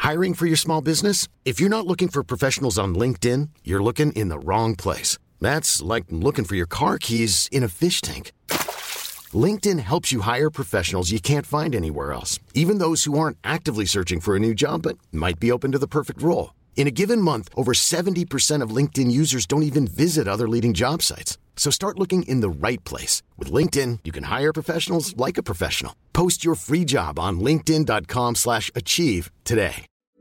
Hiring for your small business? If you're not looking for professionals on LinkedIn, you're looking in the wrong place. That's like looking for your car keys in a fish tank. LinkedIn helps you hire professionals you can't find anywhere else, even those who aren't actively searching for a new job but might be open to the perfect role. In a given month, over 70% of LinkedIn users don't even visit other leading job sites. So start looking in the right place. With LinkedIn, you can hire professionals like a professional. Post your free job on linkedin.com/achieve today.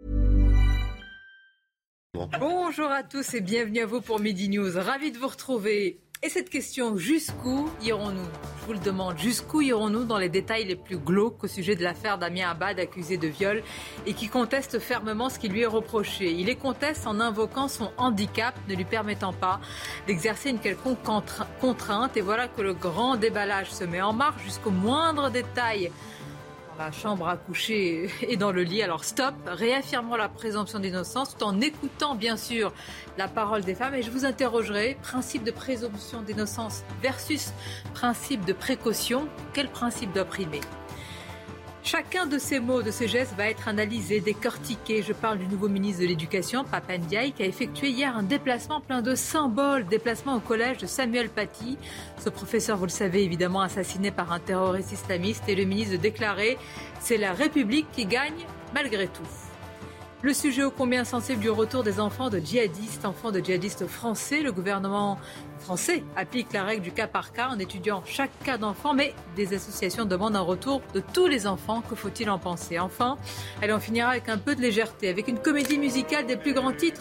Bonjour à tous et bienvenue à vous pour Midi News. Ravi de vous retrouver. Et cette question, jusqu'où irons-nous ? Je vous le demande, jusqu'où irons-nous dans les détails les plus glauques au sujet de l'affaire Damien Abad, accusé de viol et qui conteste fermement ce qui lui est reproché. Il les conteste en invoquant son handicap, ne lui permettant pas d'exercer une quelconque contrainte. Et voilà que le grand déballage se met en marche jusqu'au moindre détail. La chambre à coucher et dans le lit. Alors stop, réaffirmons la présomption d'innocence tout en écoutant bien sûr la parole des femmes. Et je vous interrogerai, principe de présomption d'innocence versus principe de précaution, quel principe doit primer ? Chacun de ces mots, de ces gestes va être analysé, décortiqué. Je parle du nouveau ministre de l'Éducation, Pap Ndiaye, qui a effectué hier un déplacement plein de symboles, déplacement au collège de Samuel Paty. Ce professeur, vous le savez, évidemment assassiné par un terroriste islamiste. Et le ministre de déclarer, c'est la République qui gagne malgré tout. Le sujet ô combien sensible du retour des enfants de djihadistes français. Le gouvernement français applique la règle du cas par cas en étudiant chaque cas d'enfant, mais des associations demandent un retour de tous les enfants. Que faut-il en penser ? Enfin, allez, on finira avec un peu de légèreté, avec une comédie musicale des plus grands titres.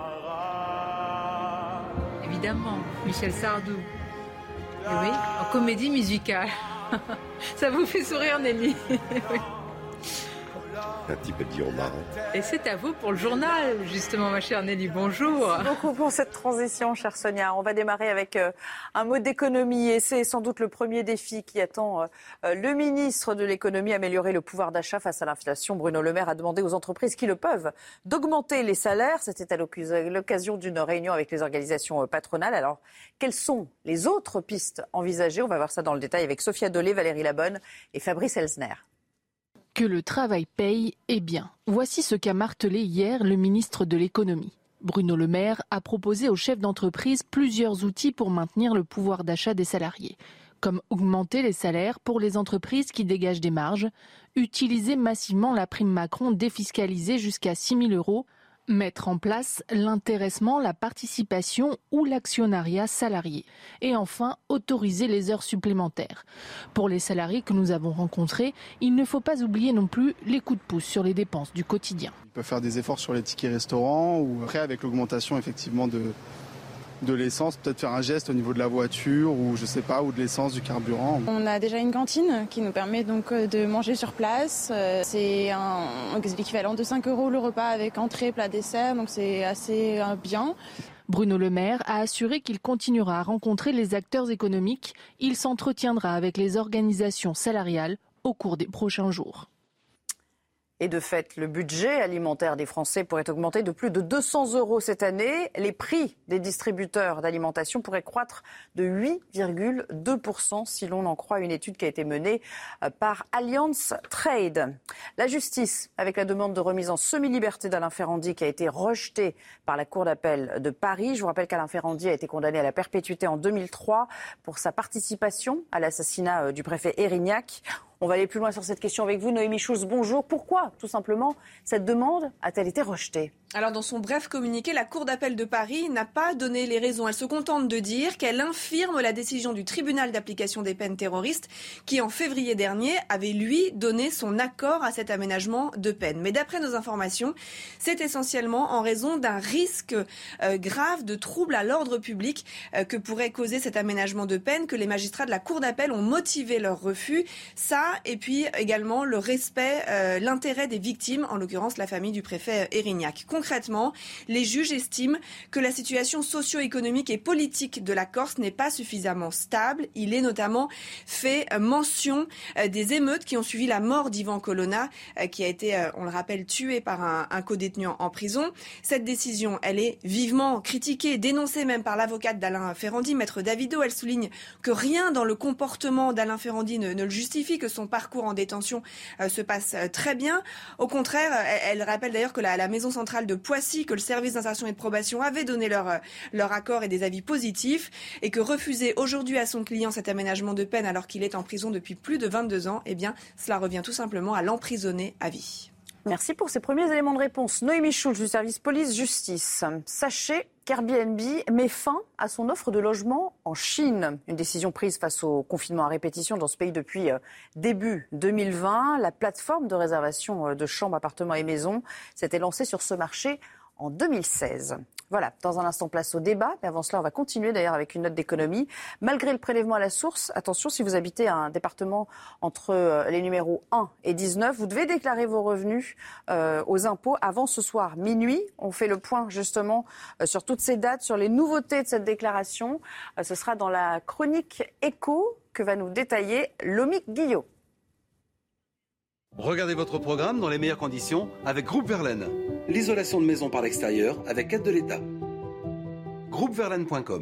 Évidemment, Michel Sardou. Et oui, en comédie musicale. Ça vous fait sourire, Nelly ? Oui. Un petit peu de marrant. Et c'est à vous pour le journal, justement, ma chère Nelly. Bonjour. Merci beaucoup pour cette transition, chère Sonia. On va démarrer avec un mot d'économie. Et c'est sans doute le premier défi qui attend le ministre de l'économie, améliorer le pouvoir d'achat face à l'inflation. Bruno Le Maire a demandé aux entreprises qui le peuvent d'augmenter les salaires. C'était à l'occasion d'une réunion avec les organisations patronales. Alors, quelles sont les autres pistes envisagées ? On va voir ça dans le détail avec Sophia Dolé, Valérie Labonne et Fabrice Elsner. Que le travail paye, eh bien, voici ce qu'a martelé hier le ministre de l'économie. Bruno Le Maire a proposé aux chefs d'entreprise plusieurs outils pour maintenir le pouvoir d'achat des salariés, comme augmenter les salaires pour les entreprises qui dégagent des marges, utiliser massivement la prime Macron défiscalisée jusqu'à 6 000 €, mettre en place l'intéressement, la participation ou l'actionnariat salarié. Et enfin, autoriser les heures supplémentaires. Pour les salariés que nous avons rencontrés, il ne faut pas oublier non plus les coups de pouce sur les dépenses du quotidien. Ils peuvent faire des efforts sur les tickets restaurants ou après avec l'augmentation effectivement de l'essence, peut-être faire un geste au niveau de la voiture ou je sais pas, ou de l'essence, du carburant. On a déjà une cantine qui nous permet donc de manger sur place. C'est l'équivalent de 5 € le repas avec entrée, plat, dessert, donc c'est assez bien. Bruno Le Maire a assuré qu'il continuera à rencontrer les acteurs économiques. Il s'entretiendra avec les organisations salariales au cours des prochains jours. Et de fait, le budget alimentaire des Français pourrait augmenter de plus de 200 € cette année. Les prix des distributeurs d'alimentation pourraient croître de 8,2% si l'on en croit une étude qui a été menée par Allianz Trade. La justice, avec la demande de remise en semi-liberté d'Alain Ferrandi qui a été rejetée par la Cour d'appel de Paris. Je vous rappelle qu'Alain Ferrandi a été condamné à la perpétuité en 2003 pour sa participation à l'assassinat du préfet Érignac. On va aller plus loin sur cette question avec vous. Noémie Schulz, bonjour. Pourquoi, tout simplement, cette demande a-t-elle été rejetée ? Alors, dans son bref communiqué, la Cour d'appel de Paris n'a pas donné les raisons. Elle se contente de dire qu'elle infirme la décision du tribunal d'application des peines terroristes qui, en février dernier, avait, lui, donné son accord à cet aménagement de peine. Mais d'après nos informations, c'est essentiellement en raison d'un risque grave de trouble à l'ordre public que pourrait causer cet aménagement de peine que les magistrats de la Cour d'appel ont motivé leur refus. Ça, et puis également le respect, l'intérêt des victimes, en l'occurrence la famille du préfet Érignac. Concrètement, les juges estiment que la situation socio-économique et politique de la Corse n'est pas suffisamment stable. Il est notamment fait mention des émeutes qui ont suivi la mort d'Ivan Colonna, qui a été, on le rappelle, tué par un codétenu en prison. Cette décision, elle est vivement critiquée, dénoncée même par l'avocate d'Alain Ferrandi, maître Davido. Elle souligne que rien dans le comportement d'Alain Ferrandi ne le justifie, que son parcours en détention se passe très bien. Au contraire, elle rappelle d'ailleurs que la maison centrale de Poissy, que le service d'insertion et de probation avait donné leur accord et des avis positifs, et que refuser aujourd'hui à son client cet aménagement de peine alors qu'il est en prison depuis plus de 22 ans, eh bien, cela revient tout simplement à l'emprisonner à vie. Merci pour ces premiers éléments de réponse. Noémie Schulz du service police-justice. Sachez qu'Airbnb met fin à son offre de logement en Chine. Une décision prise face au confinement à répétition dans ce pays depuis début 2020. La plateforme de réservation de chambres, appartements et maisons s'était lancée sur ce marché en 2016. Voilà, dans un instant, place au débat. Mais avant cela, on va continuer d'ailleurs avec une note d'économie. Malgré le prélèvement à la source, attention, si vous habitez un département entre les numéros 1 et 19, vous devez déclarer vos revenus aux impôts avant ce soir minuit. On fait le point justement sur toutes ces dates, sur les nouveautés de cette déclaration. Ce sera dans la chronique Écho que va nous détailler Lomique Guillot. Regardez votre programme dans les meilleures conditions avec Groupe Verlaine. L'isolation de maison par l'extérieur avec aide de l'État. Groupeverlaine.com.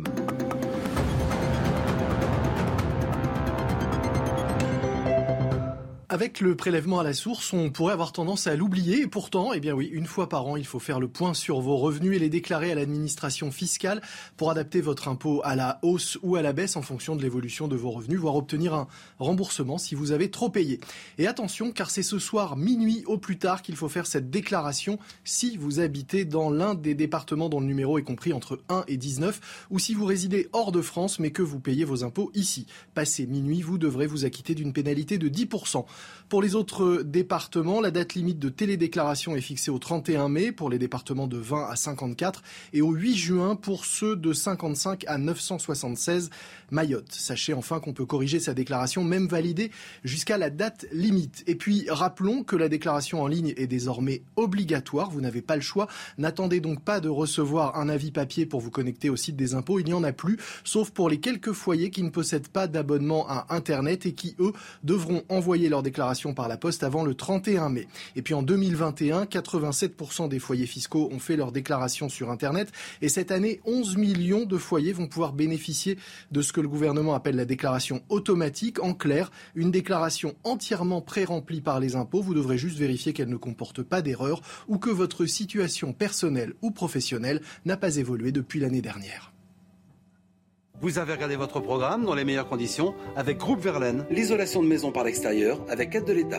Avec le prélèvement à la source, on pourrait avoir tendance à l'oublier. Et pourtant, eh bien oui, une fois par an, il faut faire le point sur vos revenus et les déclarer à l'administration fiscale pour adapter votre impôt à la hausse ou à la baisse en fonction de l'évolution de vos revenus, voire obtenir un remboursement si vous avez trop payé. Et attention, car c'est ce soir minuit au plus tard qu'il faut faire cette déclaration si vous habitez dans l'un des départements dont le numéro est compris entre 1 et 19 ou si vous résidez hors de France mais que vous payez vos impôts ici. Passé minuit, vous devrez vous acquitter d'une pénalité de 10%. Pour les autres départements, la date limite de télédéclaration est fixée au 31 mai pour les départements de 20 à 54 et au 8 juin pour ceux de 55 à 976 Mayotte. Sachez enfin qu'on peut corriger sa déclaration, même validée, jusqu'à la date limite. Et puis, rappelons que la déclaration en ligne est désormais obligatoire. Vous n'avez pas le choix. N'attendez donc pas de recevoir un avis papier pour vous connecter au site des impôts. Il n'y en a plus, sauf pour les quelques foyers qui ne possèdent pas d'abonnement à Internet et qui, eux, devront envoyer leur déclaration par la poste avant le 31 mai. Et puis en 2021, 87% des foyers fiscaux ont fait leur déclaration sur Internet. Et cette année, 11 millions de foyers vont pouvoir bénéficier de ce que le gouvernement appelle la déclaration automatique. En clair, une déclaration entièrement pré-remplie par les impôts. Vous devrez juste vérifier qu'elle ne comporte pas d'erreur ou que votre situation personnelle ou professionnelle n'a pas évolué depuis l'année dernière. Vous avez regardé votre programme dans les meilleures conditions avec Groupe Verlaine. L'isolation de maison par l'extérieur avec aide de l'État.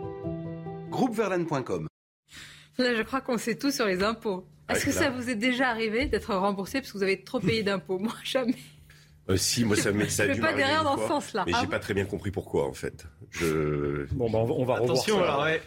Groupeverlaine.com. Là, je crois qu'on sait tout sur les impôts. Est-ce que ça vous est déjà arrivé d'être remboursé parce que vous avez trop payé d'impôts ? Moi, jamais. Si, moi ça a dû m'arriver pas derrière une dans fois, ce sens-là. Mais j'ai pas très bien compris pourquoi en fait. Bon, on va revoir ça. Alors, ouais.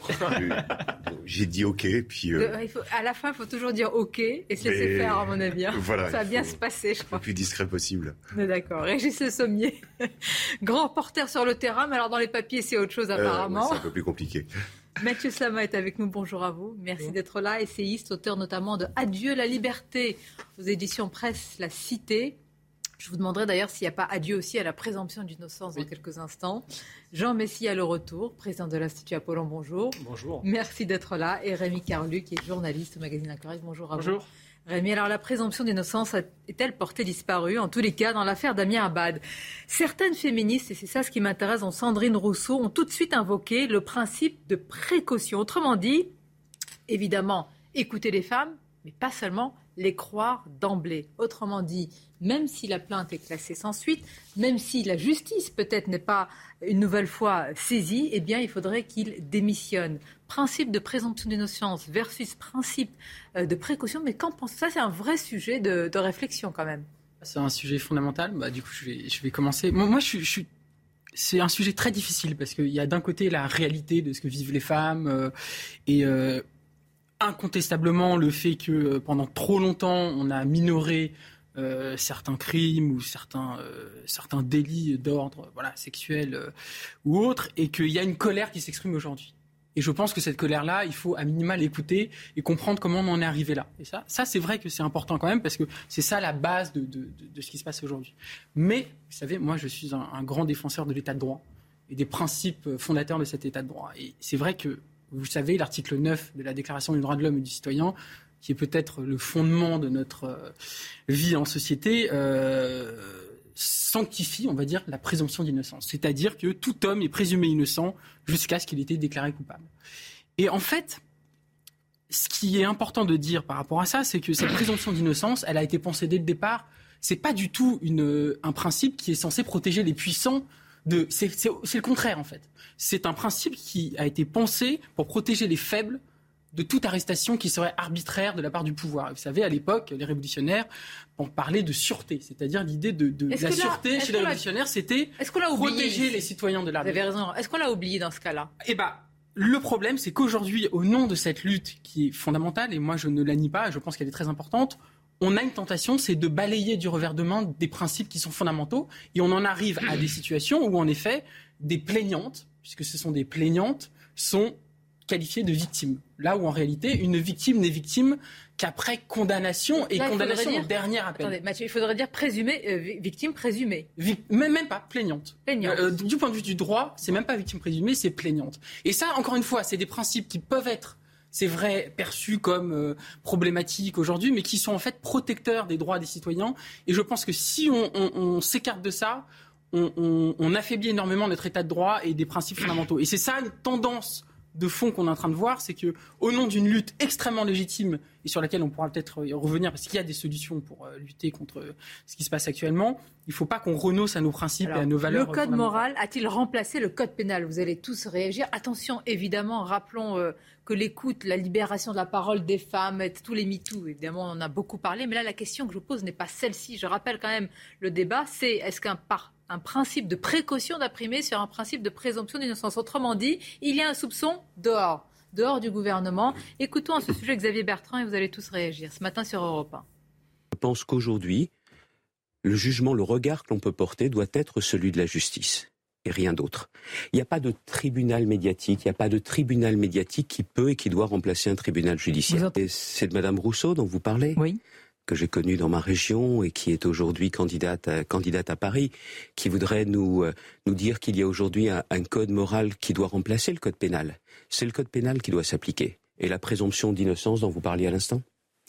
J'ai dit OK, puis... À la fin, il faut toujours dire OK et se laisser faire, à mon avis. Voilà, ça va bien se passer, je crois. Le plus discret possible. On est d'accord. Régis Le Sommier, grand reporter sur le terrain, mais alors dans les papiers, c'est autre chose apparemment. Ouais, c'est un peu plus compliqué. Mathieu Slama est avec nous, bonjour à vous. Merci d'être là, essayiste, auteur notamment de Adieu la liberté, aux éditions Presse La Cité. Je vous demanderai d'ailleurs s'il n'y a pas adieu aussi à la présomption d'innocence dans quelques instants. Jean Messia, le retour, président de l'Institut Apollon, bonjour. Bonjour. Merci d'être là. Et Rémi Carlu, qui est journaliste au magazine Incorrect, bonjour à vous. Bonjour. Rémi, alors la présomption d'innocence est-elle portée disparue ? En tous les cas, dans l'affaire Damien Abad, certaines féministes, et c'est ça ce qui m'intéresse, dont Sandrine Rousseau, ont tout de suite invoqué le principe de précaution. Autrement dit, évidemment, écouter les femmes, mais pas seulement les croire d'emblée. Autrement dit, même si la plainte est classée sans suite, même si la justice peut-être n'est pas une nouvelle fois saisie, eh bien il faudrait qu'il démissionne. Principe de présomption d'innocence versus principe de précaution, mais qu'en pensez-vous ? Ça, c'est un vrai sujet de réflexion quand même. C'est un sujet fondamental. Du coup, je vais commencer. Moi, c'est un sujet très difficile parce qu'il y a d'un côté la réalité de ce que vivent les femmes et incontestablement le fait que pendant trop longtemps on a minoré certains crimes ou certains délits d'ordre sexuel ou autre, et qu'il y a une colère qui s'exprime aujourd'hui. Et je pense que cette colère-là, il faut à minima l'écouter et comprendre comment on en est arrivé là. Et ça c'est vrai que c'est important quand même, parce que c'est ça la base de ce qui se passe aujourd'hui. Mais, vous savez, moi je suis un grand défenseur de l'état de droit et des principes fondateurs de cet état de droit. Et c'est vrai que, vous savez, l'article 9 de la Déclaration des droits de l'homme et du citoyen, qui est peut-être le fondement de notre vie en société, sanctifie, on va dire, la présomption d'innocence. C'est-à-dire que tout homme est présumé innocent jusqu'à ce qu'il ait été déclaré coupable. Et en fait, ce qui est important de dire par rapport à ça, c'est que cette présomption d'innocence, elle a été pensée dès le départ. C'est pas du tout un principe qui est censé protéger les puissants. C'est le contraire, en fait. C'est un principe qui a été pensé pour protéger les faibles de toute arrestation qui serait arbitraire de la part du pouvoir. Vous savez, à l'époque, les révolutionnaires parlaient de sûreté, c'est-à-dire l'idée de la sûreté chez les révolutionnaires, c'était protéger les citoyens de l'arbitraire. Vous avez raison. Est-ce qu'on l'a oublié dans ce cas-là ? Le problème, c'est qu'aujourd'hui, au nom de cette lutte qui est fondamentale, et moi je ne la nie pas, je pense qu'elle est très importante, on a une tentation, c'est de balayer du revers de main des principes qui sont fondamentaux, et on en arrive à des situations où, en effet, des plaignantes, puisque ce sont des plaignantes, sont qualifiées de victimes. Là où, en réalité, une victime n'est victime qu'après condamnation, et condamnation au dernier appel. Attendez, Mathieu, il faudrait dire victime présumée. Même pas, plaignante. Du point de vue du droit, c'est même pas victime présumée, c'est plaignante. Et ça, encore une fois, c'est des principes qui peuvent être, c'est vrai, perçus comme problématiques aujourd'hui, mais qui sont en fait protecteurs des droits des citoyens. Et je pense que si on s'écarte de ça, on affaiblit énormément notre état de droit et des principes fondamentaux. Et c'est ça une tendance de fond qu'on est en train de voir, c'est que au nom d'une lutte extrêmement légitime et sur laquelle on pourra peut-être revenir parce qu'il y a des solutions pour lutter contre ce qui se passe actuellement, il ne faut pas qu'on renonce à nos principes et à nos valeurs. Le code moral a-t-il remplacé le code pénal ? Vous allez tous réagir. Attention, évidemment, rappelons que l'écoute, la libération de la parole des femmes, tous les MeToo, évidemment, on en a beaucoup parlé, mais là, la question que je pose n'est pas celle-ci. Je rappelle quand même le débat, c'est est-ce qu'un principe de précaution doit primer sur un principe de présomption d'innocence. Autrement dit, il y a un soupçon dehors du gouvernement. Écoutons à ce sujet Xavier Bertrand et vous allez tous réagir ce matin sur Europe 1. Je pense qu'aujourd'hui, le jugement, le regard que l'on peut porter doit être celui de la justice et rien d'autre. Il n'y a pas de tribunal médiatique, qui peut et qui doit remplacer un tribunal judiciaire. Et c'est de Madame Rousseau dont vous parlez ? Oui. Que j'ai connue dans ma région et qui est aujourd'hui candidate à Paris, qui voudrait nous dire qu'il y a aujourd'hui un code moral qui doit remplacer le code pénal. C'est le code pénal qui doit s'appliquer. Et la présomption d'innocence dont vous parliez à l'instant ?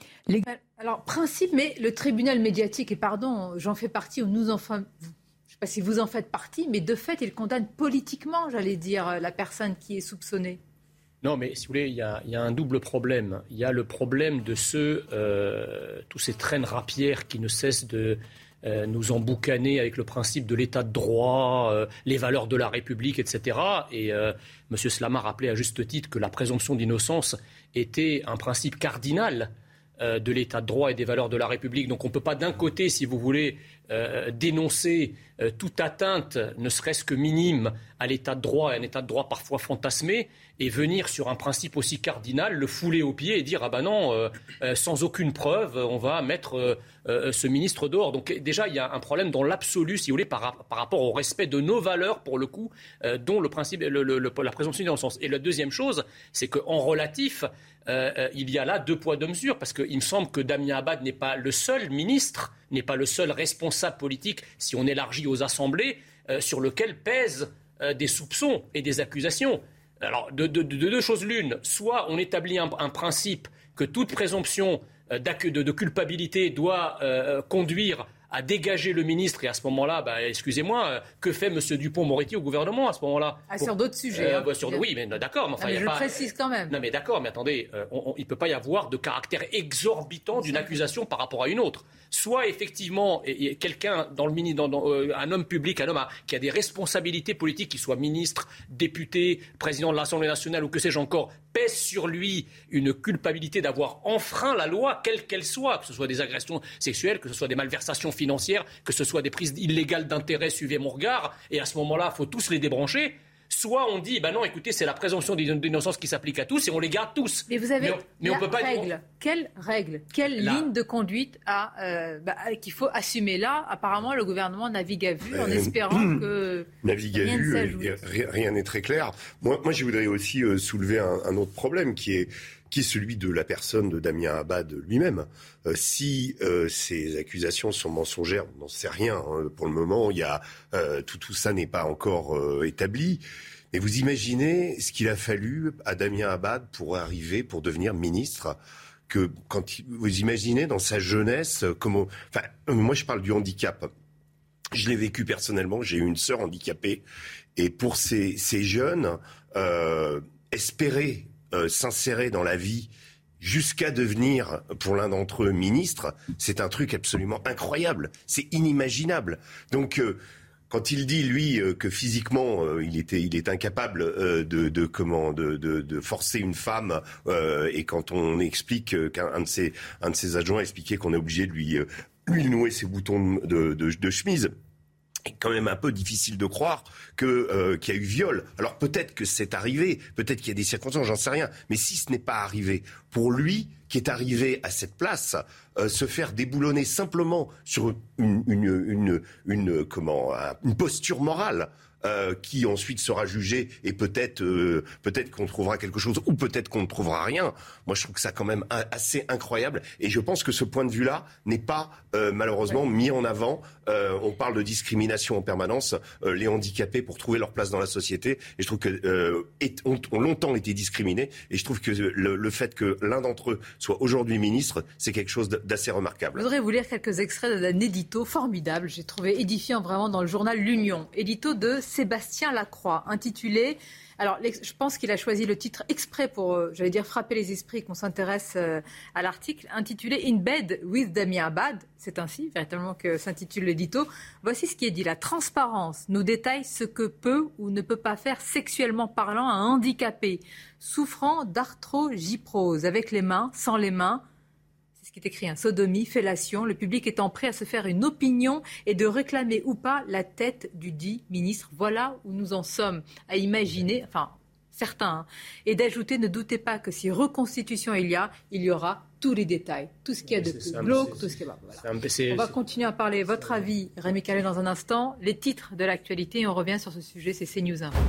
Alors, principe, mais le tribunal médiatique, et pardon, j'en fais partie, je ne sais pas si vous en faites partie, mais de fait, il condamne politiquement, j'allais dire, la personne qui est soupçonnée. Non, mais si vous voulez, il y a un double problème. Il y a le problème de tous ces traînes rapières qui ne cessent de nous emboucaner avec le principe de l'état de droit, les valeurs de la République, etc. Et M. Slama rappelait à juste titre que la présomption d'innocence était un principe cardinal de l'état de droit et des valeurs de la République. Donc on ne peut pas d'un côté, si vous voulez, dénoncer toute atteinte, ne serait-ce que minime, à l'état de droit, et un état de droit parfois fantasmé, et venir sur un principe aussi cardinal, le fouler aux pieds et dire « ah ben non, sans aucune preuve, on va mettre ce ministre dehors ». Donc déjà, il y a un problème dans l'absolu, si vous voulez, par rapport au respect de nos valeurs, pour le coup, dont le principe, la présomption d'innocence. Et la deuxième chose, c'est qu'en relatif, il y a là 2 poids 2 mesures, parce qu'il me semble que Damien Abad n'est pas le seul ministre, n'est pas le seul responsable politique, si on élargit aux assemblées, sur lequel pèsent des soupçons et des accusations. Alors, de 2 choses l'une, soit on établit un principe que toute présomption de culpabilité doit conduire à dégager le ministre, et à ce moment-là, excusez-moi, que fait M. Dupond-Moretti au gouvernement à ce moment-là ? Sur d'autres sujets. Oui, mais d'accord. Mais enfin, je précise quand même. Non, mais d'accord, mais attendez, il ne peut pas y avoir de caractère exorbitant d'une accusation par rapport à une autre. Soit effectivement, quelqu'un un homme public, un homme qui a des responsabilités politiques, qu'il soit ministre, député, président de l'Assemblée nationale ou que sais-je encore, pèse sur lui une culpabilité d'avoir enfreint la loi, quelle qu'elle soit, que ce soit des agressions sexuelles, que ce soit des malversations financières, que ce soit des prises illégales d'intérêt, suivez mon regard, et à ce moment-là, il faut tous les débrancher. Soit on dit, non, écoutez, c'est la présomption d'innocence qui s'applique à tous et on les garde tous. Mais vous avez mais on peut pas quelle ligne de conduite qu'il faut assumer là ? Apparemment, le gouvernement navigue à vue en espérant que navigue à vue, rien n'est très clair. Moi, je voudrais aussi soulever un autre problème qui est celui de la personne de Damien Abad lui-même. Si ces accusations sont mensongères, on n'en sait rien. Pour le moment, il y a tout ça n'est pas encore établi. Mais vous imaginez ce qu'il a fallu à Damien Abad pour devenir ministre. Vous imaginez dans sa jeunesse comment. Enfin, moi, je parle du handicap. Je l'ai vécu personnellement, j'ai eu une sœur handicapée. Et pour ces jeunes, espérer s'insérer dans la vie jusqu'à devenir, pour l'un d'entre eux, ministre, c'est un truc absolument incroyable. C'est inimaginable. Donc, quand il dit, lui, que physiquement, il est incapable de forcer une femme, et quand on explique qu'un de ses adjoints expliquait qu'on est obligé de lui nouer ses boutons de chemise, c'est quand même un peu difficile de croire qu'il y a eu viol. Alors peut-être que c'est arrivé, peut-être qu'il y a des circonstances, j'en sais rien. Mais si ce n'est pas arrivé, pour lui, qui est arrivé à cette place, se faire déboulonner simplement sur une posture morale, qui ensuite sera jugée et peut-être qu'on trouvera quelque chose ou peut-être qu'on ne trouvera rien. Moi, je trouve que ça quand même assez incroyable et je pense que ce point de vue-là n'est pas malheureusement mis en avant. On parle de discrimination en permanence, les handicapés pour trouver leur place dans la société et je trouve que ont longtemps été discriminés et je trouve que le fait que l'un d'entre eux soit aujourd'hui ministre, c'est quelque chose d'assez remarquable. Je voudrais vous lire quelques extraits d'un édito formidable, j'ai trouvé édifiant vraiment dans le journal L'Union. Édito de Sébastien Lacroix, intitulé... Alors, je pense qu'il a choisi le titre exprès pour, j'allais dire, frapper les esprits, qu'on s'intéresse à l'article, intitulé « In Bed with Damien Abad ». C'est ainsi, véritablement, que s'intitule l'édito. Voici ce qui est dit. La transparence nous détaille ce que peut ou ne peut pas faire sexuellement parlant un handicapé, souffrant d'arthrogrypose, avec les mains, sans les mains. Ce qui est écrit, sodomie, fellation, le public étant prêt à se faire une opinion et de réclamer ou pas la tête du dit ministre. Voilà où nous en sommes à imaginer, enfin certains, et d'ajouter, ne doutez pas que si reconstitution il y aura tous les détails, tout ce qu'il y a de plus glauque, tout ce qui va. Voilà. On va continuer à parler. Votre avis, Rémi Calais, dans un instant. Les titres de l'actualité, et on revient sur ce sujet, c'est CNews Info.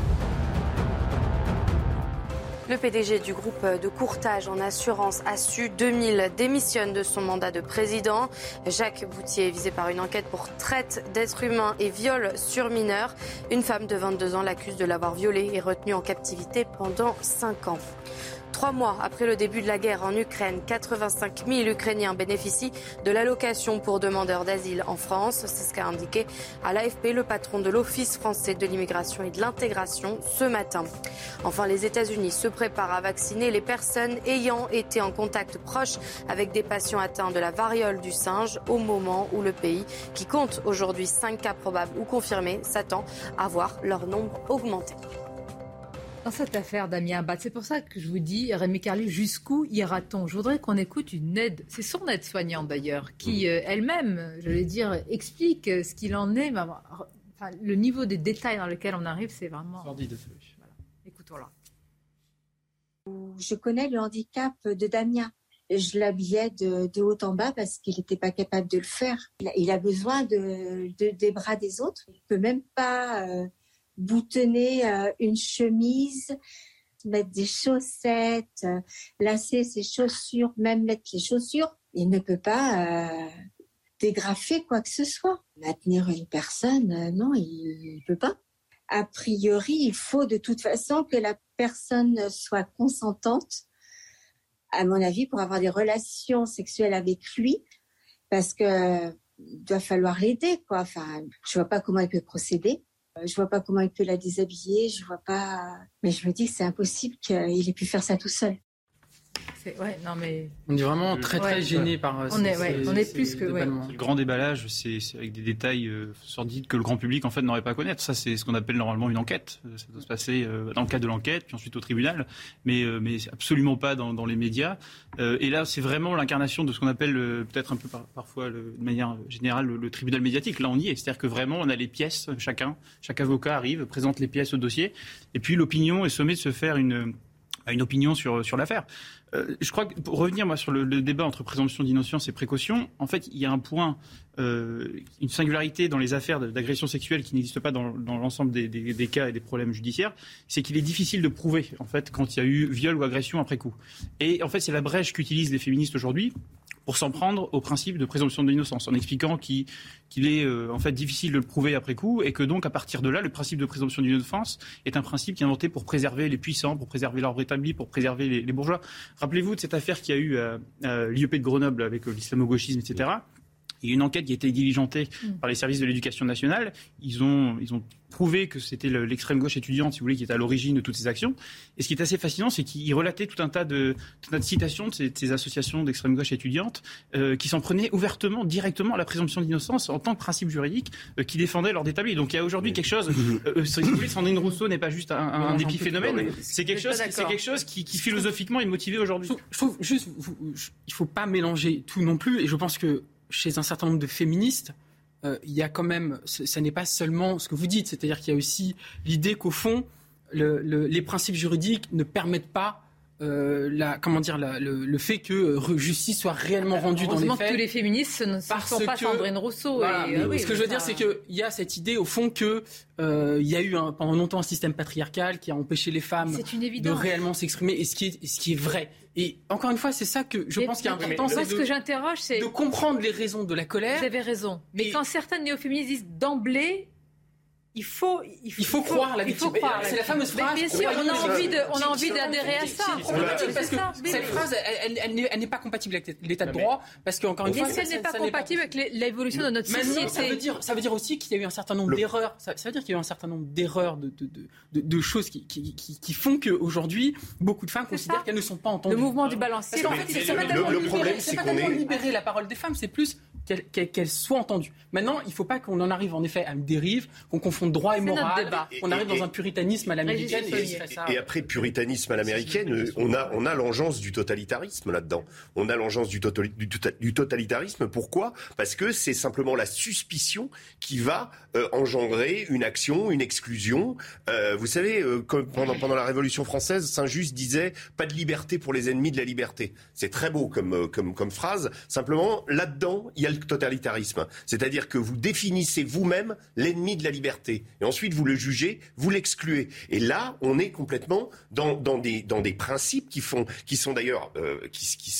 Le PDG du groupe de courtage en assurance Assu 2000 démissionne de son mandat de président. Jacques Boutier est visé par une enquête pour traite d'êtres humains et viol sur mineurs. Une femme de 22 ans l'accuse de l'avoir violé et retenue en captivité pendant 5 ans. 3 mois après le début de la guerre en Ukraine, 85 000 Ukrainiens bénéficient de l'allocation pour demandeurs d'asile en France. C'est ce qu'a indiqué à l'AFP le patron de l'Office français de l'immigration et de l'intégration ce matin. Enfin, les États-Unis se préparent à vacciner les personnes ayant été en contact proche avec des patients atteints de la variole du singe au moment où le pays, qui compte aujourd'hui 5 cas probables ou confirmés, s'attend à voir leur nombre augmenter. Dans cette affaire Damien Abad, c'est pour ça que je vous dis, Rémi Calais, jusqu'où ira-t-on ? Je voudrais qu'on écoute une aide, c'est son aide-soignante d'ailleurs, qui elle-même, je vais dire, explique ce qu'il en est. Enfin, le niveau des détails dans lequel on arrive, c'est vraiment... Sordide. Voilà. Écoutons-la. Je connais le handicap de Damien. Je l'habillais de haut en bas parce qu'il n'était pas capable de le faire. Il a besoin des bras des autres. Il ne peut même pas... boutonner une chemise, mettre des chaussettes, lasser ses chaussures, même mettre les chaussures. Il ne peut pas dégrafer quoi que ce soit. Maintenir une personne, non, il ne peut pas. A priori, il faut de toute façon que la personne soit consentante, à mon avis, pour avoir des relations sexuelles avec lui, parce que il doit falloir l'aider, quoi. Enfin, je vois pas comment il peut procéder. Je vois pas comment il peut la déshabiller, je vois pas... Mais je me dis que c'est impossible qu'il ait pu faire ça tout seul. On est vraiment très gêné par on est plus que le grand déballage, c'est avec des détails sordides que le grand public en fait n'aurait pas à connaître. Ça, c'est ce qu'on appelle normalement une enquête. Ça doit se passer dans le cadre de l'enquête, puis ensuite au tribunal, mais absolument pas dans les médias. Et là, c'est vraiment l'incarnation de ce qu'on appelle peut-être un peu parfois de manière générale le tribunal médiatique. Là, on y est. C'est-à-dire que vraiment, on a les pièces. Chaque avocat arrive, présente les pièces au dossier, et puis l'opinion est sommée de se faire une opinion sur l'affaire. Je crois que pour revenir sur le débat entre présomption d'innocence et précaution, en fait, il y a un point, une singularité dans les affaires d'agression sexuelle qui n'existe pas dans l'ensemble des cas et des problèmes judiciaires, c'est qu'il est difficile de prouver en fait quand il y a eu viol ou agression après coup. Et en fait, c'est la brèche qu'utilisent les féministes aujourd'hui pour s'en prendre au principe de présomption d'innocence, en expliquant qu'il est en fait difficile de le prouver après coup, et que donc à partir de là, le principe de présomption d'innocence est un principe qui est inventé pour préserver les puissants, pour préserver l'ordre établi, pour préserver les bourgeois. Rappelez-vous de cette affaire qu'il y a eu à l'IEP de Grenoble avec l'islamo-gauchisme, etc. Il y a une enquête qui a été diligentée par les services de l'éducation nationale. Ils ont prouvé que c'était l'extrême gauche étudiante, si vous voulez, qui était à l'origine de toutes ces actions. Et ce qui est assez fascinant, c'est qu'ils relataient tout un tas de citations de ces associations d'extrême gauche étudiante qui s'en prenaient ouvertement, directement à la présomption d'innocence en tant que principe juridique qui défendait l'ordre établi. Donc il y a aujourd'hui quelque chose. Si vous voulez, Sandrine Rousseau n'est pas juste un épiphénomène. C'est quelque chose qui philosophiquement est motivé aujourd'hui. Je trouve juste, il faut pas mélanger tout non plus. Et je pense que chez un certain nombre de féministes, il y a quand même, ça n'est pas seulement ce que vous dites, c'est-à-dire qu'il y a aussi l'idée qu'au fond, les principes juridiques ne permettent pas le fait que justice soit réellement rendue dans les faits. Que tous les féministes ne sont pas Sandrine Rousseau. Voilà, ce que je veux dire, c'est qu'il y a cette idée, au fond, que il y a eu pendant longtemps un système patriarcal qui a empêché les femmes de réellement s'exprimer, et ce qui est vrai. Et encore une fois, c'est ça que je pense qu'il y a important. Moi, ce que j'interroge, c'est de comprendre les raisons de la colère. Vous avez raison. Mais quand certains néo-féministes disent d'emblée, il faut croire la victime. C'est la fameuse phrase. Bien sûr, on a envie d'adhérer à ça. Parce que cette phrase, elle n'est pas compatible avec l'état de droit, parce qu'encore une fois, elle n'est pas compatible avec l'évolution de notre société. Ça veut dire aussi qu'il y a eu un certain nombre d'erreurs. Ça veut dire qu'il y a eu un certain nombre d'erreurs, de choses qui font qu'aujourd'hui, beaucoup de femmes considèrent qu'elles ne sont pas entendues. Le mouvement du balancier. Le problème, c'est qu'on est libérer la parole des femmes, c'est plus qu'elles soient entendues. Maintenant, il ne faut pas qu'on en arrive en effet à une dérive, qu'on confonde droit et moral, qu'on arrive dans un puritanisme à l'américaine. Et après, puritanisme à l'américaine, on a l'engeance du totalitarisme là-dedans. On a l'engeance du totalitarisme. Pourquoi ? Parce que c'est simplement la suspicion qui va engendrer une action, une exclusion. Vous savez, pendant la Révolution française, Saint-Just disait « pas de liberté pour les ennemis de la liberté ». C'est très beau comme phrase. Simplement, là-dedans, il y a le totalitarisme. C'est-à-dire que vous définissez vous-même l'ennemi de la liberté. Et ensuite, vous le jugez, vous l'excluez. Et là, on est complètement dans des principes qui sont d'ailleurs qui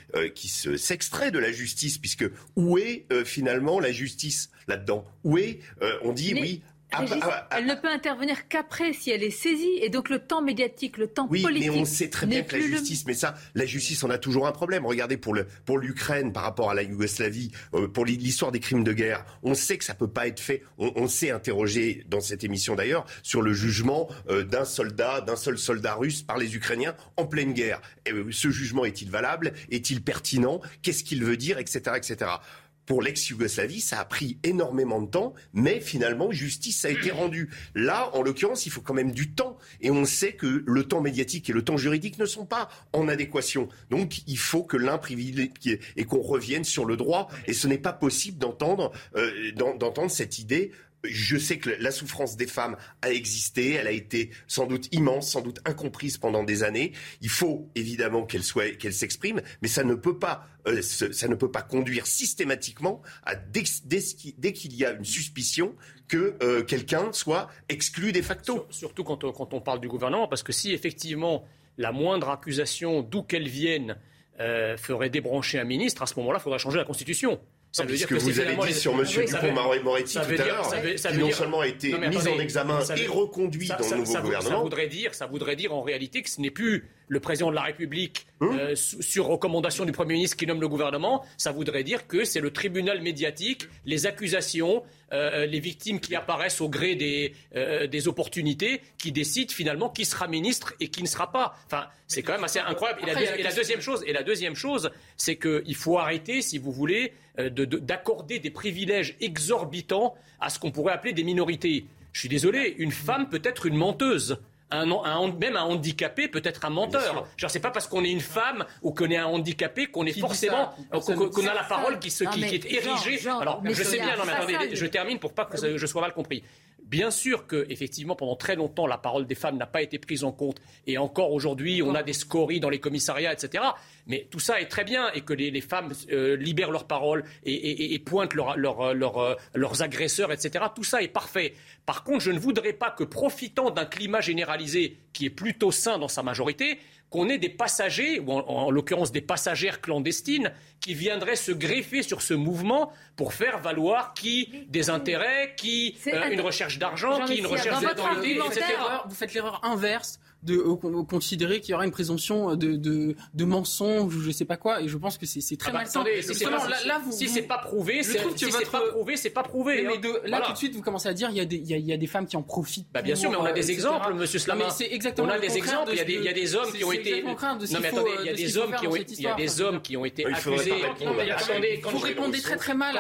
s'extraient de la justice, puisque où est finalement la justice là-dedans ? Où est on dit oui. Elle ne peut intervenir qu'après si elle est saisie, et donc le temps médiatique, le temps politique. Oui, mais on sait très bien que la justice, mais ça, la justice, on a toujours un problème. Regardez pour l'Ukraine par rapport à la Yougoslavie, pour l'histoire des crimes de guerre, on sait que ça peut pas être fait. On s'est interrogé dans cette émission d'ailleurs sur le jugement d'un seul soldat russe par les Ukrainiens en pleine guerre. Et, ce jugement est-il valable ? Est-il pertinent ? Qu'est-ce qu'il veut dire, etc., etc. Pour l'ex-Yougoslavie, ça a pris énormément de temps, mais finalement, justice a été rendue. Là, en l'occurrence, il faut quand même du temps. Et on sait que le temps médiatique et le temps juridique ne sont pas en adéquation. Donc, il faut que l'un privilégie et qu'on revienne sur le droit. Et ce n'est pas possible d'entendre cette idée. Je sais que la souffrance des femmes a existé, elle a été sans doute immense, sans doute incomprise pendant des années. Il faut évidemment qu'elle s'exprime, mais ça ne peut pas conduire systématiquement à dès qu'il y a une suspicion que quelqu'un soit exclu de facto. Surtout quand on parle du gouvernement, parce que si effectivement la moindre accusation, d'où qu'elle vienne, ferait débrancher un ministre, à ce moment-là, il faudrait changer la Constitution. Ça veut dire que vous avez dit sur M. Dupond-Moretti tout à l'heure, qui non seulement a été mis en examen et reconduit dans le nouveau gouvernement. Ça voudrait dire en réalité que ce n'est plus le président de la République, sur recommandation du Premier ministre qui nomme le gouvernement. Ça voudrait dire que c'est le tribunal médiatique, les accusations, les victimes qui apparaissent au gré des opportunités, qui décident finalement qui sera ministre et qui ne sera pas. Enfin, c'est quand même assez incroyable. Et la deuxième chose, c'est qu'il faut arrêter, si vous voulez, d'accorder des privilèges exorbitants à ce qu'on pourrait appeler des minorités. Je suis désolé, une femme peut être une menteuse. Même un handicapé peut être un menteur. Genre, c'est pas parce qu'on est une femme ou qu'on est un handicapé qu'on est forcément qu'on a la parole qui est érigée. Alors, je sais bien. Non, mais attendez, je termine pour pas que je sois mal compris. Bien sûr que, effectivement, pendant très longtemps, la parole des femmes n'a pas été prise en compte. Et encore aujourd'hui, on a des scories dans les commissariats, etc. Mais tout ça est très bien. Et que les femmes libèrent leur parole et pointent leurs agresseurs, etc. Tout ça est parfait. Par contre, je ne voudrais pas que, profitant d'un climat généralisé qui est plutôt sain dans sa majorité, qu'on ait des passagers, ou en l'occurrence des passagères clandestines, qui viendraient se greffer sur ce mouvement pour faire valoir des intérêts, une recherche d'argent, une recherche d'autorité, etc. Vous faites l'erreur inverse considérer qu'il y aura une présomption de mensonge ou je sais pas quoi. Et je pense que c'est très malsain. Si c'est pas prouvé, c'est pas prouvé. Mais là, tout de suite, vous commencez à dire il y a des femmes qui en profitent. Bien sûr, mais on a des exemples, Monsieur Slama. C'est exactement. On a des exemples. Il y a des hommes qui ont été. Non, mais attendez, il y a des hommes qui ont été accusés. Attendez, vous répondez très très mal.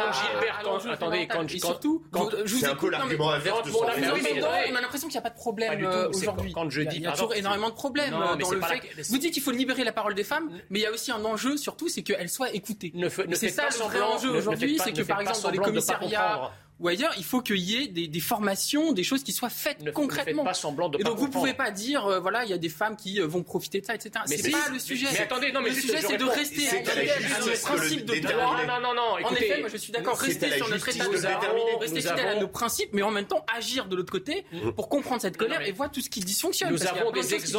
C'est un peu l'argument inverse de son on a l'impression qu'il n'y a pas de problème aujourd'hui. Il y a toujours énormément de problèmes dans le fait. Vous dites qu'il faut libérer la parole des femmes, mais il y a aussi un enjeu surtout, c'est qu'elles soient écoutées. C'est ça le vrai enjeu aujourd'hui, c'est que par exemple dans les commissariats ou ailleurs, il faut qu'il y ait des formations, des choses qui soient faites concrètement. Ne faites pas semblant de et donc vous ne pouvez pas dire, il y a des femmes qui vont profiter de ça, etc. C'est pas le sujet. Mais attendez, non, mais le sujet, c'est de rester sur le principe de droit. Non, en effet, moi je suis d'accord, rester sur notre état de droit, rester fidèle à nos principes, mais en même temps agir de l'autre côté pour comprendre cette colère et voir tout ce qui dysfonctionne. Nous avons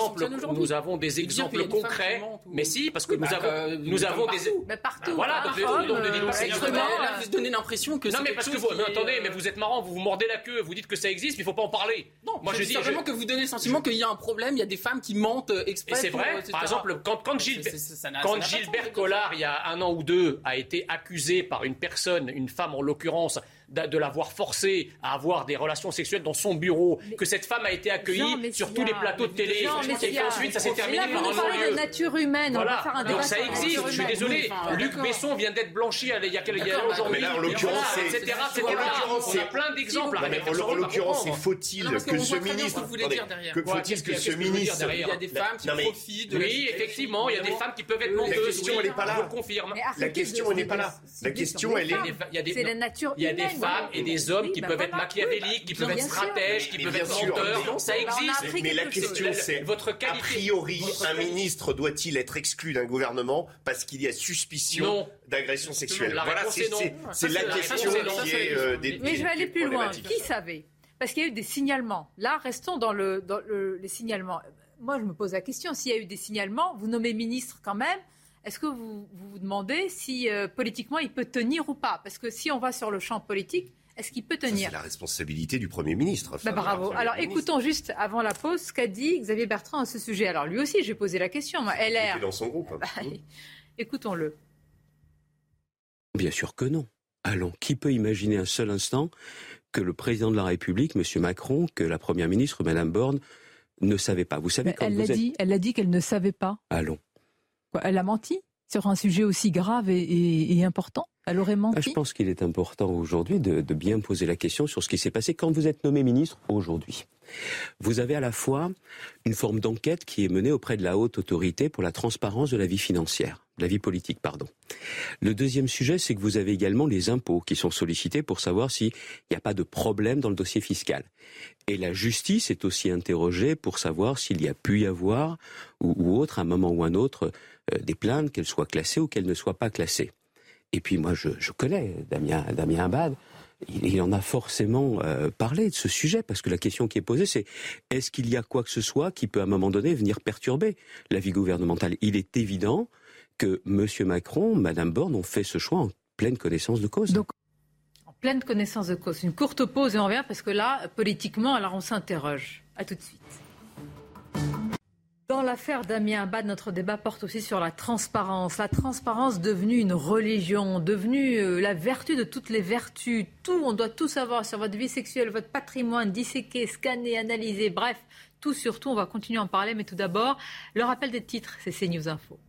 des exemples concrets. Mais si, parce que nous avons des. Mais partout. Voilà, donc ne dites pas extrêmement. Là, vous donnez l'impression que. Non, mais parce que vous. Mais vous êtes marrant, vous mordez la queue, vous dites que ça existe, mais il faut pas en parler. Non, moi je dis simplement que vous donnez le sentiment qu'il y a un problème, il y a des femmes qui mentent exprès. Et c'est vrai, par exemple, quand Gilbert Collard, il y a 1 an ou 2, a été accusé par une personne, une femme en l'occurrence, de l'avoir forcé à avoir des relations sexuelles dans son bureau, que cette femme a été accueillie sur tous les plateaux de télé, et qu'ensuite ça s'est terminé par un non-lieu. De nature humaine, on va faire un débat. Donc ça existe, je suis désolé. Luc Besson vient d'être blanchi il y a aujourd'hui. Mais là, en l'occurrence, etc. On a plein d'exemples. En l'occurrence, faut-il que ce ministre... Faut-il que ce ministre... Il y a des femmes qui profitent de... Oui, effectivement, il y a des femmes qui peuvent être menteuses. La question, elle n'est pas là. Je le confirme. La question, elle n'est pas là. La question, elle est... C'est la nature humaine. Il y a des femmes et des hommes qui peuvent être machiavéliques, qui peuvent être stratèges, qui peuvent être menteurs. Ça existe. Mais la question, c'est, a priori, un ministre doit-il être exclu d'un gouvernement parce qu'il y a suspicion d'agression sexuelle? Voilà, c'est la question qui est... Mais je vais aller plus loin. Qui savait? Parce qu'il y a eu des signalements. Là, restons dans les signalements. Moi, je me pose la question, s'il y a eu des signalements, vous nommez ministre quand même, est-ce que vous vous demandez si politiquement il peut tenir ou pas? Parce que si on va sur le champ politique, est-ce qu'il peut tenir? C'est la responsabilité du Premier ministre. Bravo. Alors écoutons juste avant la pause ce qu'a dit Xavier Bertrand à ce sujet. Alors lui aussi, j'ai posé la question. Moi, LR. Il était dans son groupe. Écoutons-le. Bien sûr que non. Allons, qui peut imaginer un seul instant que le président de la République, M. Macron, que la Première ministre, Mme Borne, ne savait pas? Vous savez, elle a dit qu'elle ne savait pas. Allons. Quoi, elle a menti sur un sujet aussi grave et important? Elle aurait menti? Je pense qu'il est important aujourd'hui de bien poser la question sur ce qui s'est passé quand vous êtes nommé ministre aujourd'hui. Vous avez à la fois une forme d'enquête qui est menée auprès de la haute autorité pour la transparence de la vie financière, de la vie politique, pardon. Le deuxième sujet, c'est que vous avez également les impôts qui sont sollicités pour savoir s'il n'y a pas de problème dans le dossier fiscal. Et la justice est aussi interrogée pour savoir s'il y a pu y avoir ou autre, à un moment ou un autre, des plaintes, qu'elles soient classées ou qu'elles ne soient pas classées. Et puis moi, je connais Damien Abad. Il en a forcément parlé de ce sujet, parce que la question qui est posée, c'est est-ce qu'il y a quoi que ce soit qui peut à un moment donné venir perturber la vie gouvernementale? Il est évident que M. Macron, Mme Borne ont fait ce choix en pleine connaissance de cause. Donc, en pleine connaissance de cause. Une courte pause et on revient, parce que là, politiquement, alors on s'interroge. À tout de suite. Dans l'affaire Damien Abad, notre débat porte aussi sur la transparence. La transparence devenue une religion, devenue la vertu de toutes les vertus. Tout, on doit tout savoir sur votre vie sexuelle, votre patrimoine, disséquer, scanner, analyser, bref, tout sur tout. On va continuer à en parler, mais tout d'abord, le rappel des titres, c'est CNews Info.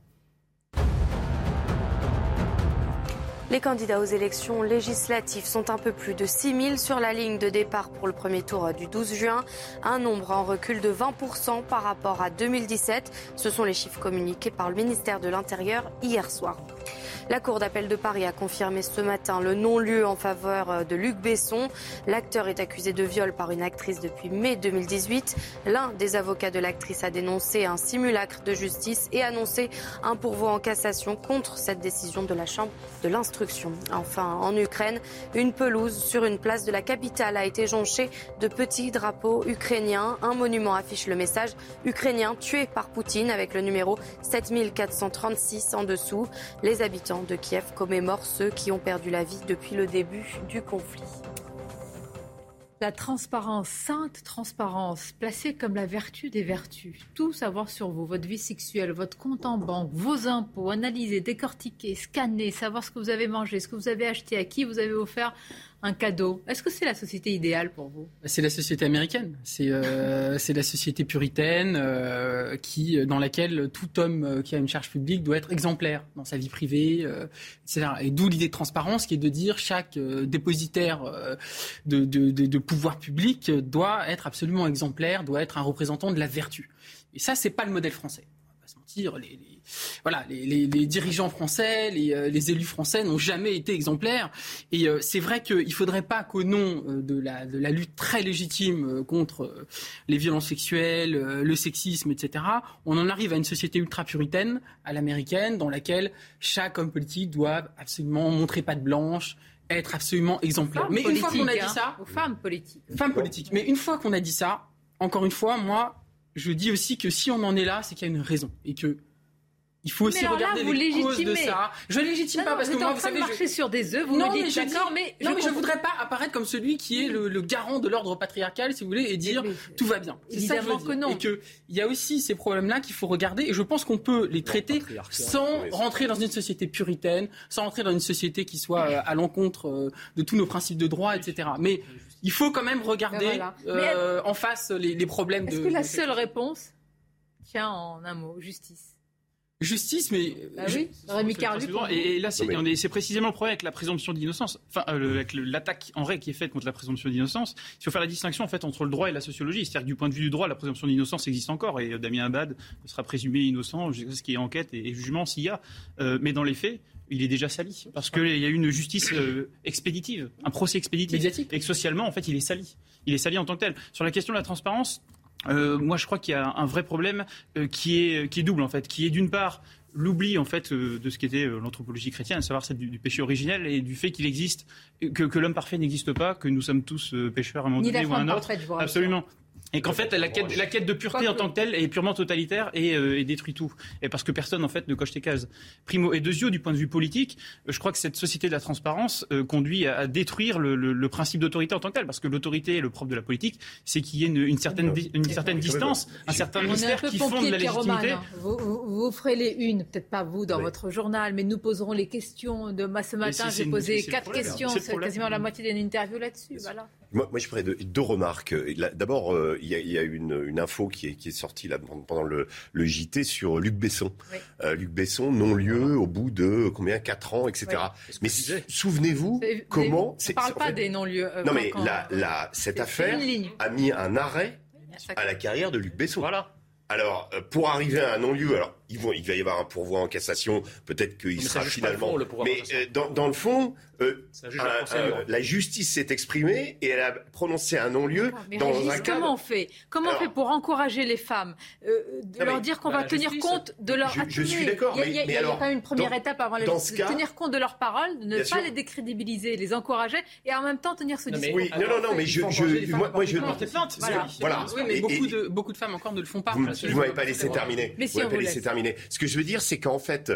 Les candidats aux élections législatives sont un peu plus de 6 000 sur la ligne de départ pour le premier tour du 12 juin. Un nombre en recul de 20% par rapport à 2017. Ce sont les chiffres communiqués par le ministère de l'Intérieur hier soir. La Cour d'appel de Paris a confirmé ce matin le non-lieu en faveur de Luc Besson. L'acteur est accusé de viol par une actrice depuis mai 2018. L'un des avocats de l'actrice a dénoncé un simulacre de justice et annoncé un pourvoi en cassation contre cette décision de la Chambre de l'instruction. Enfin, en Ukraine, une pelouse sur une place de la capitale a été jonchée de petits drapeaux ukrainiens. Un monument affiche le message « Ukrainien tué par Poutine » avec le numéro 7436 en dessous. Les habitants de Kiev commémorent ceux qui ont perdu la vie depuis le début du conflit. La transparence, sainte transparence, placée comme la vertu des vertus. Tout savoir sur vous, votre vie sexuelle, votre compte en banque, vos impôts, analyser, décortiquer, scanner, savoir ce que vous avez mangé, ce que vous avez acheté, à qui vous avez offert un cadeau. Est-ce que c'est la société idéale pour vous ? C'est la société américaine. C'est la société puritaine dans laquelle tout homme qui a une charge publique doit être exemplaire dans sa vie privée, etc. Et d'où l'idée de transparence qui est de dire chaque dépositaire de pouvoir public doit être absolument exemplaire, doit être un représentant de la vertu. Et ça, c'est pas le modèle français. On va pas se mentir. Les dirigeants français, les élus français n'ont jamais été exemplaires. Et c'est vrai qu'il ne faudrait pas qu'au nom de la lutte très légitime contre les violences sexuelles, le sexisme, etc., on en arrive à une société ultra-puritaine, à l'américaine, dans laquelle chaque homme politique doit absolument montrer patte blanche, être absolument exemplaire. Mais une fois qu'on a dit ça... Aux femmes politiques. Femmes politiques. Mais une fois qu'on a dit ça, encore une fois, moi, je dis aussi que si on en est là, c'est qu'il y a une raison. Et que il faut aussi regarder les causes de ça. Je légitime pas parce que moi, vous savez, marcher sur des œufs. Vous me dites d'accord, mais je voudrais pas apparaître comme celui qui est le garant de l'ordre patriarcal, si vous voulez, et dire tout va bien. Évidemment que non. Et que il y a aussi ces problèmes-là qu'il faut regarder. Et je pense qu'on peut les traiter sans rentrer dans une société puritaine, sans rentrer dans une société qui soit à l'encontre de tous nos principes de droit, etc. Mais il faut quand même regarder en face les problèmes. Est-ce que la seule réponse tient en un mot, justice? Justice, mais oui, Rémi Carluc. Et là, c'est précisément le problème avec la présomption d'innocence. Enfin, avec l'attaque en règle qui est faite contre la présomption d'innocence. Il faut faire la distinction en fait entre le droit et la sociologie. C'est-à-dire que du point de vue du droit, la présomption d'innocence existe encore et Damien Abad sera présumé innocent jusqu'à ce qu'il y ait enquête et jugement s'il y a. Mais dans les faits, il est déjà sali parce qu'il y a eu une justice expéditive, un procès expéditif, médiatique, et que socialement, en fait, il est sali. Il est sali en tant que tel. Sur la question de la transparence. Moi, je crois qu'il y a un vrai problème qui est double en fait, qui est d'une part l'oubli en fait de ce qu'était l'anthropologie chrétienne, à savoir celle du péché originel et du fait qu'il existe, que l'homme parfait n'existe pas, que nous sommes tous pécheurs à un moment donné ou à un autre. Absolument. Et qu'en fait, la quête de pureté en tant que telle est purement totalitaire et détruit tout. Et parce que personne, en fait, ne coche tes cases. Primo. Et deuxièmement, du point de vue politique, je crois que cette société de la transparence conduit à détruire le principe d'autorité en tant que tel. Parce que l'autorité, le propre de la politique, c'est qu'il y ait une certaine distance, un certain mystère qui fonde la légitimité. Vous ferez les unes, peut-être pas vous dans votre journal, mais nous poserons les questions. Ce matin, j'ai posé 4 questions. C'est quasiment la moitié d'une interview là-dessus. Voilà. Moi, je ferai deux remarques. D'abord, il y a une info qui est sortie là, pendant le JT sur Luc Besson. Oui. Luc Besson, non-lieu, au bout de 4 ans, etc. Oui. Mais souvenez-vous comment... On ne parle pas des non-lieux. Non, mais cette affaire a mis un arrêt à la carrière de Luc Besson. Voilà. Alors, pour arriver à un non-lieu, il va y avoir un pourvoi en cassation, peut-être qu'il sera finalement... Mais dans le fond, la justice s'est exprimée et elle a prononcé un non-lieu dans un cadre... Comment on fait pour encourager les femmes leur dire qu'on va tenir compte de leur... Je suis d'accord, mais il y a quand même une première étape avant de tenir compte de leurs paroles, de ne pas les décrédibiliser, les encourager et en même temps tenir ce discours. Oui, non, mais moi je... Voilà. Oui, mais beaucoup de femmes encore ne le font pas. Vous ne m'avez pas laissé terminer. Ce que je veux dire, c'est qu'en fait,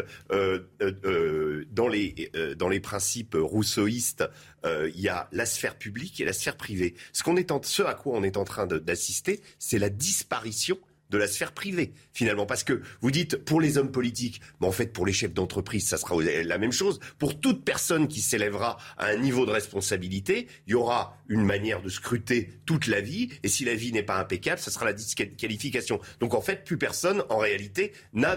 dans les principes rousseauistes, il y a la sphère publique et la sphère privée. Ce à quoi on est en train d'assister, c'est la disparition de la sphère privée, finalement. Parce que vous dites, pour les hommes politiques, mais en fait, pour les chefs d'entreprise, ça sera la même chose. Pour toute personne qui s'élèvera à un niveau de responsabilité, il y aura une manière de scruter toute la vie. Et si la vie n'est pas impeccable, ça sera la disqualification. Donc, en fait, plus personne, en réalité, n'a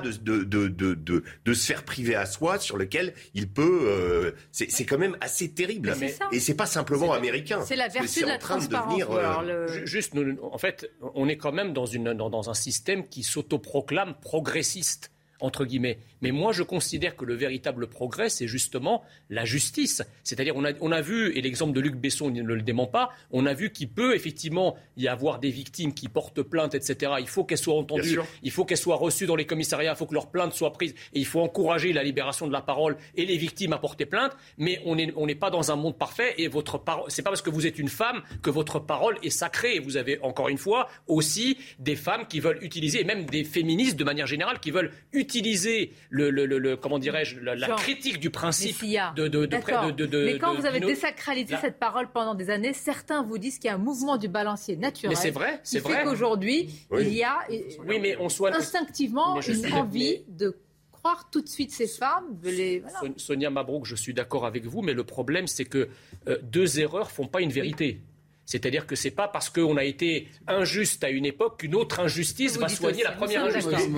de sphère privée à soi sur lequel il peut... c'est quand même assez terrible. Et c'est pas simplement américain. C'est la vertu de la transparence. Juste, en fait, on est quand même dans un système qui s'autoproclame progressiste, entre guillemets. Mais moi, je considère que le véritable progrès, c'est justement la justice. C'est-à-dire, on a vu, et l'exemple de Luc Besson ne le dément pas, on a vu qu'il peut effectivement y avoir des victimes qui portent plainte, etc. Il faut qu'elles soient entendues, il faut qu'elles soient reçues dans les commissariats, il faut que leurs plaintes soient prises, et il faut encourager la libération de la parole et les victimes à porter plainte. Mais on n'est pas dans un monde parfait, et c'est pas parce que vous êtes une femme que votre parole est sacrée. Et vous avez, encore une fois, aussi des femmes qui veulent utiliser, et même des féministes de manière générale, qui veulent utiliser d'utiliser comment dirais-je, la critique du principe Mais quand vous avez désacralisé cette parole pendant des années, certains vous disent qu'il y a un mouvement du balancier naturel. Mais c'est vrai, c'est vrai. Fait qu'aujourd'hui, il y a instinctivement une envie de croire tout de suite ces femmes. Sonia Mabrouk, je suis d'accord avec vous, mais le problème, c'est que deux erreurs font pas une vérité. C'est-à-dire que c'est pas parce qu'on a été injuste à une époque qu'une autre injustice va soigner la première injustice.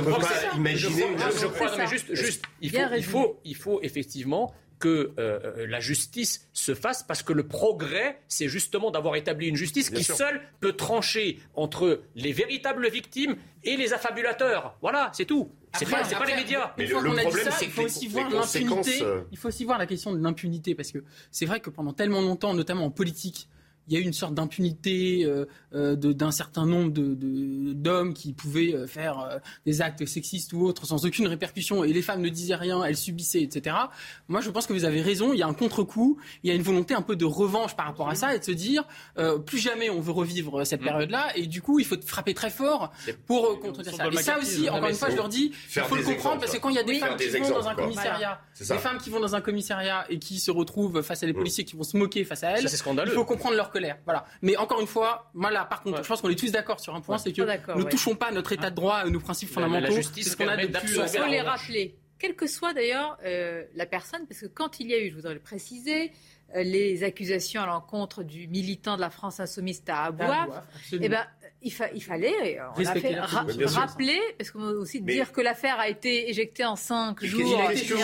Il faut effectivement que la justice se fasse, parce que le progrès, c'est justement d'avoir établi une justice qui seule peut trancher entre les véritables victimes et les affabulateurs. Voilà, c'est tout. C'est pas les médias. Mais le problème, c'est qu'il faut aussi voir l'impunité. Il faut aussi voir la question de l'impunité, parce que c'est vrai que pendant tellement longtemps, notamment en politique, il y a eu une sorte d'impunité d'un certain nombre d'hommes qui pouvaient faire des actes sexistes ou autres sans aucune répercussion, et les femmes ne disaient rien, elles subissaient, etc. Moi, je pense que vous avez raison, il y a un contre-coup, il y a une volonté un peu de revanche par rapport à ça, et de se dire plus jamais on veut revivre cette période-là, et du coup, il faut frapper très fort pour contredire ça. Et ça aussi, encore une fois, je leur dis, il faut le comprendre, parce que quand il y a des femmes qui vont dans un commissariat, des femmes qui vont dans un commissariat et qui se retrouvent face à des policiers qui vont se moquer face à elles, il faut comprendre leur colère. Voilà. Mais encore une fois, moi là, par contre, je pense qu'on est tous d'accord sur un point, c'est que ne touchons pas notre état de droit, nos principes fondamentaux. La justice, c'est ce qu'on a depuis. Il faut les rappeler, quelle que soit d'ailleurs la personne, parce que quand il y a eu, je voudrais le préciser, les accusations à l'encontre du militant de la France Insoumise Tahabouaf, il fallait rappeler, parce qu'on va aussi dire que l'affaire a été éjectée en 5 jours.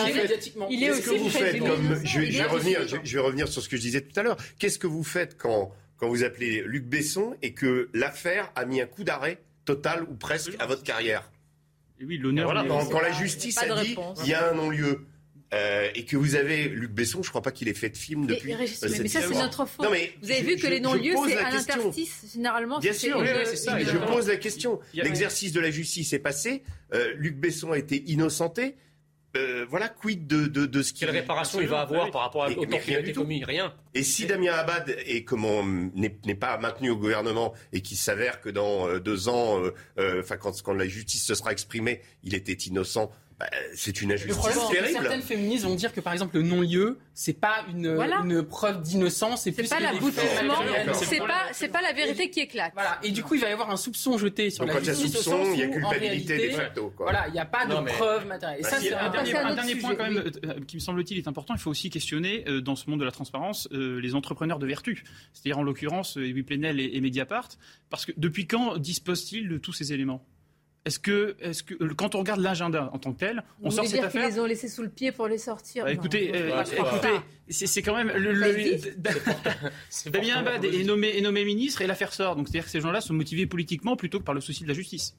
Je vais revenir sur ce que je disais tout à l'heure. Qu'est-ce que vous faites quand vous appelez Luc Besson et que l'affaire a mis un coup d'arrêt total ou presque à votre carrière? Oui, l'honneur. Quand la justice a dit il y a un non-lieu. Et que vous avez Luc Besson, je crois pas qu'il ait fait de film depuis. Mais ça, c'est notre faute. Vous avez vu que les non-lieux, c'est un interstice, généralement. Bien sûr, c'est ça. Je pose la question. L'exercice de la justice est passé. Luc Besson a été innocenté. Voilà, quid de ce qu'il... Quelle réparation il va avoir par rapport au temps qui a été commis? Rien. Et si Damien Abad n'est pas maintenu au gouvernement et qu'il s'avère que dans 2 ans, quand la justice se sera exprimée, il était innocent, c'est une injustice terrible. Certaines féministes vont dire que, par exemple, le non-lieu, c'est pas une preuve d'innocence, c'est plus l'aboutissement, c'est pas la vérité qui éclate. Voilà. Et du coup, il va y avoir un soupçon jeté sur la justice, au sens où, il y a culpabilité de facto. Voilà, il n'y a pas de preuve matérielle. Et ça, c'est un dernier point quand même qui me semble-t-il est important. Il faut aussi questionner dans ce monde de la transparence les entrepreneurs de vertu, c'est-à-dire en l'occurrence Louis Plenel et Mediapart, parce que depuis quand disposent-ils de tous ces éléments? Est-ce que quand on regarde l'agenda en tant que tel, on sort cette affaire? Ils les ont laissés sous le pied pour les sortir. Écoutez, c'est quand même Damien Abad est nommé ministre et l'affaire sort. Donc c'est-à-dire que ces gens-là sont motivés politiquement plutôt que par le souci de la justice.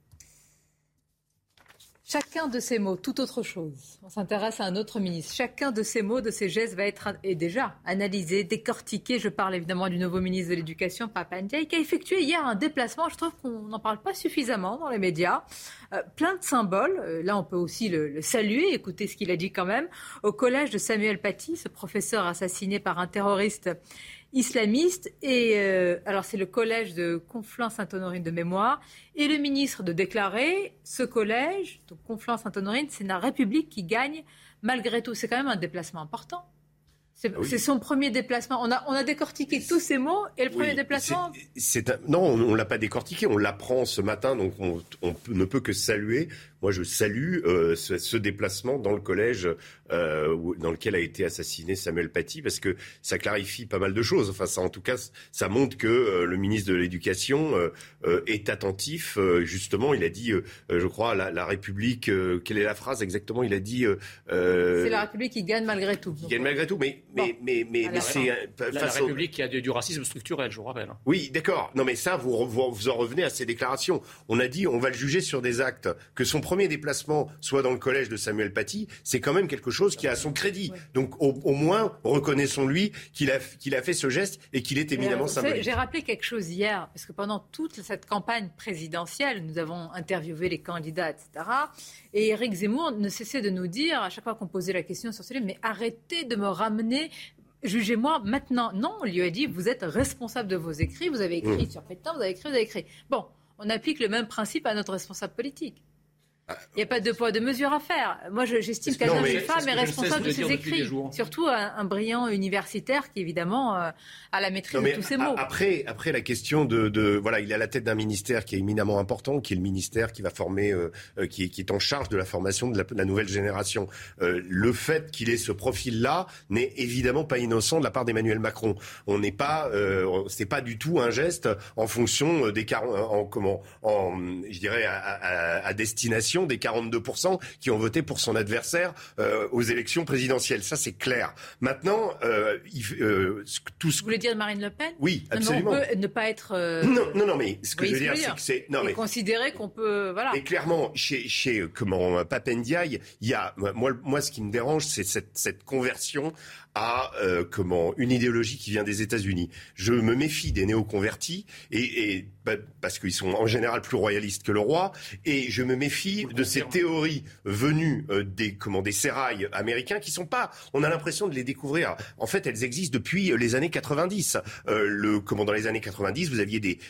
Chacun de ces mots, tout autre chose. On s'intéresse à un autre ministre. Chacun de ces mots, de ces gestes va être déjà analysé, décortiqué. Je parle évidemment du nouveau ministre de l'Éducation, Papa Ndiaye, qui a effectué hier un déplacement. Je trouve qu'on n'en parle pas suffisamment dans les médias. Plein de symboles. Là, on peut aussi le saluer, écouter ce qu'il a dit quand même. Au collège de Samuel Paty, ce professeur assassiné par un terroriste islamiste. Et alors, c'est le collège de Conflans-Sainte-Honorine de mémoire. Et le ministre de déclarer ce collège, donc Conflans-Sainte-Honorine, c'est la République qui gagne malgré tout. C'est quand même un déplacement important. C'est son premier déplacement. On a décortiqué tous ces mots et le premier déplacement... Non, on ne l'a pas décortiqué, on l'apprend ce matin, donc on ne peut que saluer. Moi, je salue ce déplacement dans le collège dans lequel a été assassiné Samuel Paty, parce que ça clarifie pas mal de choses. Enfin, ça, en tout cas, ça montre que le ministre de l'Éducation est attentif. Justement, il a dit, je crois, la République... quelle est la phrase exactement? Il a dit... c'est la République qui gagne malgré tout. Qui gagne malgré tout, mais c'est... La République qui a du racisme structurel, je vous rappelle. Oui, d'accord. Non, mais ça, vous en revenez à ces déclarations. On a dit, on va le juger sur des actes. Que son premier déplacement soit dans le collège de Samuel Paty, c'est quand même quelque chose qui a son crédit. Ouais. Donc, au moins, reconnaissons-lui qu'il a fait ce geste et qu'il est éminemment symbolique. J'ai rappelé quelque chose hier, parce que pendant toute cette campagne présidentielle, nous avons interviewé les candidats, etc. Et Éric Zemmour ne cessait de nous dire, à chaque fois qu'on posait la question sur ce livre, mais arrêtez de me ramener... Jugez-moi maintenant. Non, on lui a dit, vous êtes responsable de vos écrits, vous avez écrit sur Pétain, vous avez écrit. Bon, on applique le même principe à notre responsable politique. Il n'y a pas de poids, de mesure à faire. Moi, j'estime qu'Adrien Spitzer est responsable de ses écrits. Surtout un brillant universitaire qui, évidemment, a la maîtrise de tous ces mots. Après, la question voilà, il est à la tête d'un ministère qui est éminemment important, qui est le ministère qui va former, qui est en charge de la formation de la nouvelle génération. Le fait qu'il ait ce profil-là n'est évidemment pas innocent de la part d'Emmanuel Macron. On n'est pas, c'est pas du tout un geste en fonction des je dirais à destination des 42% qui ont voté pour son adversaire aux élections présidentielles. Ça, c'est clair. Maintenant, Vous voulez dire Marine Le Pen ? Oui, absolument. On peut ne pas être... Non, mais ce que je veux dire, c'est que c'est... Non, mais considérer qu'on peut... Voilà. Et clairement, chez Pape Ndiaye, il y a... Moi, ce qui me dérange, c'est cette conversion à une idéologie qui vient des États-Unis. Je me méfie des néoconvertis parce qu'ils sont en général plus royalistes que le roi, et je me méfie de ces théories venues des sérails américains qui sont pas. On a l'impression de les découvrir. En fait, elles existent depuis les années 90. Dans les années 90, vous aviez des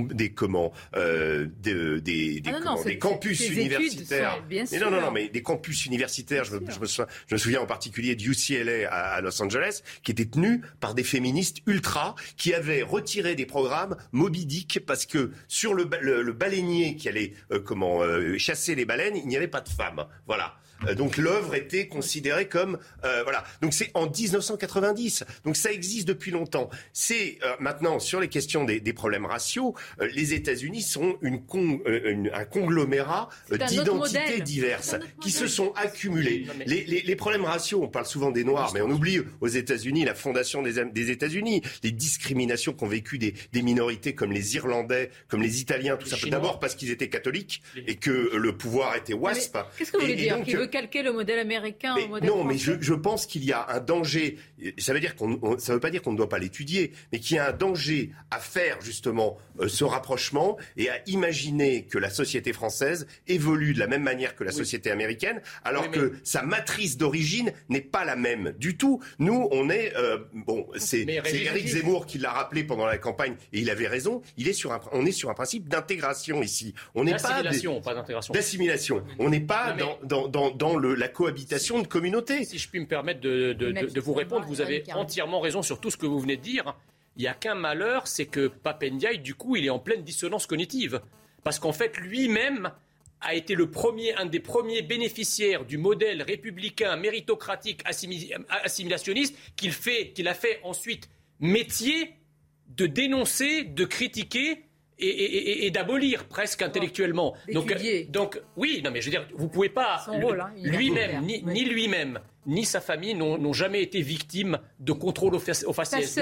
campus universitaires. Mais des campus universitaires. Je me souviens en particulier de UCLA à Los Angeles, qui était tenu par des féministes ultra qui avaient retiré des programmes Moby Dick parce que sur le baleinier qui allait chasser les baleines, il n'y avait pas de femmes. Voilà. Donc l'œuvre était considérée comme voilà. Donc c'est en 1990. Donc ça existe depuis longtemps. C'est maintenant sur les questions des problèmes raciaux, les États-Unis sont un conglomérat d'identités diverses qui se sont accumulées. Les problèmes raciaux, on parle souvent des Noirs, mais on oublie aux États-Unis la fondation des États-Unis, les discriminations qu'ont vécues des minorités comme les Irlandais, comme les Italiens, tout ça. D'abord parce qu'ils étaient catholiques et que le pouvoir était WASP. Qu'est-ce que vous voulez dire ? Qu'il veut calquer le modèle américain au modèle français ? Mais je pense qu'il y a un danger. Ça veut pas dire qu'on ne doit pas l'étudier, mais qu'il y a un danger à faire justement ce rapprochement et à imaginer que la société française évolue de la même manière que la société américaine, alors que sa matrice d'origine n'est pas la même du tout. Nous, on est c'est Éric Zemmour qui l'a rappelé pendant la campagne et il avait raison. On est sur un principe d'intégration ici. On n'est pas d'intégration. D'assimilation. On n'est pas dans la cohabitation de communautés. Si je puis me permettre de vous répondre, vous avez entièrement raison sur tout ce que vous venez de dire. Il n'y a qu'un malheur, c'est que Pape Ndiaye, du coup, il est en pleine dissonance cognitive. Parce qu'en fait, lui-même a été un des premiers bénéficiaires du modèle républicain, méritocratique, assimilationniste, qu'il a fait ensuite métier de dénoncer, de critiquer et d'abolir presque intellectuellement. Donc oui, non mais je veux dire, vous pouvez pas lui-même ni lui-même ni sa famille n'ont jamais été victimes de contrôle aux faciès,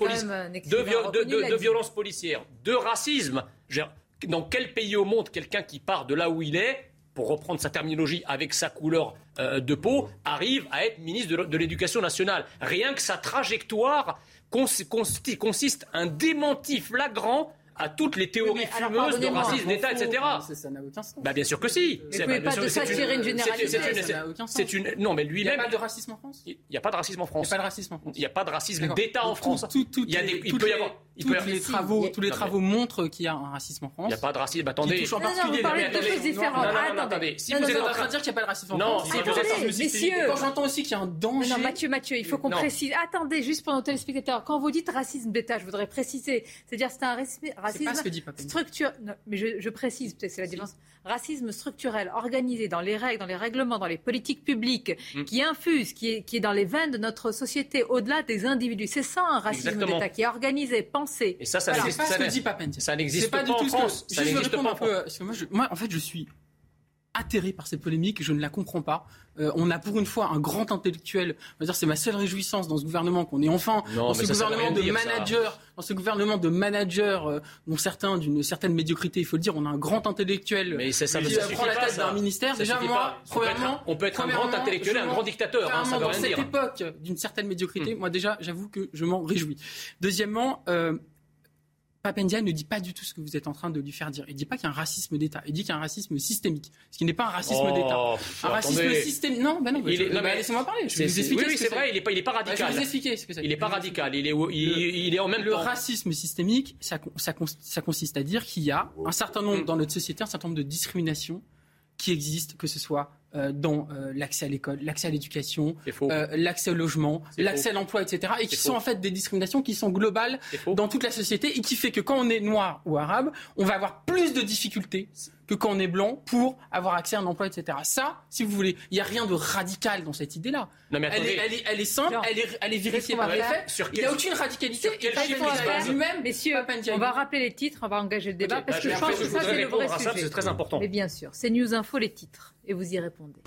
de violences policières, de racisme. Dans quel pays au monde quelqu'un qui part de là où il est, pour reprendre sa terminologie avec sa couleur de peau, arrive à être ministre de l'Éducation nationale ? Rien que sa trajectoire consiste un démenti flagrant à toutes les théories fumeuses de racisme d'État, etc. Ça n'a aucun sens. Bien sûr que si. Mais vous ne pouvez pas s'attirer une généralité. Ça n'a aucun sens. Non, mais lui-même... Il n'y a pas de racisme en France ? Il n'y a pas de racisme en France. Il n'y a pas de racisme en France. Il n'y a pas de racisme d'État en France. Tous les travaux montrent qu'il y a un racisme en France. Il n'y a pas de racisme. Attendez. Vous parlez de deux choses différentes. Attendez. Si vous êtes en train de dire qu'il n'y a pas de racisme en France. Messieurs. Quand j'entends aussi qu'il y a un danger... Non, Mathieu, il faut qu'on précise. Attendez, juste pour nos téléspectateurs. Quand vous dites racisme d'État, je voudrais préciser. C'est-à-dire c'est un racisme structurel. Mais je précise, peut-être c'est la différence. Racisme structurel, organisé dans les règles, dans les règlements, dans les politiques publiques, qui infuse, qui est dans les veines de notre société, au-delà des individus. C'est ça un racisme d'État qui est organisé, pensé. Et ça n'existe pas. C'est pas ce que dit Pape Ndiaye. Ça n'existe pas en France. Ça n'existe pas en France. Moi, en fait, je suis atterré par cette polémique, je ne la comprends pas. On a pour une fois un grand intellectuel. On va dire, c'est ma seule réjouissance dans ce gouvernement qu'on est enfin dans ce gouvernement de managers, dont certains d'une certaine médiocrité, il faut le dire. On a un grand intellectuel qui prend la tête d'un ministère. Déjà, moi, premièrement, on peut être un grand intellectuel et un grand dictateur. Ça veut rien dire. Dans cette époque d'une certaine médiocrité, moi déjà, j'avoue que je m'en réjouis. Deuxièmement. Pape Ndiaye ne dit pas du tout ce que vous êtes en train de lui faire dire. Il ne dit pas qu'il y a un racisme d'État. Il dit qu'il y a un racisme systémique. Ce qui n'est pas un racisme d'État. Un racisme systémique. Non, laissez-moi parler. Je vais vous expliquer. Oui, c'est vrai, il n'est pas radical. Je vais vous expliquer ce que c'est. Il n'est pas radical. Il est en même temps. Le racisme systémique, ça consiste à dire qu'il y a un certain nombre dans notre société, un certain nombre de discriminations qui existent, que ce soit dans l'accès à l'école, l'accès à l'éducation, l'accès au logement, l'accès à l'emploi, etc. Et qui sont en fait des discriminations qui sont globales dans toute la société et qui fait que quand on est noir ou arabe, on va avoir plus de difficultés que quand on est blanc pour avoir accès à un emploi, etc. Ça, si vous voulez, il n'y a rien de radical dans cette idée-là. Non, mais elle est simple, elle est vérifiée par les faits. Il n'y a aucune radicalité. Messieurs, on va rappeler les titres, on va engager le débat, parce que je pense que ça, c'est le vrai sujet. C'est très important. Mais bien sûr, c'est News Info, les titres, et vous y répondez.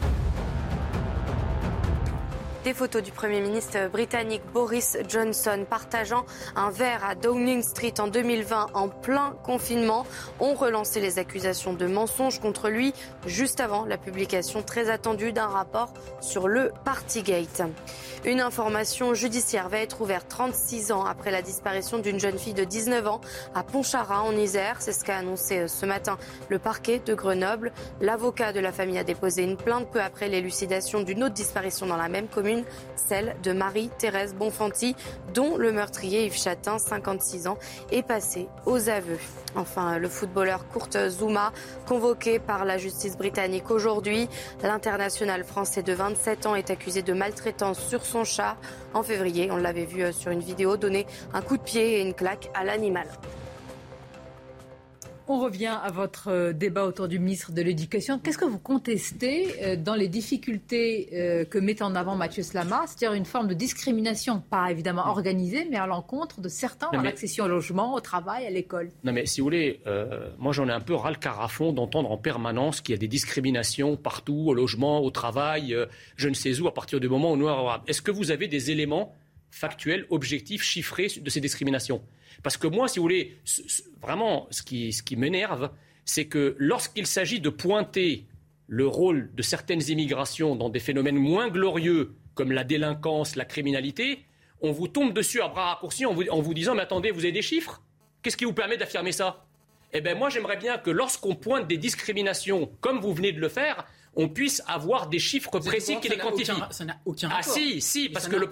Des photos du Premier ministre britannique Boris Johnson partageant un verre à Downing Street en 2020 en plein confinement ont relancé les accusations de mensonges contre lui juste avant la publication très attendue d'un rapport sur le Partygate. Une information judiciaire va être ouverte 36 ans après la disparition d'une jeune fille de 19 ans à Pontcharra en Isère. C'est ce qu'a annoncé ce matin le parquet de Grenoble. L'avocat de la famille a déposé une plainte peu après l'élucidation d'une autre disparition dans la même commune, celle de Marie-Thérèse Bonfanti, dont le meurtrier Yves Chatin, 56 ans, est passé aux aveux. Enfin, le footballeur Kurt Zouma, convoqué par la justice britannique aujourd'hui. L'international français de 27 ans est accusé de maltraitance sur son chat. En février, on l'avait vu sur une vidéo donner un coup de pied et une claque à l'animal. On revient à votre débat autour du ministre de l'Éducation. Qu'est-ce que vous contestez dans les difficultés que met en avant Mathieu Slama, c'est-à-dire une forme de discrimination, pas évidemment organisée, mais à l'encontre de certains dans l'accession au logement, au travail, à l'école? Non mais si vous voulez, moi j'en ai un peu ras le carafon d'entendre en permanence qu'il y a des discriminations partout, au logement, au travail, je ne sais où, à partir du moment où nous... Est-ce que vous avez des éléments factuels, objectifs, chiffrés de ces discriminations? Parce que moi, si vous voulez, vraiment, ce qui m'énerve, c'est que lorsqu'il s'agit de pointer le rôle de certaines immigrations dans des phénomènes moins glorieux, comme la délinquance, la criminalité, on vous tombe dessus à bras raccourcis en vous disant « Mais attendez, vous avez des chiffres ? Qu'est-ce qui vous permet d'affirmer ça ?» Eh bien, moi, j'aimerais bien que lorsqu'on pointe des discriminations, comme vous venez de le faire, on puisse avoir des chiffres précis qui les quantifient. Ça n'a aucun rapport. Ah si, parce que le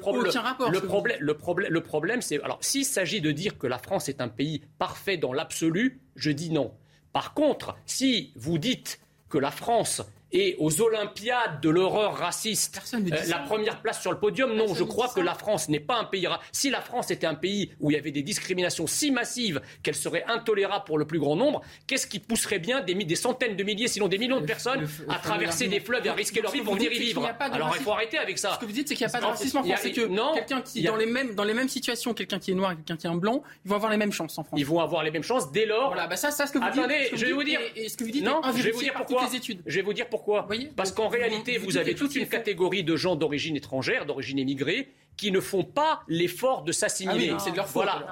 problème, c'est... Alors, s'il s'agit de dire que la France est un pays parfait dans l'absolu, je dis non. Par contre, si vous dites que la France est aux Olympiades de l'horreur raciste, la première place sur le podium, non, je crois que la France n'est pas un pays... Si la France était un pays où il y avait des discriminations si massives qu'elles seraient intolérables pour le plus grand nombre, qu'est-ce qui pousserait bien des centaines de milliers, sinon des millions de personnes à traverser des fleuves et à risquer leur vie pour venir y vivre? Alors il faut arrêter avec ça. Ce que vous dites, c'est qu'il n'y a pas de racisme en France. C'est que quelqu'un qui est dans les mêmes situations, quelqu'un qui est noir et quelqu'un qui est un blanc, ils vont avoir les mêmes chances en France. Ils vont avoir les mêmes chances dès lors... Voilà, ça, ce que vous dites... Attendez, je vais vous dire... Et ce que vous dites non, je vais vous dire pourquoi. Je vais vous dire pourquoi. Parce qu'en réalité, vous avez toute une catégorie de gens d'origine étrangère, d'origine émigrée, qui ne font pas l'effort de s'assimiler. C'est de leur faute. Voilà.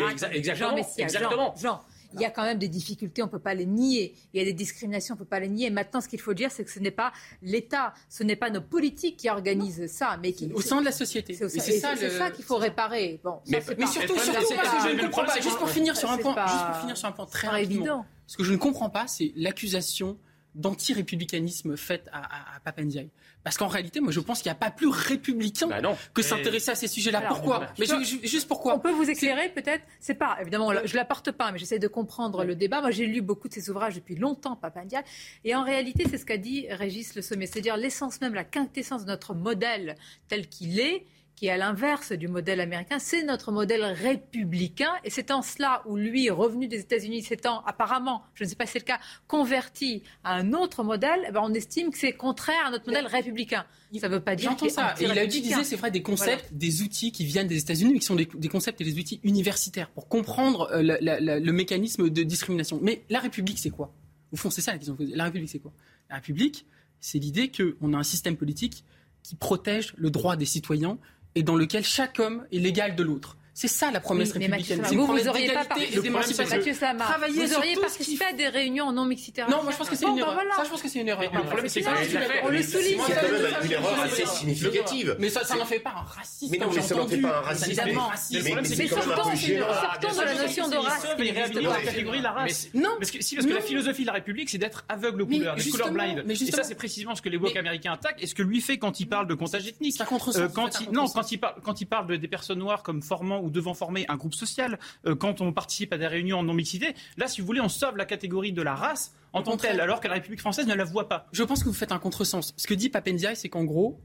Exactement. Jean, il y a quand même des difficultés, on ne peut pas les nier. Il y a des discriminations, on ne peut pas les nier. Maintenant, ce qu'il faut dire, c'est que ce n'est pas l'État, ce n'est pas nos politiques qui organisent ça, mais qui... Au sein de la société. C'est ça qu'il faut réparer. Bon, mais surtout, ce que je ne comprends pas, juste pour finir sur un point très rapidement. Ce que je ne comprends pas, c'est l'accusation d'anti-républicanisme faite à Pape Ndiaye. Parce qu'en réalité, moi, je pense qu'il n'y a pas plus républicain que s'intéresser à ces sujets-là. Pourquoi ? Juste pourquoi ? On peut vous éclairer, peut-être ? C'est pas, évidemment, je ne l'apporte pas, mais j'essaie de comprendre le débat. Moi, j'ai lu beaucoup de ses ouvrages depuis longtemps, Pape Ndiaye. Et en réalité, c'est ce qu'a dit Régis Le Sommet. C'est-à-dire l'essence même, la quintessence de notre modèle tel qu'il est, qui est à l'inverse du modèle américain, c'est notre modèle républicain. Et c'est en cela où lui, revenu des États-Unis, s'étant apparemment, je ne sais pas si c'est le cas, converti à un autre modèle, on estime que c'est contraire à notre modèle républicain. Ça ne veut pas dire J'entends ça. Et il a utilisé, c'est vrai, des concepts, des outils qui viennent des États-Unis, mais qui sont des concepts et des outils universitaires pour comprendre le mécanisme de discrimination. Mais la République, c'est quoi ? Au fond, c'est ça la question. La République, c'est quoi ? La République, c'est l'idée qu'on a un système politique qui protège le droit des citoyens et dans lequel chaque homme est l'égal de l'autre. C'est ça la promesse républicaine. Vous n'auriez pas participé à des réunions non mixité raciale. Non, moi je pense que c'est une erreur. Ça, je pense que c'est une erreur. Le problème, c'est on le souligne. C'est une erreur assez significative. Mais ça n'en fait pas un raciste. Mais non, mais ça n'en fait pas un raciste. Mais sortons de la notion de race. La catégorie de la race. Non, parce que la philosophie de la République, c'est d'être aveugle aux couleurs, d'être color blind. Et ça, c'est précisément ce que les woke américains attaquent et ce que lui fait quand il parle de comptage ethnique. Quand il parle des personnes noires comme formant ou ou devant former un groupe social, quand on participe à des réunions en non-mixité. Là, si vous voulez, on sauve la catégorie de la race en tant que telle, alors que la République française ne la voit pas. Je pense que vous faites un contresens. Ce que dit Pape Ndiaye, c'est qu'en gros,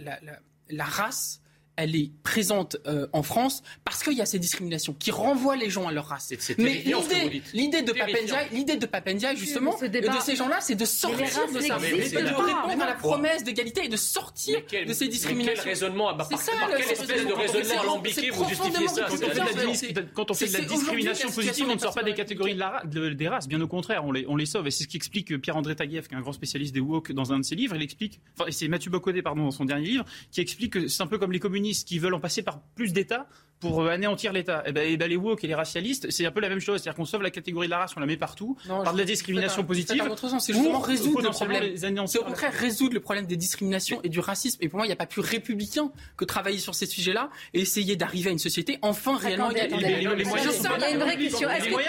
la race, elle est présente en France parce qu'il y a ces discriminations qui renvoient les gens à leur race. Mais l'idée de Pape Ndiaye, justement, et de ces gens-là, c'est de sortir de ça, de répondre à la promesse d'égalité et de sortir de ces discriminations. Quel raisonnement, c'est ça, quel espèce de raisonnement alambiqué vous justifiez ça? Quand on fait de la discrimination positive, on ne sort pas des catégories des races, bien au contraire, on les sauve. Et c'est ce qu'explique Pierre-André Taguieff, qui est un grand spécialiste des woke, dans un de ses livres. Il explique, enfin, c'est Mathieu Bocoté, dans son dernier livre, qui explique que c'est un peu comme les communistes qui veulent en passer par plus d'États pour anéantir l'État. Et ben les woke et les racialistes, c'est un peu la même chose. C'est-à-dire qu'on sauve la catégorie de la race, on la met partout, par de la discrimination positive. C'est justement résoudre le problème. C'est au contraire résoudre le problème des discriminations et du racisme. Et pour moi, il n'y a pas plus républicain que travailler sur ces sujets-là et essayer d'arriver à une société enfin réellement égalitaire. Il y a une vraie question.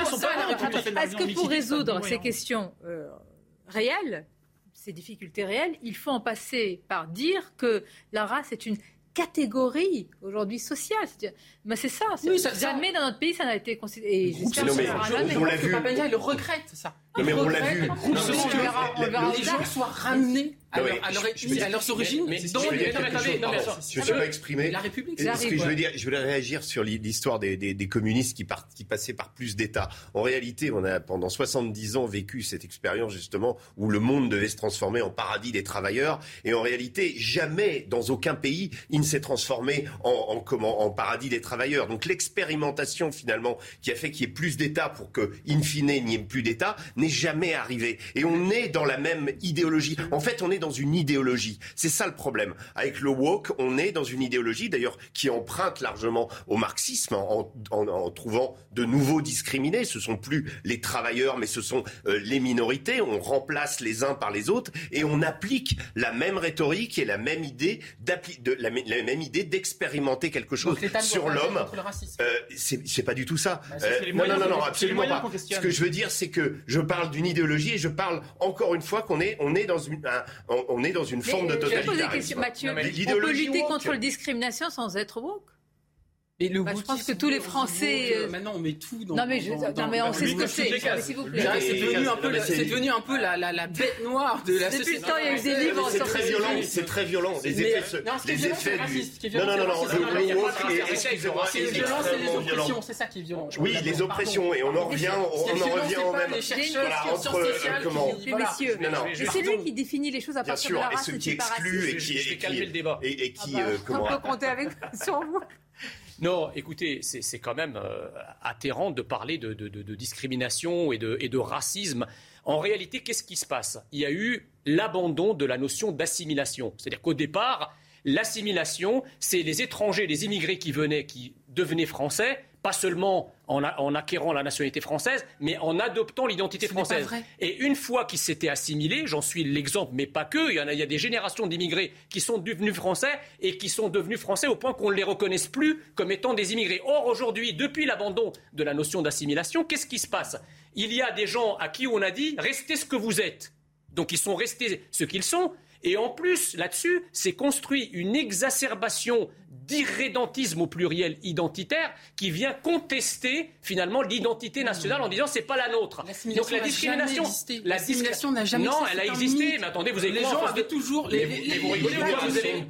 Est-ce que pour résoudre ces questions réelles, ces difficultés réelles, il faut en passer par dire que la race est une catégorie aujourd'hui sociale. C'est ça. Jamais dans notre pays ça n'a été considéré. Et j'espère on l'a vu. Pape Ndiaye le regrette, ça. Mais on l'a vu. Les gens soient ramenés à leurs origines. Je ne suis pas exprimé. La République. Ce que je veux dire, je voulais réagir sur l'histoire des communistes qui passaient par plus d'États. En réalité, on a pendant 70 ans vécu cette expérience justement où le monde devait se transformer en paradis des travailleurs. Et en réalité, jamais dans aucun pays il ne s'est transformé en paradis des travailleurs. Donc l'expérimentation finalement qui a fait qu'il y ait plus d'États pour que, in fine, il n'y ait plus d'États n'est jamais arrivé. Et on est dans la même idéologie. En fait, on est dans une idéologie. C'est ça le problème. Avec le woke, on est dans une idéologie, d'ailleurs, qui emprunte largement au marxisme en trouvant de nouveaux discriminés. Ce sont plus les travailleurs, mais ce sont les minorités. On remplace les uns par les autres et on applique la même rhétorique et la même idée d'expérimenter quelque chose sur l'homme. C'est pas du tout ça. Non, absolument pas. Ce que je veux dire, c'est que je parle d'une idéologie et je parle encore une fois qu'on est dans une forme de totalitarisme. Mathieu, on peut lutter contre la discrimination sans être woke. Et je pense que tous les Français. Maintenant, on met tout dans. Non, mais on sait ce que c'est. S'il vous plaît. C'est devenu un peu la bête noire de la société. Depuis le temps, il y a eu des livres. C'est très violent. Les effets du. Non. Le woke, excusez-moi, c'est violent, c'est les oppressions. C'est ça qui est violent. Oui, les oppressions. Et on en revient au même. Messieurs, c'est lui qui définit les choses à partir de la race. Et ce qui exclut et qui. Je vais calmer le débat. Et qui. On peut compter sur vous. Non, écoutez, c'est quand même atterrant de parler de discrimination et de racisme. En réalité, qu'est-ce qui se passe? Il y a eu l'abandon de la notion d'assimilation. C'est-à-dire qu'au départ, l'assimilation, c'est les étrangers, les immigrés qui devenaient français, pas seulement en acquérant la nationalité française, mais en adoptant l'identité française. Et une fois qu'ils s'étaient assimilés, j'en suis l'exemple, mais pas que, il y a des générations d'immigrés qui sont devenus français et qui sont devenus français au point qu'on ne les reconnaisse plus comme étant des immigrés. Or, aujourd'hui, depuis l'abandon de la notion d'assimilation, qu'est-ce qui se passe? Il y a des gens à qui on a dit « restez ce que vous êtes ». Donc ils sont restés ce qu'ils sont. Et en plus, là-dessus, c'est construit une exacerbation d'irrédentisme au pluriel identitaire qui vient contester finalement l'identité nationale en disant c'est pas la nôtre. Donc la discrimination, l'assimilation n'a jamais existé. Non, elle a existé, mais attendez, vous avez les gens avaient toujours vous rigolez pas, vous avez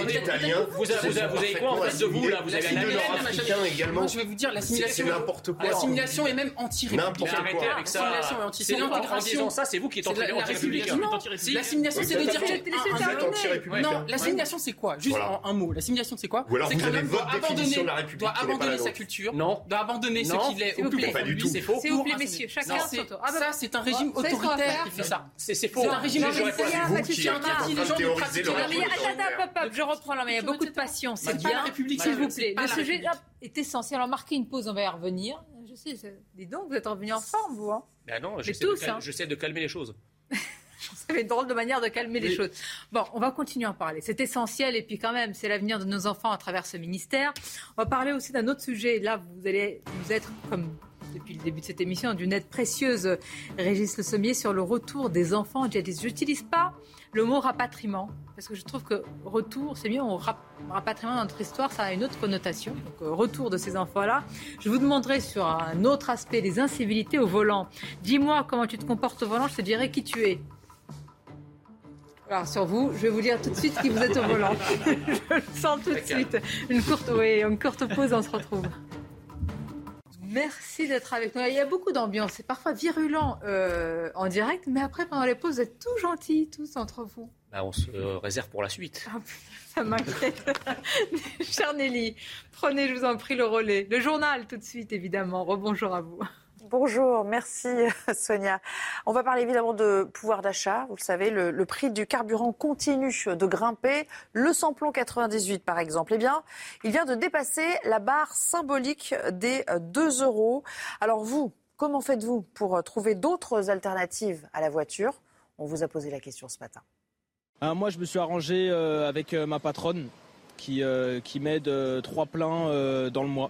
quoi en face de vous là? Vous avez un africain également. Je vais vous dire l'assimilation, c'est n'importe quoi. L'assimilation est même anti-républicaine. Arrêtez avec ça. C'est l'intégration. En disant ça, c'est vous qui êtes anti-républicain. L'assimilation, c'est de dire non, l'assimilation c'est quoi? Juste en un mot, l'assimilation c'est quoi? C'est qu'un homme doit abandonner sa culture, doit abandonner ce qu'il est au plus profond. C'est faux. S'il vous plaît, messieurs, chacun son tour. Ça, c'est un régime autoritaire qui fait ça. C'est faux. C'est un régime autoritaire qui interdit les gens de pratiquer leur religion. Je reprends là, mais il y a beaucoup de passion. C'est bien, s'il vous plaît. Le sujet est essentiel. Alors, marquez une pause, on va y revenir. Je sais, dis donc, vous êtes revenu en forme, vous. Ben non, j'essaie de calmer les choses. Ça fait une drôle de manière de calmer les choses. Bon, on va continuer à en parler. C'est essentiel et puis quand même, c'est l'avenir de nos enfants à travers ce ministère. On va parler aussi d'un autre sujet. Là, vous allez nous être comme depuis le début de cette émission d'une aide précieuse, Régis Le Sommier, sur le retour des enfants djihadistes. Je n'utilise pas le mot rapatriement, parce que je trouve que retour, c'est mieux. Rapatriement dans notre histoire, ça a une autre connotation. Donc retour de ces enfants-là. Je vous demanderai sur un autre aspect, les incivilités au volant. Dis-moi comment tu te comportes au volant, je te dirai qui tu es. Alors sur vous, je vais vous dire tout de suite qui vous êtes au volant. Je le sens tout de suite. Une courte pause, on se retrouve. Merci d'être avec nous. Il y a beaucoup d'ambiance, c'est parfois virulent en direct, mais après, pendant les pauses, vous êtes tous gentils, tous entre vous. On se réserve pour la suite. Oh, ça m'inquiète. Chère Nelly, prenez, je vous en prie, le relais. Le journal, tout de suite, évidemment. Rebonjour à vous. Bonjour, merci Sonia. On va parler évidemment de pouvoir d'achat. Vous le savez, le prix du carburant continue de grimper. Le samplon 98 par exemple, eh bien, il vient de dépasser la barre symbolique des 2 €. Alors vous, comment faites-vous pour trouver d'autres alternatives à la voiture ? On vous a posé la question ce matin. Moi, je me suis arrangé avec ma patronne qui m'aide 3 pleins dans le mois.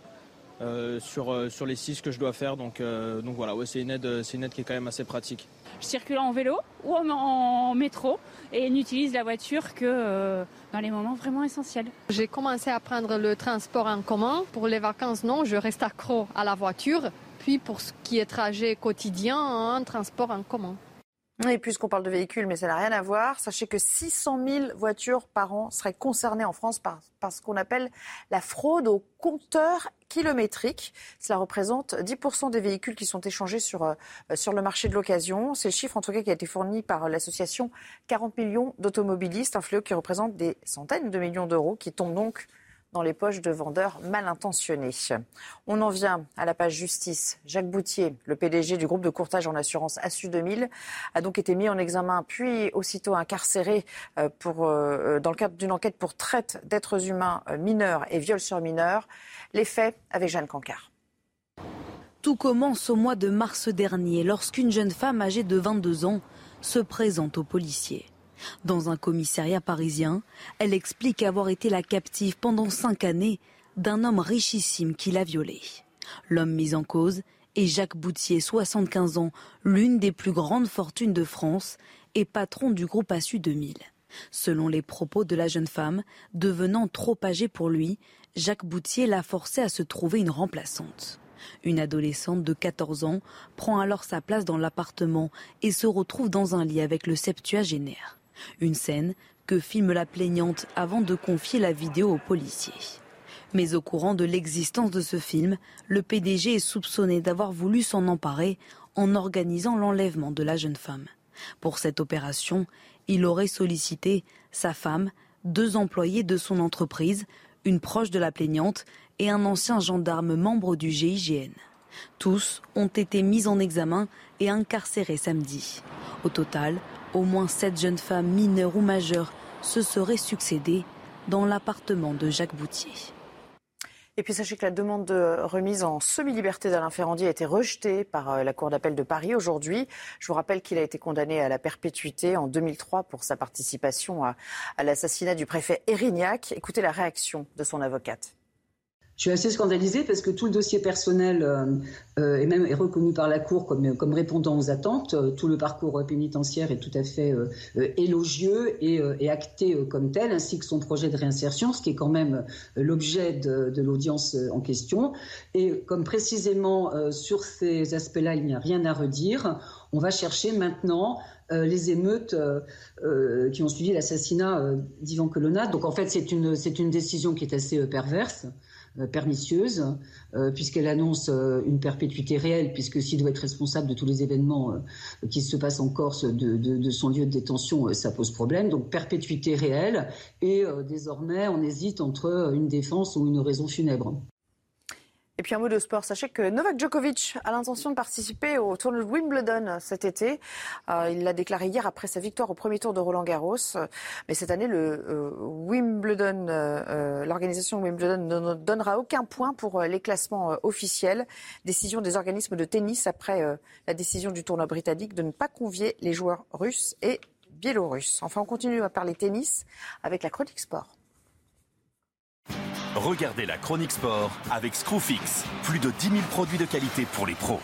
Sur les 6 que je dois faire, donc voilà, ouais, c'est une aide qui est quand même assez pratique. Je circule en vélo ou en métro et n'utilise la voiture que dans les moments vraiment essentiels. J'ai commencé à prendre le transport en commun. Pour les vacances, non, je reste accro à la voiture. Puis pour ce qui est trajet quotidien, un transport en commun. Et puisqu'on parle de véhicules, mais ça n'a rien à voir, sachez que 600 000 voitures par an seraient concernées en France par ce qu'on appelle la fraude au compteur kilométrique. Cela représente 10% des véhicules qui sont échangés sur le marché de l'occasion. C'est le chiffre en tout cas qui a été fourni par l'association 40 millions d'automobilistes, un fléau qui représente des centaines de millions d'euros qui tombent donc dans les poches de vendeurs mal intentionnés. On en vient à la page justice. Jacques Boutier, le PDG du groupe de courtage en assurance Assu 2000, a donc été mis en examen puis aussitôt incarcéré dans le cadre d'une enquête pour traite d'êtres humains mineurs et viol sur mineurs. Les faits avec Jeanne Cancard. Tout commence au mois de mars dernier lorsqu'une jeune femme âgée de 22 ans se présente aux policiers. Dans un commissariat parisien, elle explique avoir été la captive pendant 5 années d'un homme richissime qui l'a violée. L'homme mis en cause est Jacques Boutier, 75 ans, l'une des plus grandes fortunes de France et patron du groupe Assu 2000. Selon les propos de la jeune femme, devenant trop âgée pour lui, Jacques Boutier l'a forcée à se trouver une remplaçante. Une adolescente de 14 ans prend alors sa place dans l'appartement et se retrouve dans un lit avec le septuagénaire. Une scène que filme la plaignante avant de confier la vidéo aux policiers. Mais au courant de l'existence de ce film, le PDG est soupçonné d'avoir voulu s'en emparer en organisant l'enlèvement de la jeune femme. Pour cette opération, il aurait sollicité sa femme, 2 employés de son entreprise, une proche de la plaignante et un ancien gendarme membre du GIGN. Tous ont été mis en examen et incarcérés samedi. Au total, au moins 7 jeunes femmes mineures ou majeures se seraient succédées dans l'appartement de Jacques Boutier. Et puis sachez que la demande de remise en semi-liberté d'Alain Ferrandi a été rejetée par la Cour d'appel de Paris aujourd'hui. Je vous rappelle qu'il a été condamné à la perpétuité en 2003 pour sa participation à l'assassinat du préfet Erignac. Écoutez la réaction de son avocate. Je suis assez scandalisée parce que tout le dossier personnel est reconnu par la Cour comme répondant aux attentes. Tout le parcours pénitentiaire est tout à fait élogieux et acté comme tel, ainsi que son projet de réinsertion, ce qui est quand même l'objet de l'audience en question. Et comme précisément sur ces aspects-là, il n'y a rien à redire, on va chercher maintenant les émeutes qui ont suivi l'assassinat d'Ivan Colonna. Donc en fait, c'est une décision qui est assez perverse. Pernicieuse, puisqu'elle annonce une perpétuité réelle, puisque s'il doit être responsable de tous les événements qui se passent en Corse de son lieu de détention, ça pose problème. Donc perpétuité réelle, et désormais on hésite entre une défense ou une raison funèbre. Et puis un mot de sport. Sachez que Novak Djokovic a l'intention de participer au tournoi de Wimbledon cet été. Il l'a déclaré hier après sa victoire au premier tour de Roland-Garros. Mais cette année, l'organisation Wimbledon ne donnera aucun point pour les classements officiels. Décision des organismes de tennis après la décision du tournoi britannique de ne pas convier les joueurs russes et biélorusses. Enfin, on continue à parler tennis avec la chronique sport. Regardez la Chronique Sport avec Screwfix. Plus de 10 000 produits de qualité pour les pros.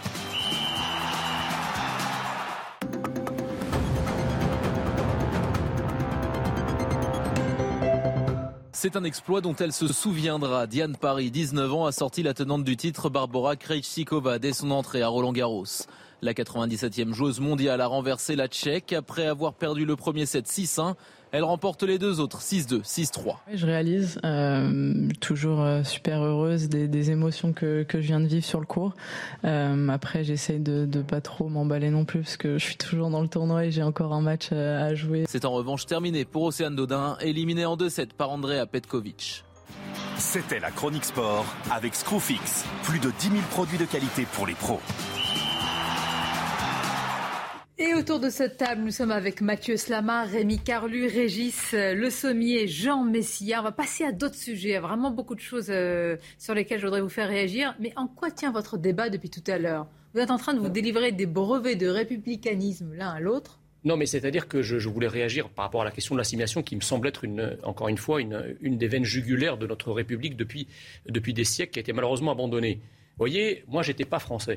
C'est un exploit dont elle se souviendra. Diane Parry, 19 ans, a sorti la tenante du titre Barbora Krejcikova dès son entrée à Roland-Garros. La 97e joueuse mondiale a renversé la Tchèque. Après avoir perdu le premier set 6-1, elle remporte les deux autres 6-2, 6-3. Je réalise, toujours super heureuse des émotions que je viens de vivre sur le court. Après, j'essaye de pas trop m'emballer non plus parce que je suis toujours dans le tournoi et j'ai encore un match à jouer. C'est en revanche terminé pour Océane Dodin, éliminée en 2-7 par Andrea Petkovic. C'était la Chronique Sport avec Screwfix. Plus de 10 000 produits de qualité pour les pros. Et autour de cette table, nous sommes avec Mathieu Slama, Rémi Carlu, Régis Le Sommier, Jean Messia. On va passer à d'autres sujets. Il y a vraiment beaucoup de choses sur lesquelles je voudrais vous faire réagir. Mais en quoi tient votre débat depuis tout à l'heure ? Vous êtes en train de vous délivrer des brevets de républicanisme l'un à l'autre ? Non, mais c'est-à-dire que je voulais réagir par rapport à la question de l'assimilation qui me semble être, encore une fois, une des veines jugulaires de notre République depuis des siècles qui a été malheureusement abandonnée. Vous voyez, moi, je n'étais pas français.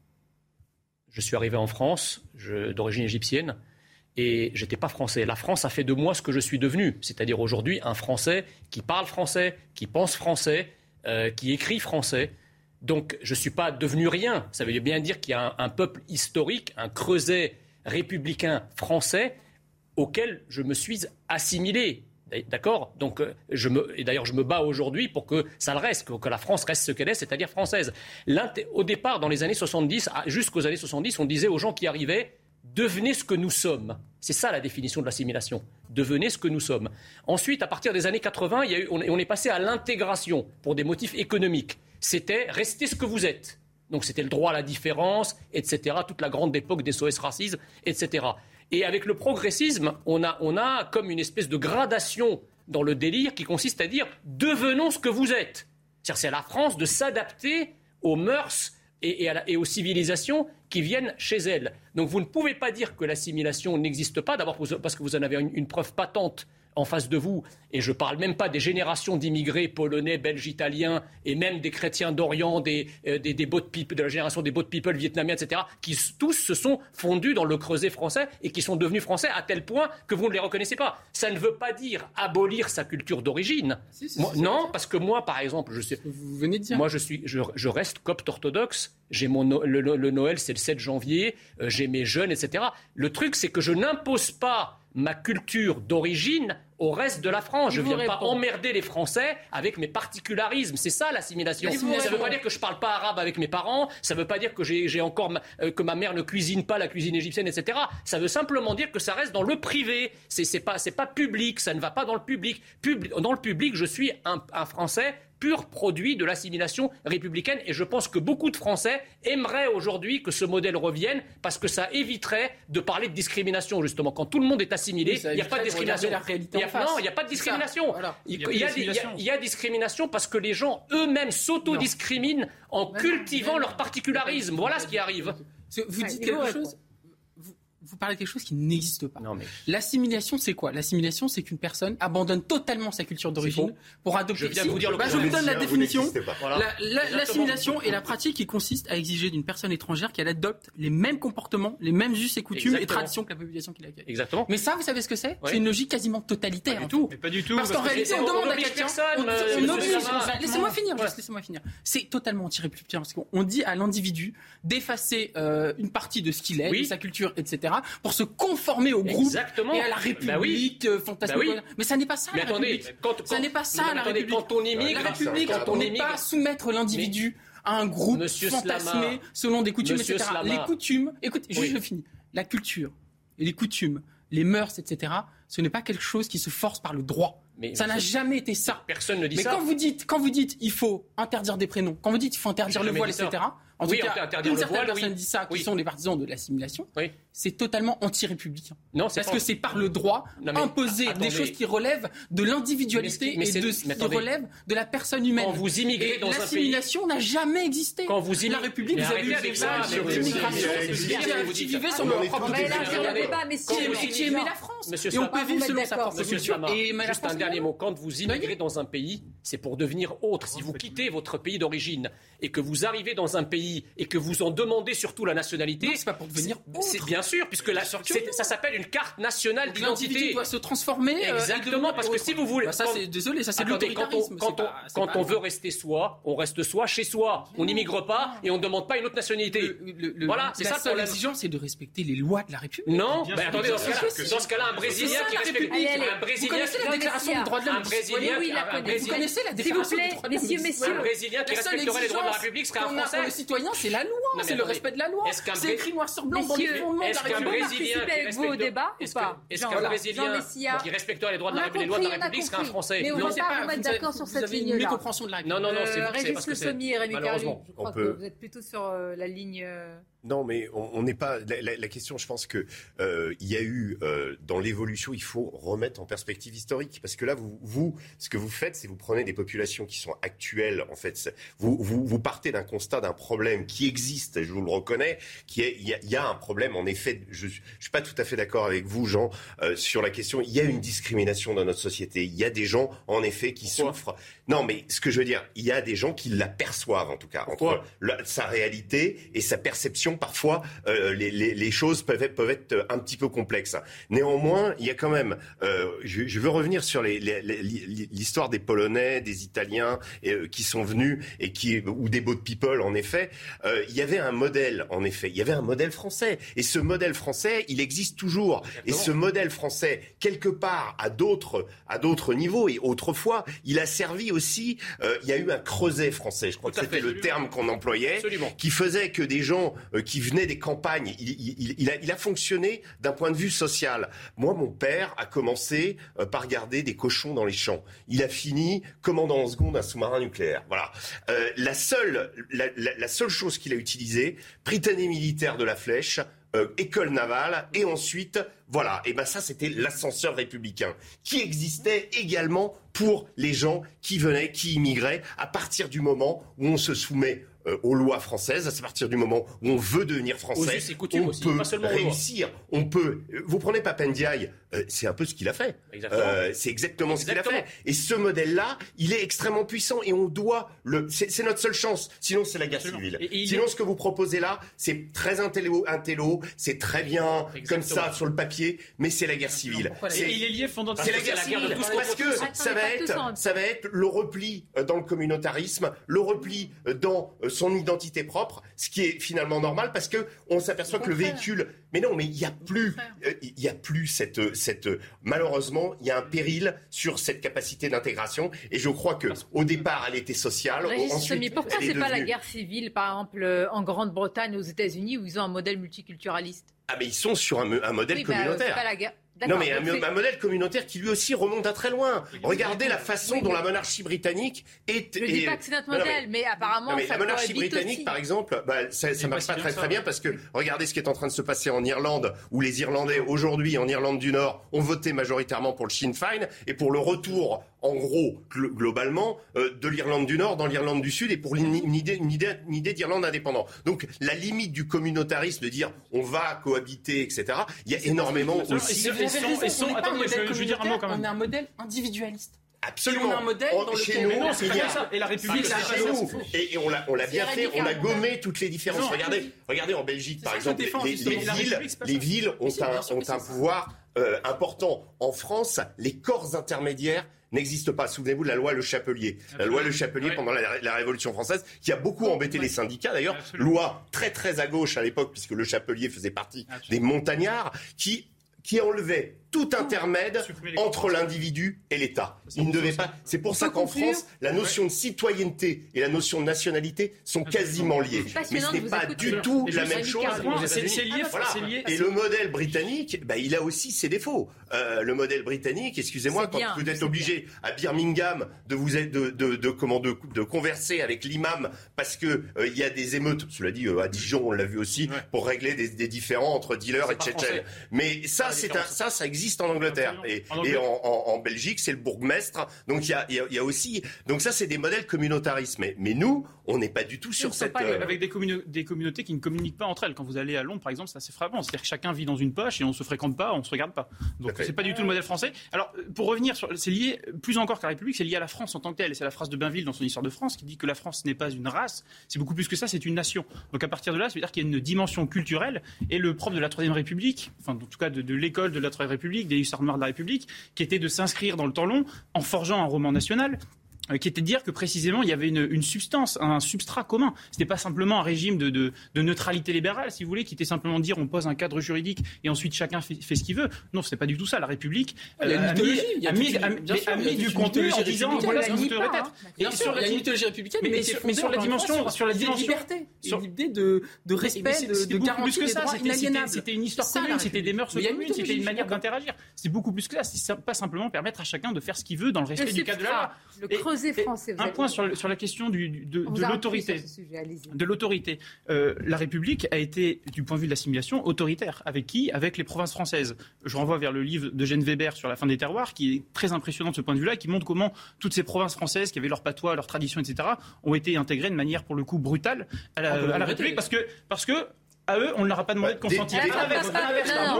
Je suis arrivé en France, d'origine égyptienne, et je n'étais pas français. La France a fait de moi ce que je suis devenu, c'est-à-dire aujourd'hui un Français qui parle français, qui pense français, qui écrit français. Donc je ne suis pas devenu rien. Ça veut bien dire qu'il y a un peuple historique, un creuset républicain français auquel je me suis assimilé. D'accord ? Donc, et d'ailleurs, je me bats aujourd'hui pour que ça le reste, que la France reste ce qu'elle est, c'est-à-dire française. Au départ, dans les années 70, jusqu'aux années 70, on disait aux gens qui arrivaient « devenez ce que nous sommes ». C'est ça la définition de l'assimilation. Devenez ce que nous sommes. Ensuite, à partir des années 80, on est passé à l'intégration pour des motifs économiques. C'était « restez ce que vous êtes ». Donc, c'était le droit à la différence, etc., toute la grande époque des SOS racisme, etc. Et avec le progressisme, on a comme une espèce de gradation dans le délire qui consiste à dire « devenons ce que vous êtes ». C'est-à-dire c'est à la France de s'adapter aux mœurs et aux civilisations qui viennent chez elle. Donc vous ne pouvez pas dire que l'assimilation n'existe pas, d'abord parce que vous en avez une preuve patente en face de vous, et je ne parle même pas des générations d'immigrés polonais, belges, italiens, et même des chrétiens d'Orient, de la génération des boat people vietnamiens, etc., qui tous se sont fondus dans le creuset français et qui sont devenus français à tel point que vous ne les reconnaissez pas. Ça ne veut pas dire abolir sa culture d'origine. Non, parce que moi, par exemple, vous venez de dire. Moi, je reste copte orthodoxe. J'ai le Noël, c'est le 7 janvier. J'ai mes jeûnes, etc. Le truc, c'est que je n'impose pas ma culture d'origine au reste de la France. Je ne viens pas emmerder les Français avec mes particularismes. C'est ça l'assimilation. Ça ne veut pas dire que je ne parle pas arabe avec mes parents. Ça ne veut pas dire que que ma mère ne cuisine pas la cuisine égyptienne, etc. Ça veut simplement dire que ça reste dans le privé. C'est pas public. Ça ne va pas dans le public. Dans le public, je suis un Français pur produit de l'assimilation républicaine, et je pense que beaucoup de Français aimeraient aujourd'hui que ce modèle revienne, parce que ça éviterait de parler de discrimination, justement. Quand tout le monde est assimilé, il n'y a pas de discrimination. Non, il n'y a pas de discrimination. Voilà. Il y a discrimination parce que les gens eux-mêmes s'autodiscriminent en cultivant leur particularisme. Voilà ce qui arrive. Vous dites quelque chose. Vous parlez de quelque chose qui n'existe pas. L'assimilation, c'est quoi ? L'assimilation, c'est qu'une personne abandonne totalement sa culture d'origine pour adopter. Je vous donne la définition. L'assimilation est la pratique qui consiste à exiger d'une personne étrangère qu'elle adopte les mêmes comportements, les mêmes us et coutumes et traditions que la population qui l'accueille. Exactement. Mais ça, vous savez ce que c'est ? C'est une logique quasiment totalitaire. Pas du tout. Pas du tout. Parce qu'en réalité, on demande à quelqu'un. Laissez-moi finir. C'est totalement anti-républicain parce qu'on dit à l'individu d'effacer une partie de ce qu'il est, de sa culture, etc., pour se conformer au groupe et à la République fantasmtique. Mais ça n'est pas ça, la République. Ça n'est pas ça, la République. Quand on immigre, la République, on n'est pas soumettre l'individu à un groupe fantasmé selon des coutumes, etc. Les coutumes, écoutez, je finis. La culture et les coutumes, les mœurs, etc., ce n'est pas quelque chose qui se force par le droit. Ça n'a jamais été ça. Personne ne dit ça. Mais quand vous dites il faut interdire des prénoms, quand vous dites il faut interdire le voile, etc., en tout cas, une certaine personne dit ça, qui sont les partisans de l'assimilation, c'est totalement anti-républicain. Non, parce que c'est par le droit imposer des choses qui relèvent de l'individualité et de ce qui relève de la personne humaine. Quand vous immigrez dans un pays... L'assimilation n'a jamais existé. Quand vous la République, vous avez eu des vagues d'immigration qui vivaient sur leur propre territoire, qui aimaient la France. Et on peut vivre selon sa propre culture. Juste un dernier mot. Quand vous immigrez dans un pays, c'est pour devenir autre. Si vous quittez votre pays d'origine et que vous arrivez dans un pays et que vous en demandez surtout la nationalité... Non, c'est pas pour devenir autre. C'est bien sûr, puisque ça s'appelle une carte nationale d'identité. L'individu doit se transformer. Exactement, parce que si vous voulez... Ça, c'est de l'autoritarisme. Quand on veut rester soi, on reste soi chez soi. On n'immigre pas et on ne demande pas une autre nationalité. Voilà, c'est ça le problème. L'exigence, c'est de respecter les lois de la République. Non, attendez, dans ce cas-là, un Brésilien qui respecte... Vous connaissez la déclaration des droits de l'homme. Vous connaissez la déclaration des droits de l'homme. Un Brésilien qui respecterait les droits de la République serait un Français. Pour le citoyen, c'est la loi, c'est le respect de la loi. C'est écrit noir sur blanc dans les fondements de la République. Participer au débat ou pas? Est-ce qu'un Brésilien qui respecterait les droits de la République serait un Français? Mais on ne va pas vous mettre d'accord sur cette ligne-là. Vous avez une mécompréhension de la République. Non, c'est Régis Le Sommier et Rémi Carlu, je crois que vous êtes plutôt sur la ligne... Non, mais on n'est pas... La question, je pense que il y a eu, dans l'évolution, il faut remettre en perspective historique. Parce que là, vous ce que vous faites, c'est vous prenez des populations qui sont actuelles, en fait. Vous partez d'un constat, d'un problème qui existe, et je vous le reconnais, il y a un problème, en effet. Je suis pas tout à fait d'accord avec vous, Jean, sur la question. Il y a une discrimination dans notre société. Il y a des gens, en effet, qui souffrent. Non, mais ce que je veux dire, il y a des gens qui l'aperçoivent, en tout cas, entre sa réalité et sa perception. Parfois, les choses peuvent être un petit peu complexes. Néanmoins, il y a quand même... je veux revenir sur l'histoire des Polonais, des Italiens qui sont venus, ou des boat people, en effet. Il y avait un modèle, en effet. Il y avait un modèle français. Et ce modèle français, il existe toujours. Exactement. Et ce modèle français, quelque part, à d'autres niveaux, et autrefois, il a servi aussi... il y a eu un creuset français, je crois que c'était le terme qu'on employait, qui faisait que des gens qui venaient des campagnes, il a fonctionné d'un point de vue social. Moi, mon père a commencé par garder des cochons dans les champs. Il a fini commandant en seconde un sous-marin nucléaire. Voilà. La seule chose qu'il a utilisée, Prytanée militaire de la Flèche, école navale, et ensuite, voilà, et ben ça c'était l'ascenseur républicain, qui existait également pour les gens qui venaient, qui immigraient, à partir du moment où on se soumet aux lois françaises, à partir du moment où on veut devenir français, on peut réussir. On peut. Vous prenez Pape Ndiaye, c'est un peu ce qu'il a fait. C'est exactement ce qu'il a fait. Et ce modèle-là, il est extrêmement puissant et on doit c'est notre seule chance. Sinon, c'est la guerre civile. Sinon, ce que vous proposez là, c'est très intello, c'est très bien comme ça sur le papier, mais c'est la guerre civile. Il est lié fondamentalement. C'est la guerre civile parce que ça va être le repli dans le communautarisme, le repli dans son identité propre, ce qui est finalement normal parce que on s'aperçoit que le véhicule... Mais non, mais il y a plus cette malheureusement, il y a un péril sur cette capacité d'intégration et je crois que au départ, elle était sociale. Pourquoi c'est pas la guerre civile, par exemple, en Grande-Bretagne, aux États-Unis, où ils ont un modèle multiculturaliste? Ah, mais ils sont sur un modèle communautaire. C'est pas la guerre. Non, mais un modèle communautaire qui lui aussi remonte à très loin. Regardez la façon dont la monarchie britannique est... Je ne dis pas que c'est notre modèle, mais apparemment... la monarchie britannique, aussi. Par exemple, ça marche pas très bien parce que regardez ce qui est en train de se passer en Irlande, où les Irlandais, aujourd'hui, en Irlande du Nord, ont voté majoritairement pour le Sinn Féin et pour le retour, en gros, globalement, de l'Irlande du Nord dans l'Irlande du Sud et pour une idée d'Irlande indépendante. Donc, la limite du communautarisme de dire on va cohabiter, etc., il y a énormément aussi... Je veux dire un mot quand même. On est un modèle individualiste. Absolument. On a un modèle dans lequel... Et la République, c'est chez nous. Et on l'a bien fait. On a gommé toutes les différences. Regardez en Belgique, par exemple, les villes ont un pouvoir important. En France, les corps intermédiaires n'existe pas. Souvenez-vous de la loi Le Chapelier. La loi Le Chapelier pendant la Révolution française, qui a beaucoup embêté les syndicats d'ailleurs. Loi très très à gauche à l'époque, puisque Le Chapelier faisait partie des montagnards, qui qui enlevait tout intermède entre l'individu et l'État. Il ne devait pas. C'est pour ça qu'en France, la notion de citoyenneté et la notion de nationalité sont quasiment liées. Mais ce n'est pas du tout la même chose. C'est lié. Et le modèle britannique, il a aussi ses défauts. Le modèle britannique, excusez-moi, quand vous êtes obligé à Birmingham de converser avec l'imam parce que il y a des émeutes. Cela dit, à Dijon, on l'a vu aussi, pour régler des différends entre dealers et tchétchènes. Mais ça existe en Angleterre. Et en Belgique, c'est le bourgmestre. Donc il y a aussi. Donc ça, c'est des modèles communautaristes. Mais nous, on n'est pas du tout sur cette. Avec des communautés qui ne communiquent pas entre elles. Quand vous allez à Londres, par exemple, c'est assez frappant. C'est-à-dire que chacun vit dans une poche et on se fréquente pas, on se regarde pas. Donc c'est pas du tout le modèle français. Alors pour revenir c'est lié plus encore qu'à la République, c'est lié à la France en tant que telle. Et c'est la phrase de Bainville dans son Histoire de France qui dit que la France n'est pas une race. C'est beaucoup plus que ça. C'est une nation. Donc à partir de là, ça veut dire qu'il y a une dimension culturelle. Et le propre de la Troisième République, enfin en tout cas de l'école de la Troisième République, des hussards noirs de la République, qui était de s'inscrire dans le temps long en forgeant un roman national, qui était de dire que précisément il y avait une substance, un substrat commun. C'était pas simplement un régime de neutralité libérale, si vous voulez, qui était simplement de dire on pose un cadre juridique et ensuite chacun fait ce qu'il veut. Non, c'est pas du tout ça. La République a mis du contenu en disant voilà ce que vous devrez être. Et sur la mythologie républicaine, mais sur la dimension, liberté, sur l'idée de respect, de garantie des droits inaliénables. C'était une histoire commune, c'était des mœurs communes, c'était une manière d'interagir. C'est beaucoup plus que ça. C'est pas simplement permettre à chacun de faire ce qu'il veut dans le respect du cadre de la loi. Français, un point sur la question de l'autorité. De l'autorité. La République a été, du point de vue de l'assimilation, autoritaire. Avec qui ? Avec les provinces françaises. Je renvoie vers le livre d'Eugène Weber sur la fin des terroirs, qui est très impressionnant de ce point de vue-là, qui montre comment toutes ces provinces françaises, qui avaient leur patois, leurs traditions, etc., ont été intégrées de manière, pour le coup, brutale à la République, parce que à eux, on ne leur a pas demandé de consentir. C'est l'heure.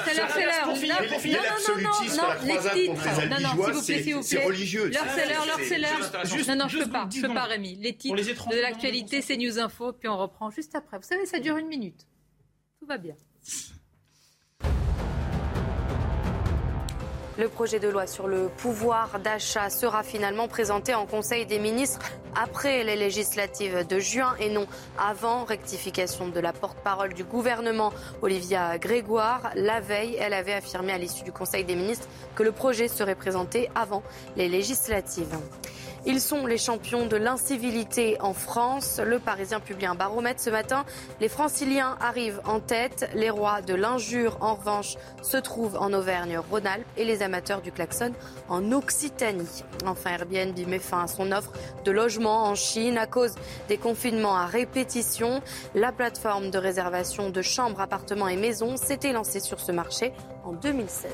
C'est religieux. L'heure, c'est l'heure. Non, je peux pas, Rémi. Les titres de l'actualité, c'est News Info, puis on reprend juste après. Vous savez, ça dure 1 minute. Tout va bien. Le projet de loi sur le pouvoir d'achat sera finalement présenté en Conseil des ministres après les législatives de juin et non avant. Rectification de la porte-parole du gouvernement, Olivia Grégoire. La veille, elle avait affirmé à l'issue du Conseil des ministres que le projet serait présenté avant les législatives. Ils sont les champions de l'incivilité en France. Le Parisien publie un baromètre ce matin. Les Franciliens arrivent en tête. Les rois de l'injure, en revanche, se trouvent en Auvergne-Rhône-Alpes et les amateurs du klaxon en Occitanie. Enfin, Airbnb met fin à son offre de logement en Chine à cause des confinements à répétition. La plateforme de réservation de chambres, appartements et maisons s'était lancée sur ce marché en 2016.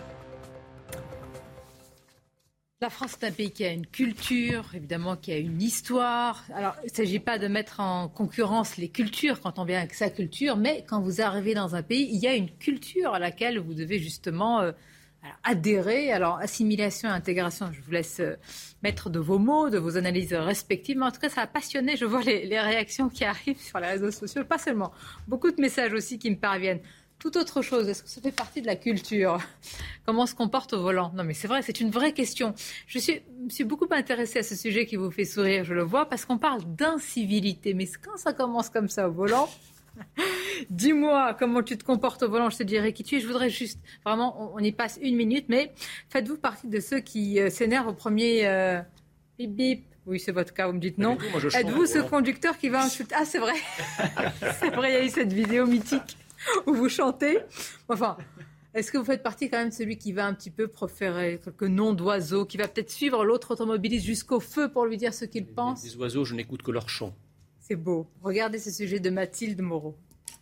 La France est un pays qui a une culture, évidemment, qui a une histoire. Alors, il ne s'agit pas de mettre en concurrence les cultures quand on vient avec sa culture, mais quand vous arrivez dans un pays, il y a une culture à laquelle vous devez justement adhérer. Alors, assimilation et intégration, je vous laisse mettre de vos mots, de vos analyses respectives. Mais en tout cas, ça a passionné. Je vois les réactions qui arrivent sur les réseaux sociaux, pas seulement. Beaucoup de messages aussi qui me parviennent. Tout autre chose, est-ce que ça fait partie de la culture ? Comment on se comporte au volant ? Non mais c'est vrai, c'est une vraie question. Je me suis beaucoup intéressée à ce sujet qui vous fait sourire, je le vois, parce qu'on parle d'incivilité. Mais quand ça commence comme ça au volant, dis-moi comment tu te comportes au volant, je te dirai qui tu es. Je voudrais juste, vraiment, on y passe 1 minute, mais faites-vous partie de ceux qui s'énervent au premier bip bip. Oui, c'est votre cas, vous me dites non. Êtes-vous ce conducteur qui va insulter ? Ah, c'est vrai. C'est vrai, il y a eu cette vidéo mythique où vous chantez. Enfin, est-ce que vous faites partie quand même de celui qui va un petit peu proférer quelques noms d'oiseaux, qui va peut-être suivre l'autre automobiliste jusqu'au feu pour lui dire ce qu'il pense ? Les oiseaux, je n'écoute que leur chant. C'est beau. Regardez ce sujet de Mathilde Moreau.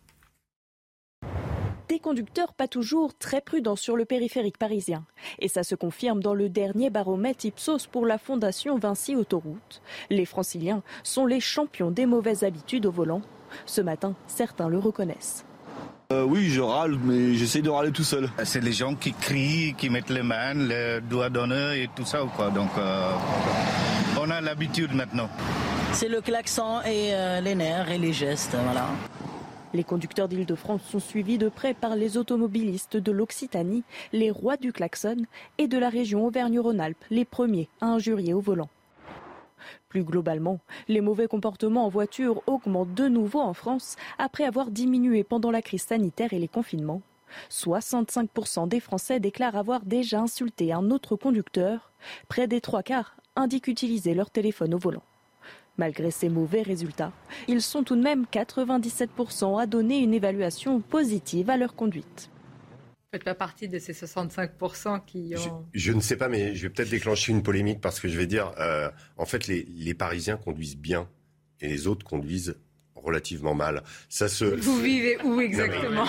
Des conducteurs pas toujours très prudents sur le périphérique parisien. Et ça se confirme dans le dernier baromètre Ipsos pour la Fondation Vinci Autoroute. Les Franciliens sont les champions des mauvaises habitudes au volant. Ce matin, certains le reconnaissent. Oui, je râle, mais j'essaie de râler tout seul. C'est les gens qui crient, qui mettent les mains, les doigts d'honneur et tout ça, quoi. Donc, on a l'habitude maintenant. C'est le klaxon et les nerfs et les gestes, voilà. Les conducteurs d'Île-de-France sont suivis de près par les automobilistes de l'Occitanie, les rois du klaxon, et de la région Auvergne-Rhône-Alpes, les premiers à injurier au volant. Plus globalement, les mauvais comportements en voiture augmentent de nouveau en France après avoir diminué pendant la crise sanitaire et les confinements. 65% des Français déclarent avoir déjà insulté un autre conducteur. Près des 3/4 indiquent utiliser leur téléphone au volant. Malgré ces mauvais résultats, ils sont tout de même 97% à donner une évaluation positive à leur conduite. Vous ne faites pas partie de ces 65% qui ont... Je ne sais pas, mais je vais peut-être déclencher une polémique parce que je vais dire, en fait, les Parisiens conduisent bien et les autres conduisent relativement mal. Vous vivez où exactement?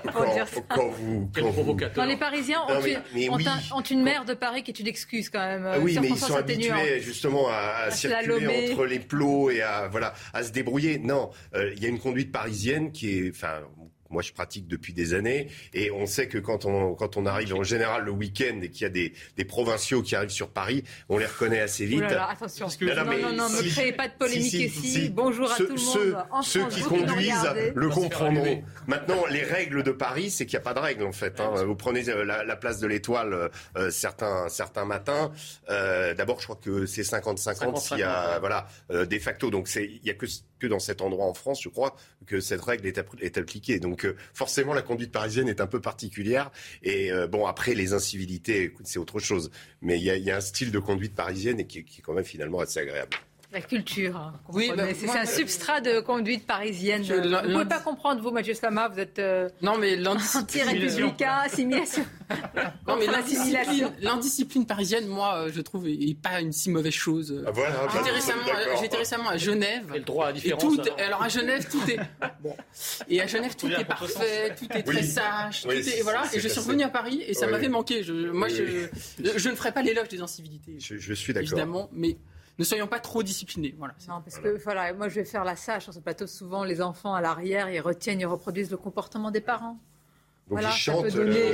Quand les Parisiens ont une maire de Paris qui est une excuse quand même. Oui, mais ils sont habitués justement à circuler entre les plots et à se débrouiller. Non, il y a une conduite parisienne qui est... Moi, je pratique depuis des années et on sait que quand on arrive en général le week-end et qu'il y a des provinciaux qui arrivent sur Paris, on les reconnaît assez vite. Alors, attention, non, ne créez pas de polémique ici. Bonjour à tout le monde. Ceux qui conduisent le comprendront. Maintenant, les règles de Paris, c'est qu'il n'y a pas de règles en fait. Vous prenez la place de l'Étoile certains matins. D'abord, je crois que c'est 50-50 s'il y a de facto. Donc il n'y a que dans cet endroit en France, je crois, que cette règle est appliquée. Donc forcément, la conduite parisienne est un peu particulière. Et après, les incivilités, écoute, c'est autre chose. Mais il y a un style de conduite parisienne et qui est quand même finalement assez agréable. La culture, c'est un substrat de conduite parisienne. Vous ne pouvez pas comprendre, vous, Mathieu Slama, vous êtes anti-républicain, assimilation. Non, mais l'indiscipline parisienne, moi, je trouve, n'est pas une si mauvaise chose. J'étais récemment à Genève. Et le droit à différence. Alors à Genève, tout est... Bon. Et à Genève, tout est parfait, tout est très sage. Et je suis revenu à Paris et ça m'avait manqué. Je ne ferai pas l'éloge des incivilités. Je suis d'accord. Évidemment, mais... Ne soyons pas trop disciplinés. Voilà. Non, parce que moi je vais faire la sage sur ce plateau. Souvent, les enfants à l'arrière, ils reproduisent le comportement des parents. Donc ils chantent.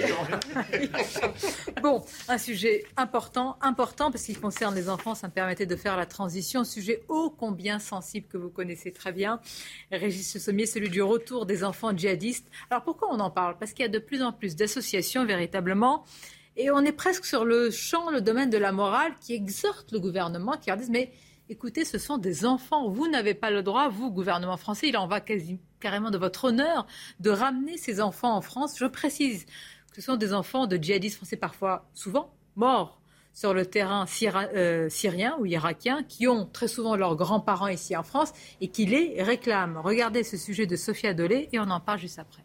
Bon, un sujet important parce qu'il concerne les enfants. Ça me permettait de faire la transition. Sujet ô combien sensible que vous connaissez très bien. Régis Sommier, celui du retour des enfants djihadistes. Alors pourquoi on en parle? Parce qu'il y a de plus en plus d'associations véritablement. Et on est presque sur le domaine de la morale qui exhorte le gouvernement, qui leur disent mais écoutez, ce sont des enfants, vous n'avez pas le droit, vous, gouvernement français, il en va carrément de votre honneur de ramener ces enfants en France. Je précise que ce sont des enfants de djihadistes français, parfois, souvent, morts sur le terrain syrien ou irakien, qui ont très souvent leurs grands-parents ici en France et qui les réclament. Regardez ce sujet de Sophia Dolé et on en parle juste après.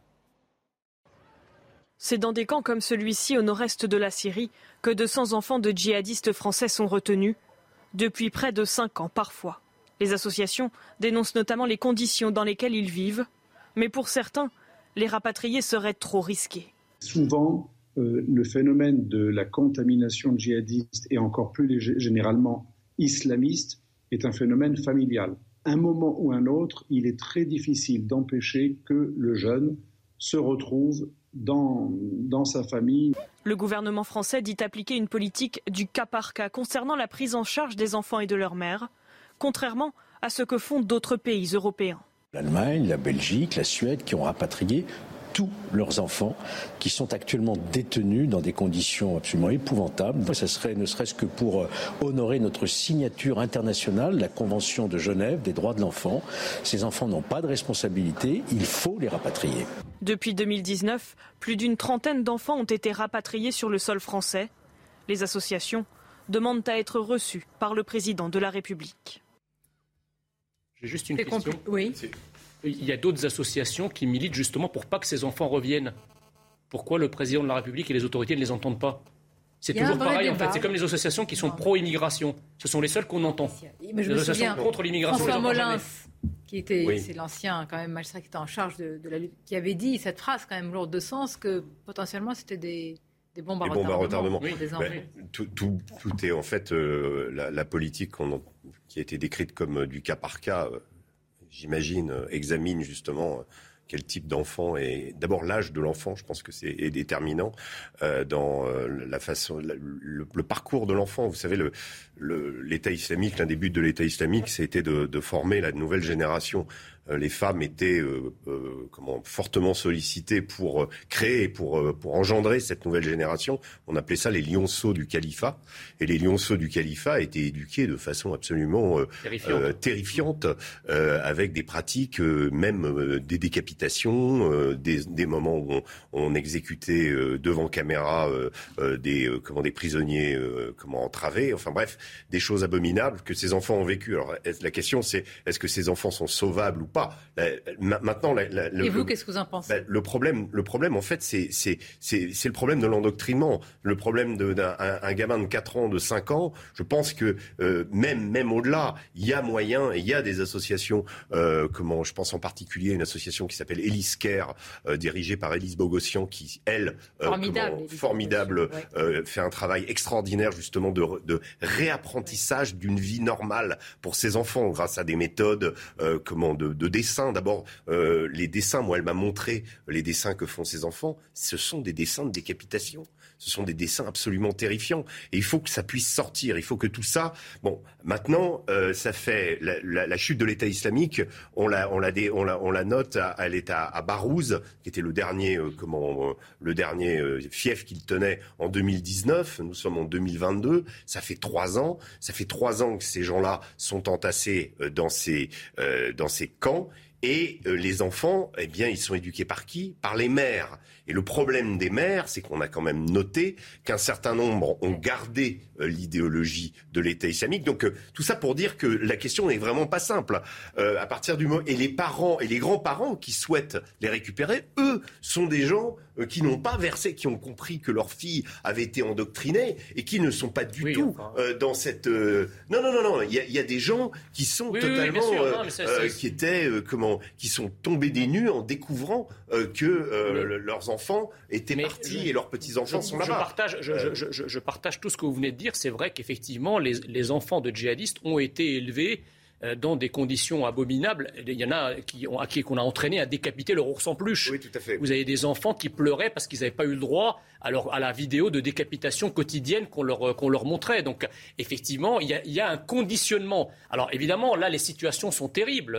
C'est dans des camps comme celui-ci au nord-est de la Syrie que 200 enfants de djihadistes français sont retenus, depuis près de 5 ans parfois. Les associations dénoncent notamment les conditions dans lesquelles ils vivent, mais pour certains, les rapatrier serait trop risqué. Souvent, le phénomène de la contamination djihadiste et encore plus généralement islamiste est un phénomène familial. À un moment ou un autre, il est très difficile d'empêcher que le jeune se retrouve dans sa famille. Le gouvernement français dit appliquer une politique du cas par cas concernant la prise en charge des enfants et de leurs mères, contrairement à ce que font d'autres pays européens. L'Allemagne, la Belgique, la Suède qui ont rapatrié tous leurs enfants qui sont actuellement détenus dans des conditions absolument épouvantables. Ça serait ne serait-ce que pour honorer notre signature internationale, la Convention de Genève des droits de l'enfant. Ces enfants n'ont pas de responsabilité, il faut les rapatrier. Depuis 2019, plus d'une trentaine d'enfants ont été rapatriés sur le sol français. Les associations demandent à être reçues par le président de la République. J'ai juste une question. Oui. Il y a d'autres associations qui militent justement pour pas que ces enfants reviennent. Pourquoi le président de la République et les autorités ne les entendent pas? C'est toujours pareil en fait. C'est comme les associations qui sont pro-immigration. Ce sont les seules qu'on entend. Mais je me souviens, contre l'immigration. François Molins, c'est l'ancien quand même magistrat qui était en charge de la lutte, qui avait dit cette phrase quand même lourde de sens que potentiellement c'était des bombes à retardement. Oui. Tout est en fait la politique qui a été décrite comme du cas par cas. J'imagine, examine justement quel type d'enfant est... D'abord, l'âge de l'enfant, je pense que est déterminant dans la façon, le parcours de l'enfant. Vous savez, l'État islamique, l'un des buts de l'État islamique, c'était de former la nouvelle génération les femmes étaient fortement sollicitées pour créer, pour engendrer cette nouvelle génération. On appelait ça les lionceaux du califat. Et les lionceaux du califat étaient éduqués de façon absolument terrifiante, avec des pratiques, même des décapitations, des moments où on exécutait devant caméra des prisonniers entravés. Enfin bref, des choses abominables que ces enfants ont vécues. Alors la question c'est, est-ce que ces enfants sont sauvables ou pas? Maintenant, et vous, qu'est-ce que vous en pensez? Le problème en fait, c'est le problème de l'endoctrinement. Le problème d'un gamin de 4 ans, de 5 ans, je pense que même au-delà, il y a moyen, et il y a des associations, je pense en particulier à une association qui s'appelle Elise Care, dirigée par Élise Bogossian, qui, elle, formidable, fait un travail extraordinaire justement de réapprentissage d'une vie normale pour ces enfants, grâce à des méthodes de dessin. D'abord, les dessins, moi, elle m'a montré les dessins que font ces enfants. Ce sont des dessins de décapitation. Ce sont des dessins absolument terrifiants. Et il faut que ça puisse sortir. Il faut que tout ça... Bon, maintenant, ça fait... La chute de l'État islamique, on la note, elle est à Barouz, qui était le dernier fief qu'il tenait en 2019. Nous sommes en 2022. Ça fait 3 ans. Ça fait 3 ans que ces gens-là sont entassés dans ces camps. Et les enfants, eh bien, ils sont éduqués par qui? Par les mères. Et le problème des mères, c'est qu'on a quand même noté qu'un certain nombre ont gardé l'idéologie de l'État islamique. Donc tout ça pour dire que la question n'est vraiment pas simple. À partir du moment et les parents et les grands-parents qui souhaitent les récupérer, eux, sont des gens qui n'ont pas versé, qui ont compris que leur fille avait été endoctrinée et qui ne sont pas du tout dans cette... Non. Il y a des gens qui sont totalement... qui sont tombés des nues en découvrant que leurs enfants étaient partis et leurs petits-enfants sont là-bas. Je partage tout ce que vous venez de dire. C'est vrai qu'effectivement, les enfants de djihadistes ont été élevés dans des conditions abominables. Il y en a qu'on a entraîné à décapiter leur ours en peluche. Oui, tout à fait. Vous avez des enfants qui pleuraient parce qu'ils n'avaient pas eu le droit à la vidéo de décapitation quotidienne qu'on leur montrait. Donc, effectivement, il y a un conditionnement. Alors, évidemment, là, les situations sont terribles.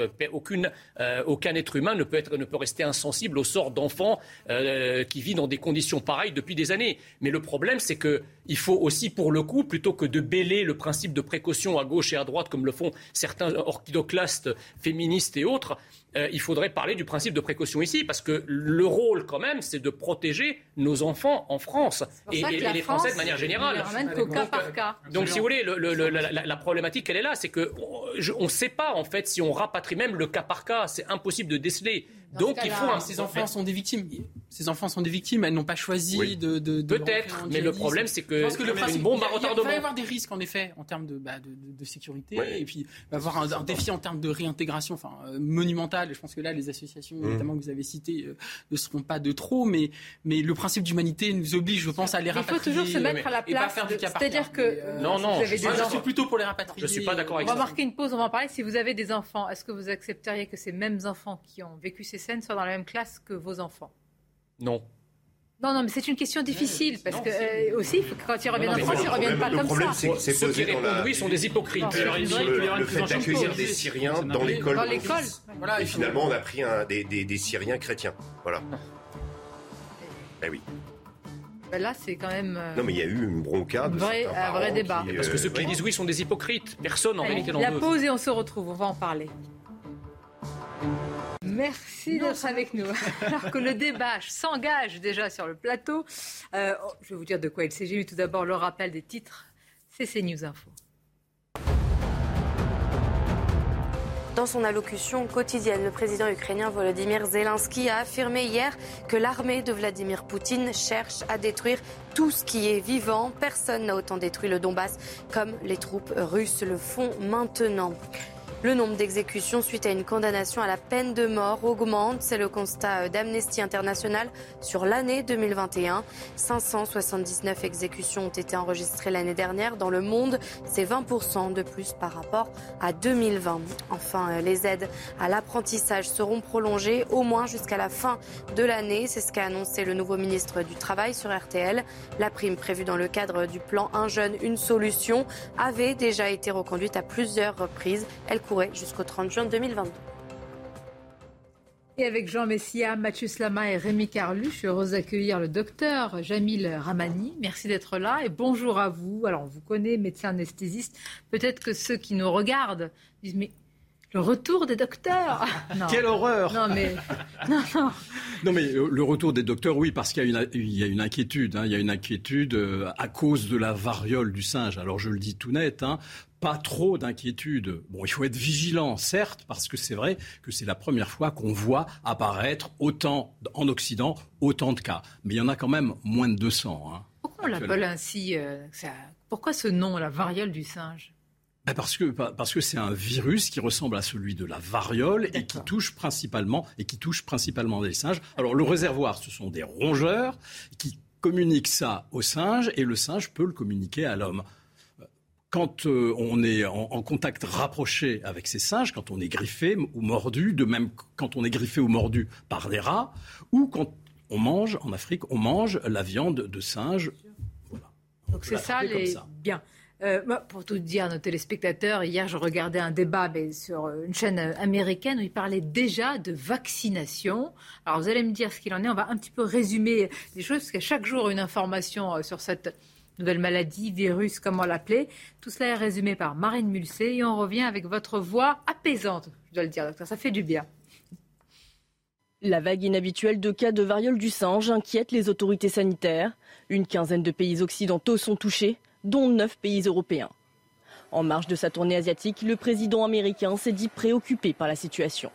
Aucun être humain ne peut rester insensible au sort d'enfants qui vivent dans des conditions pareilles depuis des années. Mais le problème, c'est qu'il faut aussi, pour le coup, plutôt que de bêler le principe de précaution à gauche et à droite, comme le font certains orchidoclastes féministes et autres, il faudrait parler du principe de précaution ici, parce que le rôle, quand même, c'est de protéger nos enfants en France et les Français de manière générale. Par cas. Donc, si vous voulez, la problématique, elle est là, c'est qu'on ne sait pas, en fait, si on rapatrie même le cas par cas, c'est impossible de déceler. Donc, il faut... Ces enfants sont des victimes. Ces enfants sont des victimes, elles n'ont pas choisi de peut-être, mais le problème, c'est que une bombe à retardement. Il va y avoir des risques, en effet, en termes de sécurité, et puis il va y avoir un défi en termes de réintégration monumental. Je pense que là, les associations, notamment que vous avez citées, ne seront pas de trop, mais le principe d'humanité nous oblige, je pense, à les rapatrier. Il faut toujours se mettre à la place. C'est-à-dire que... Non, je suis plutôt pour les rapatrier. Je ne suis pas d'accord avec ça. On va marquer une pause, on va en parler. Si vous avez des enfants, est-ce que vous accepteriez que ces mêmes enfants qui ont vécu ces scènes soient dans la même classe que vos enfants? Non. Non, mais c'est une question difficile, parce que aussi, quand ils reviennent en France, ils ne reviennent pas comme ça. Ceux qui répondent oui sont des hypocrites. Le fait d'accueillir des Syriens dans l'école. Voilà, et finalement, on a pris des Syriens chrétiens. Voilà. Eh oui. Là, c'est quand même... Non, mais il y a eu une bronca. Un vrai débat. Parce que ceux qui disent oui sont des hypocrites. Personne, en réalité, n'en veut. La pause et on se retrouve. On va en parler. Merci d'être avec nous. Alors que le débat s'engage déjà sur le plateau, je vais vous dire de quoi il s'agit. Mais tout d'abord, le rappel des titres, c'est CNews Info. Dans son allocution quotidienne, le président ukrainien Volodymyr Zelensky a affirmé hier que l'armée de Vladimir Poutine cherche à détruire tout ce qui est vivant. Personne n'a autant détruit le Donbass comme les troupes russes le font maintenant. Le nombre d'exécutions suite à une condamnation à la peine de mort augmente. C'est le constat d'Amnesty International sur l'année 2021. 579 exécutions ont été enregistrées l'année dernière dans le monde. C'est 20% de plus par rapport à 2020. Enfin, les aides à l'apprentissage seront prolongées au moins jusqu'à la fin de l'année. C'est ce qu'a annoncé le nouveau ministre du Travail sur RTL. La prime prévue dans le cadre du plan Un jeune, une solution avait déjà été reconduite à plusieurs reprises. Elle courait jusqu'au 30 juin 2022. Et avec Jean Messia, Mathieu Slama et Rémi Carlu, je suis heureuse d'accueillir le docteur Jamil Ramani. Merci d'être là et bonjour à vous. Alors, on vous connaît, médecin anesthésiste. Peut-être que ceux qui nous regardent disent, mais le retour des docteurs. Non. Quelle horreur. Non, mais le retour des docteurs, oui, parce qu'il y a une inquiétude. Il y a une inquiétude à cause de la variole du singe. Alors, je le dis tout net, pas trop d'inquiétude. Bon, il faut être vigilant, certes, parce que c'est vrai que c'est la première fois qu'on voit apparaître autant, en Occident, autant de cas. Mais il y en a quand même moins de 200. Pourquoi on l'appelle ainsi Pourquoi ce nom, la variole du singe ? Parce que c'est un virus qui ressemble à celui de la variole et qui touche principalement les singes. Alors le réservoir, ce sont des rongeurs qui communiquent ça au singe et le singe peut le communiquer à l'homme. Quand on est en contact rapproché avec ces singes, quand on est griffé ou mordu, de même quand on est griffé ou mordu par des rats, ou quand on mange, en Afrique, on mange la viande de singe. Voilà. Donc c'est ça, bien. Pour tout dire à nos téléspectateurs, hier je regardais un débat sur une chaîne américaine où ils parlaient déjà de vaccination. Alors vous allez me dire ce qu'il en est, on va un petit peu résumer les choses parce qu'à chaque jour une information sur cette nouvelle maladie, virus, comment l'appeler. Tout cela est résumé par Marine Mulcé et on revient avec votre voix apaisante, je dois le dire docteur, ça fait du bien. La vague inhabituelle de cas de variole du singe inquiète les autorités sanitaires. Une quinzaine de pays occidentaux sont touchés, dont 9 pays européens. En marge de sa tournée asiatique, le président américain s'est dit préoccupé par la situation.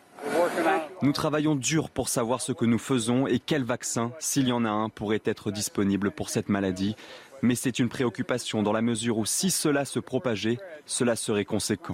Nous travaillons dur pour savoir ce que nous faisons et quel vaccin, s'il y en a un, pourrait être disponible pour cette maladie. Mais c'est une préoccupation dans la mesure où si cela se propageait, cela serait conséquent.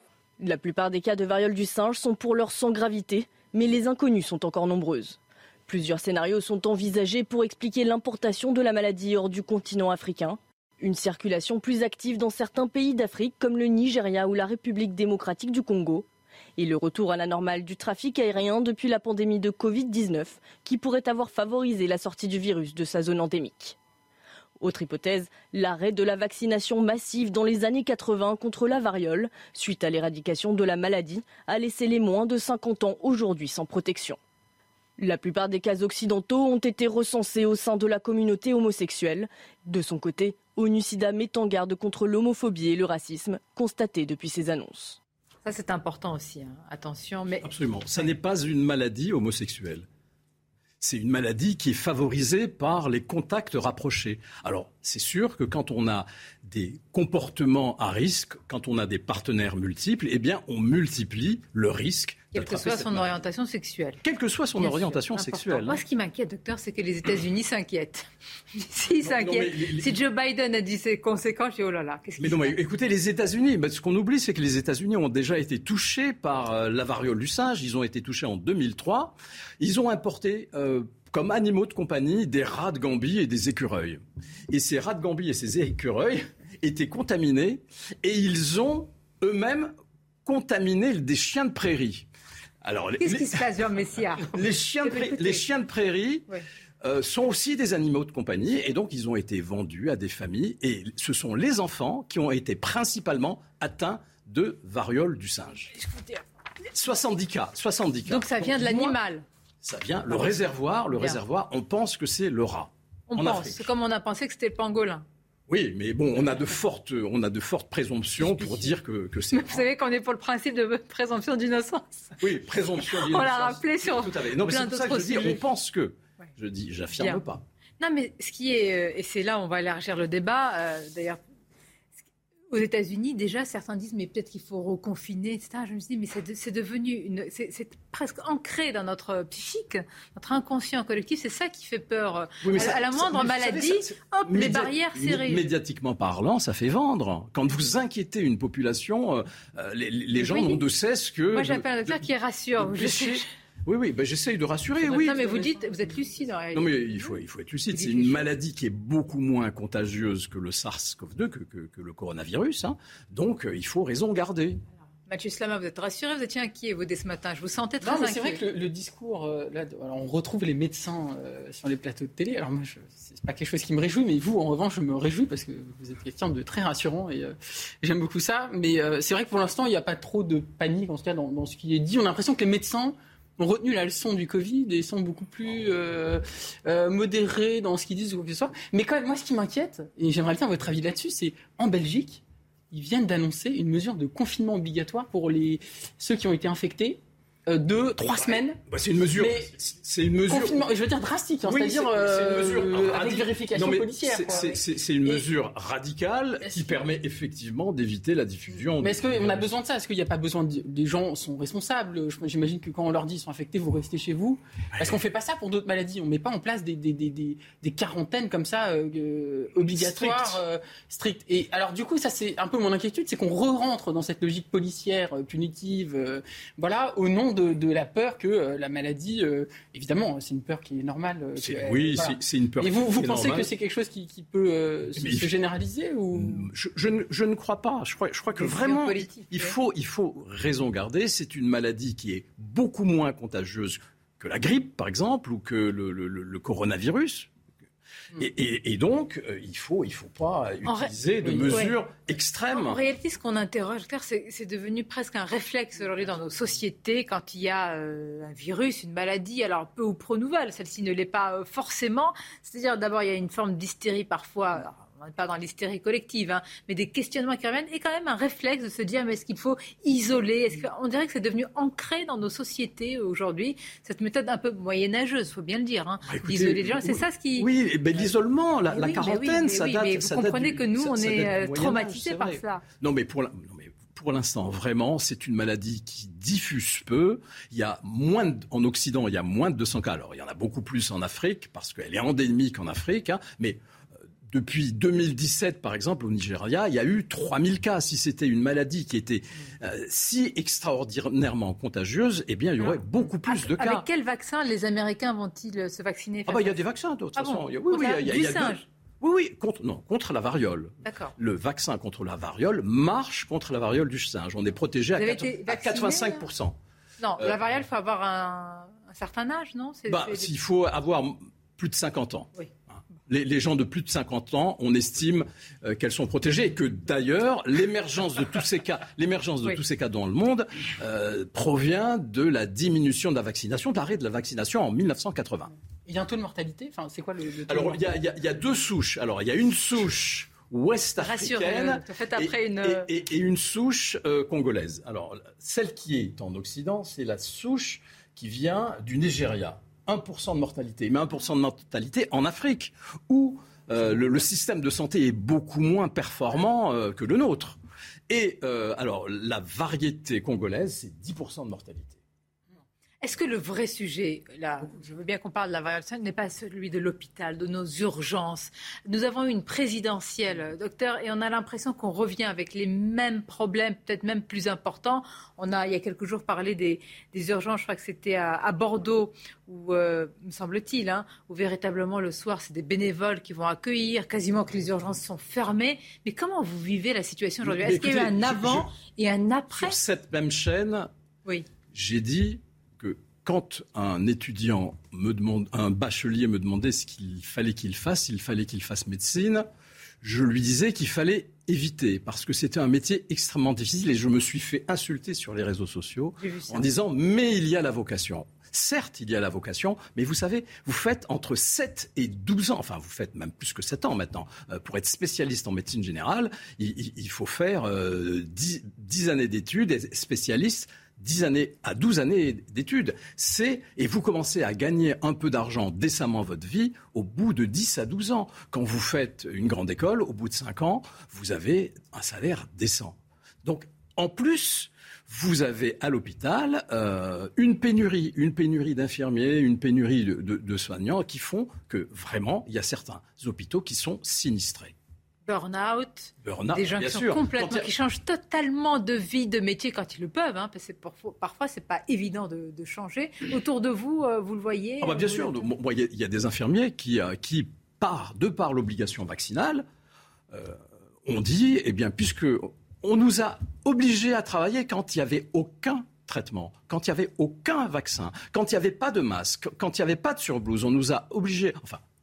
La plupart des cas de variole du singe sont pour l'heure sans gravité, mais les inconnues sont encore nombreuses. Plusieurs scénarios sont envisagés pour expliquer l'importation de la maladie hors du continent africain. Une circulation plus active dans certains pays d'Afrique comme le Nigeria ou la République démocratique du Congo. Et le retour à la normale du trafic aérien depuis la pandémie de Covid-19 qui pourrait avoir favorisé la sortie du virus de sa zone endémique. Autre hypothèse, l'arrêt de la vaccination massive dans les années 80 contre la variole, suite à l'éradication de la maladie, a laissé les moins de 50 ans aujourd'hui sans protection. La plupart des cas occidentaux ont été recensés au sein de la communauté homosexuelle. De son côté, ONU-SIDA met en garde contre l'homophobie et le racisme constatés depuis ces annonces. Ça, c'est important aussi, attention. Mais... Absolument. Ça n'est pas une maladie homosexuelle. C'est une maladie qui est favorisée par les contacts rapprochés. Alors, c'est sûr que quand on a des comportements à risque, quand on a des partenaires multiples, eh bien, on multiplie le risque. Quelle que soit son orientation sexuelle. Quelle que soit son orientation sexuelle. Moi, ce qui m'inquiète, docteur, c'est que les États-Unis s'inquiètent. S'ils s'inquiètent, si Joe Biden a dit ses conséquences, je dis oh là là, qu'est-ce qui se passe ? Écoutez, les États-Unis, ce qu'on oublie, c'est que les États-Unis ont déjà été touchés par la variole du singe. Ils ont été touchés en 2003. Ils ont importé comme animaux de compagnie des rats de Gambie et des écureuils. Et ces rats de Gambie et ces écureuils étaient contaminés et ils ont eux-mêmes contaminé des chiens de prairie. Alors, qu'est-ce qui se passe, Jean Messia ? Les chiens de prairie sont aussi des animaux de compagnie et donc ils ont été vendus à des familles et ce sont les enfants qui ont été principalement atteints de variole du singe. 70 cas. Donc ça vient de l'animal. Ça vient, le réservoir, on pense que c'est le rat. C'est comme on a pensé que c'était le pangolin. Oui, mais bon, on a de fortes présomptions pour dire que c'est. Vous savez qu'on est pour le principe de présomption d'innocence. Oui, présomption d'innocence. On l'a rappelé sur tout à fait. Non, mais c'est pour ça que je dis, on pense que. Je dis, j'affirme pas. Non, mais ce qui est, et c'est là où on va élargir le débat. D'ailleurs, aux États-Unis, déjà, certains disent, mais peut-être qu'il faut reconfiner, etc. Je me suis dit, mais c'est devenu c'est presque ancré dans notre psychique, notre inconscient collectif. C'est ça qui fait peur. Oui, à la moindre maladie, les barrières serrées. Médiatiquement parlant, ça fait vendre. Quand vous inquiétez une population, les gens n'ont de cesse que. Moi, j'appelle un docteur qui rassure. Oui, j'essaye de rassurer. Non, mais vous dites, vous êtes lucide en réalité. Non, mais il faut être lucide. C'est une maladie qui est beaucoup moins contagieuse que le SARS-CoV-2, que le coronavirus. Donc, il faut raison garder. Mathieu Slama, vous êtes rassuré, vous étiez inquiet, vous, dès ce matin. Je vous sentais très inquiet. C'est vrai que le discours, on retrouve les médecins sur les plateaux de télé. Alors moi, c'est pas quelque chose qui me réjouit, mais vous, en revanche, je me réjouis parce que vous êtes quelqu'un de très rassurant et j'aime beaucoup ça. Mais c'est vrai que pour l'instant, il n'y a pas trop de panique, en tout cas, dans ce qui est dit. On a l'impression que les médecins ont retenu la leçon du Covid et sont beaucoup plus modérés dans ce qu'ils disent ou quoi que ce soit. Mais quand même, moi, ce qui m'inquiète, et j'aimerais bien votre avis là-dessus, c'est en Belgique, ils viennent d'annoncer une mesure de confinement obligatoire pour ceux qui ont été infectés. 2-3 semaines. C'est une mesure. C'est une mesure. Confinement, je veux dire drastique, c'est-à-dire avec vérification policière. C'est une mesure radicale qui permet effectivement d'éviter la diffusion. Mais est-ce qu'on a besoin de ça ? Est-ce qu'il n'y a pas besoin des gens sont responsables ? J'imagine que quand on leur dit ils sont infectés, vous restez chez vous. Est-ce qu'on fait pas ça pour d'autres maladies ? On met pas en place des quarantaines comme ça obligatoires, strictes. Et alors du coup, ça c'est un peu mon inquiétude, c'est qu'on re-rentre dans cette logique policière punitive, au nom de la peur que la maladie, évidemment, c'est une peur qui est normale. C'est une peur. Et vous pensez que c'est quelque chose qui peut se généraliser ou je ne crois pas. Je crois que vraiment, il faut raison garder. C'est une maladie qui est beaucoup moins contagieuse que la grippe, par exemple, ou que le coronavirus. Et donc, il faut pas utiliser de mesures extrêmes. En réalité, ce qu'on interroge, c'est devenu presque un réflexe aujourd'hui dans nos sociétés. Quand il y a un virus, une maladie, alors peu ou prou nouvelle, celle-ci ne l'est pas forcément. C'est-à-dire, d'abord, il y a une forme d'hystérie parfois. Alors, on n'est pas dans l'hystérie collective, mais des questionnements qui reviennent, et quand même un réflexe de se dire, mais est-ce qu'il faut isoler ? On dirait que c'est devenu ancré dans nos sociétés aujourd'hui, cette méthode un peu moyenâgeuse, il faut bien le dire, d'isoler les gens. C'est ça ce qui... Oui, mais l'isolement, la quarantaine, ça date... Mais vous comprenez que nous, on est traumatisés par ça. Non, mais pour l'instant, vraiment, c'est une maladie qui diffuse peu. Il y a en Occident, il y a moins de 200 cas. Alors, il y en a beaucoup plus en Afrique, parce qu'elle est endémique en Afrique, mais... Depuis 2017, par exemple, au Nigeria, il y a eu 3000 cas. Si c'était une maladie qui était si extraordinairement contagieuse, eh bien, il y aurait beaucoup plus de cas. Avec quel vaccin les Américains vont-ils se vacciner ? Il y a des vaccins, de toute façon. Du singe ? Oui, contre la variole. D'accord. Le vaccin contre la variole marche contre la variole du singe. On est protégé à 85%. Non, la variole, il faut avoir un certain âge, non ? S'il faut avoir plus de 50 ans. Oui. Les gens de plus de 50 ans, on estime qu'elles sont protégées et que d'ailleurs l'émergence de tous ces cas dans le monde provient de la diminution de la vaccination, de l'arrêt de la vaccination en 1980. Il y a un taux de mortalité ? C'est quoi le taux ? Alors il y a deux souches. Alors il y a une souche ouest-africaine et une souche congolaise. Alors celle qui est en Occident, c'est la souche qui vient du Nigeria. 1% de mortalité, mais 1% de mortalité en Afrique, où le système de santé est beaucoup moins performant que le nôtre. Et alors, la variété congolaise, c'est 10% de mortalité. Est-ce que le vrai sujet, là, je veux bien qu'on parle de la variole, n'est pas celui de l'hôpital, de nos urgences ? Nous avons eu une présidentielle, docteur, et on a l'impression qu'on revient avec les mêmes problèmes, peut-être même plus importants. On a, il y a quelques jours, parlé des urgences, je crois que c'était à Bordeaux, où, me semble-t-il, où véritablement le soir, c'est des bénévoles qui vont accueillir, quasiment que les urgences sont fermées. Mais comment vous vivez la situation aujourd'hui ? Est-ce qu'il y a eu un avant et un après ? Sur cette même chaîne, j'ai dit que quand un étudiant un bachelier me demandait ce qu'il fallait qu'il fasse médecine, je lui disais qu'il fallait éviter, parce que c'était un métier extrêmement difficile et je me suis fait insulter sur les réseaux sociaux en disant « mais il y a la vocation ». Certes, il y a la vocation, mais vous savez, vous faites entre 7 et 12 ans, enfin vous faites même plus que 7 ans maintenant. Pour être spécialiste en médecine générale, il faut faire 10 années d'études et spécialiste 10 années à 12 années d'études. Et vous commencez à gagner un peu d'argent décemment votre vie au bout de 10 à 12 ans. Quand vous faites une grande école, au bout de 5 ans, vous avez un salaire décent. Donc, en plus, vous avez à l'hôpital une pénurie d'infirmiers, une pénurie de soignants qui font que vraiment, il y a certains hôpitaux qui sont sinistrés. Burn-out, des gens qui sont complètement, qui changent totalement de vie, de métier quand ils le peuvent, parce que parfois c'est pas évident de changer. Autour de vous, vous le voyez bien sûr, il y a des infirmiers qui de par l'obligation vaccinale, on dit, puisque on nous a obligés à travailler quand il n'y avait aucun traitement, quand il n'y avait aucun vaccin, quand il n'y avait pas de masque, quand il n'y avait pas de surblouse, on nous a obligés,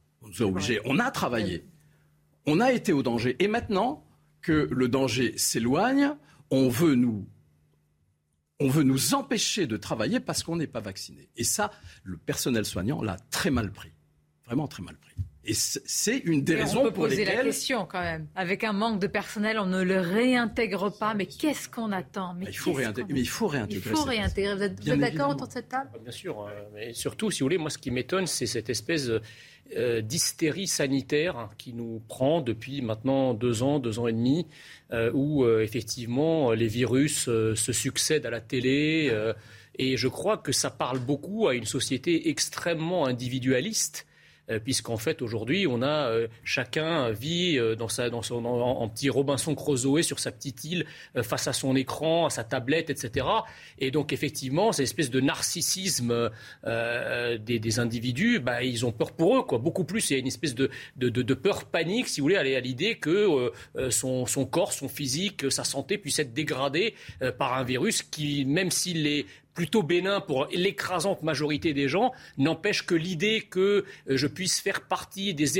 on a travaillé. On a été au danger. Et maintenant que le danger s'éloigne, on veut nous On veut nous empêcher de travailler parce qu'on n'est pas vacciné. Et ça, le personnel soignant l'a très mal pris. Vraiment très mal pris. Et c'est une des raisons pour lesquelles... On peut poser la question quand même. Avec un manque de personnel, on ne le réintègre pas. Mais qu'est-ce qu'on attend ? Il faut réintégrer. Il faut réintégrer. Vous êtes d'accord autour de cette table ? Bien sûr. Mais surtout, si vous voulez, moi, ce qui m'étonne, c'est cette espèce d'hystérie sanitaire qui nous prend depuis maintenant 2 ans et demi, où effectivement les virus se succèdent à la télé. Et je crois que ça parle beaucoup à une société extrêmement individualiste. Puisqu'en fait, aujourd'hui, on a chacun vit en petit Robinson Crusoe sur sa petite île, face à son écran, à sa tablette, etc. Et donc, effectivement, cette espèce de narcissisme des individus, ils ont peur pour eux, quoi. Beaucoup plus, il y a une espèce de peur panique, si vous voulez, à l'idée que son corps, son physique, sa santé puisse être dégradée par un virus qui, même s'il est plutôt bénin pour l'écrasante majorité des gens, n'empêche que l'idée que je puisse faire partie des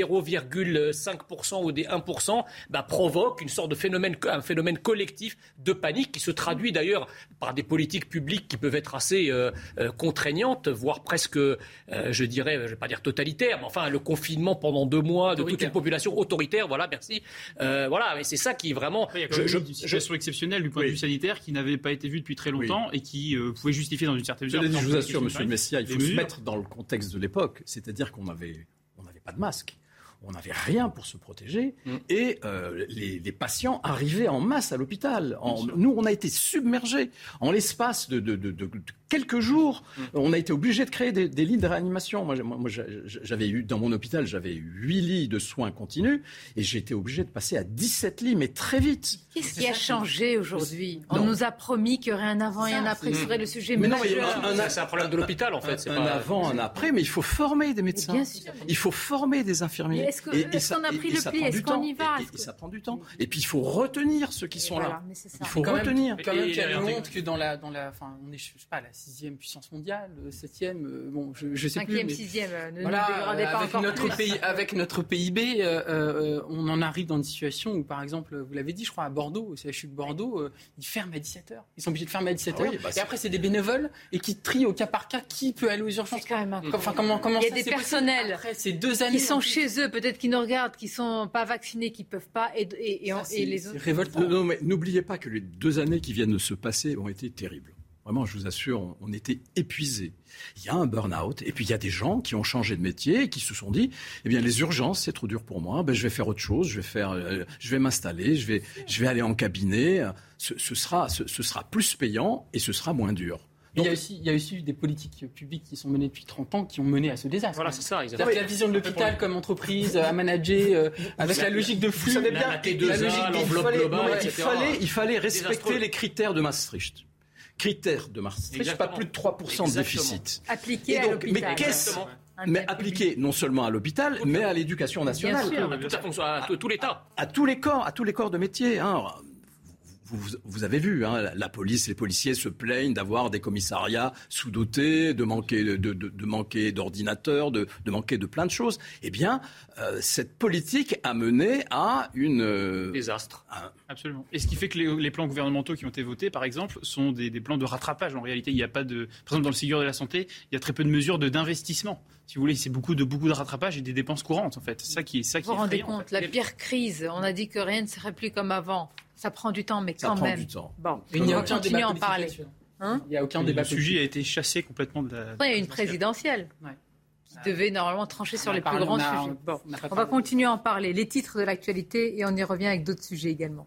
0,5% ou des 1% provoque une sorte de phénomène collectif de panique qui se traduit d'ailleurs par des politiques publiques qui peuvent être assez contraignantes, voire presque, je vais pas dire totalitaires, mais enfin le confinement pendant 2 mois de toute une population autoritaire, voilà, merci. Mais c'est ça qui est vraiment... Il y a quand même une situation exceptionnelle du point de vue sanitaire qui n'avait pas été vue depuis très longtemps et qui pouvait justifier dans une certaine mesure. Je vous assure, monsieur le Messia, il faut se mettre dans le contexte de l'époque. C'est-à-dire qu'on n'avait pas de masque. On n'avait rien pour se protéger et les patients arrivaient en masse à l'hôpital. Nous, on a été submergés. En l'espace de quelques jours, on a été obligé de créer des lits de réanimation. Moi, j'avais eu, dans mon hôpital, j'avais 8 lits de soins continus et j'ai été obligé de passer à 17 lits, mais très vite. Qu'est-ce qui a changé aujourd'hui ? On nous a promis qu'il y aurait un avant et un après. Ce serait le sujet majeur. C'est un problème de l'hôpital, en fait. Un avant, un après, mais il faut former des médecins. Bien sûr. Il faut former des infirmiers. Est-ce qu'on a pris le pli ? Est-ce qu'on y va ? Et ça prend du temps. Et puis il faut retenir ceux qui sont là. Il faut retenir. Quand même qu'il y a une honte que on est, je sais pas, la 6e puissance mondiale, 7e, je sais 5e, plus. 6e, ne nous dégradez pas avec encore plus. Avec notre PIB, on en arrive dans une situation où, par exemple, vous l'avez dit, je crois, à Bordeaux, au CHU de Bordeaux, ils ferment à 17h. Ils sont obligés de fermer à 17h. Et après, c'est des bénévoles et qui trient au cas par cas qui peut aller aux urgences. C'est quand même comment il y a des personnels après ces 2 années qui sont chez eux, peut-être qui nous regardent, qui sont pas vaccinés, qui peuvent pas, et les autres. C'est révoltant. Non, mais n'oubliez pas que les 2 années qui viennent de se passer ont été terribles. Vraiment, je vous assure, on était épuisés. Il y a un burn-out, et puis il y a des gens qui ont changé de métier et qui se sont dit, les urgences, c'est trop dur pour moi, je vais faire autre chose, je vais m'installer, je vais aller en cabinet. Ce sera plus payant et ce sera moins dur. Donc, il y a aussi des politiques publiques qui sont menées depuis 30 ans qui ont mené à ce désastre. Voilà, c'est ça. Exactement. La vision de l'hôpital comme entreprise à manager avec la logique de flux. Il fallait respecter les critères de Maastricht. Pas plus de 3% de déficit. Appliqué à l'hôpital. Mais appliqué non seulement à l'hôpital, mais à l'éducation nationale. À tout l'État. À tous les corps de métier. Vous avez vu, la police, les policiers se plaignent d'avoir des commissariats sous-dotés, de manquer d'ordinateurs, de manquer de plein de choses. Eh bien, cette politique a mené à une... désastre. Absolument. Et ce qui fait que les plans gouvernementaux qui ont été votés, par exemple, sont des plans de rattrapage. En réalité, il n'y a pas de... Par exemple, dans le Ségur de la santé, il y a très peu de mesures d'investissement. Si vous voulez, c'est beaucoup de rattrapage et des dépenses courantes, en fait. C'est ça qui est vous vous rendez compte, la pire crise, on a dit que rien ne serait plus comme avant. Ça prend du temps, mais quand même. Ça prend du temps. Bon, il n'y a aucun débat en parler. Il n'y a aucun débat. Le sujet a été chassé complètement de la... Il y a une présidentielle qui devait normalement trancher sur les plus grands sujets. Bon, on va continuer à en parler. Les titres de l'actualité et on y revient avec d'autres sujets également.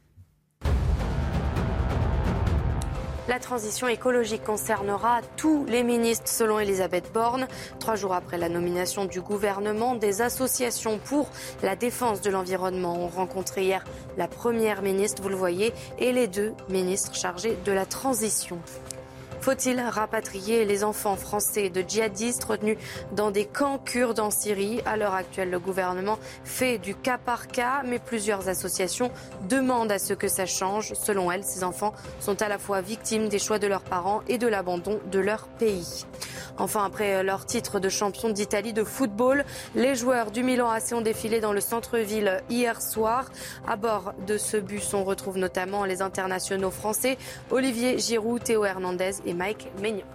La transition écologique concernera tous les ministres, selon Elisabeth Borne. 3 jours après la nomination du gouvernement, des associations pour la défense de l'environnement ont rencontré hier la première ministre, vous le voyez, et les 2 ministres chargés de la transition. Faut-il rapatrier les enfants français de djihadistes retenus dans des camps kurdes en Syrie ? À l'heure actuelle, le gouvernement fait du cas par cas, mais plusieurs associations demandent à ce que ça change. Selon elles, ces enfants sont à la fois victimes des choix de leurs parents et de l'abandon de leur pays. Enfin, après leur titre de champion d'Italie de football, les joueurs du Milan AC ont défilé dans le centre-ville hier soir. À bord de ce bus, on retrouve notamment les internationaux français Olivier Giroud, Théo Hernandez et Mike Maignan.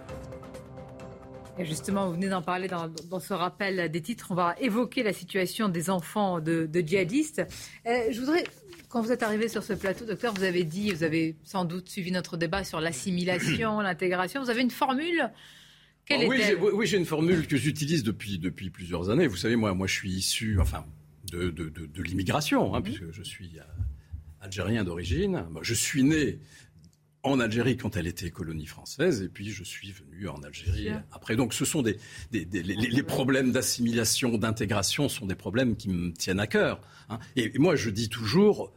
Et justement, vous venez d'en parler dans ce rappel des titres. On va évoquer la situation des enfants de djihadistes. Je voudrais, quand vous êtes arrivé sur ce plateau, docteur, vous avez sans doute suivi notre débat sur l'assimilation, l'intégration. Vous avez une formule? Quelle est-elle? Oui, j'ai une formule que j'utilise depuis plusieurs années. Vous savez, moi je suis issu de l'immigration, puisque je suis algérien d'origine. Je suis né en Algérie quand elle était colonie française, et puis je suis venu en Algérie après. Donc ce sont les problèmes d'assimilation, d'intégration sont des problèmes qui me tiennent à cœur. Et moi je dis toujours,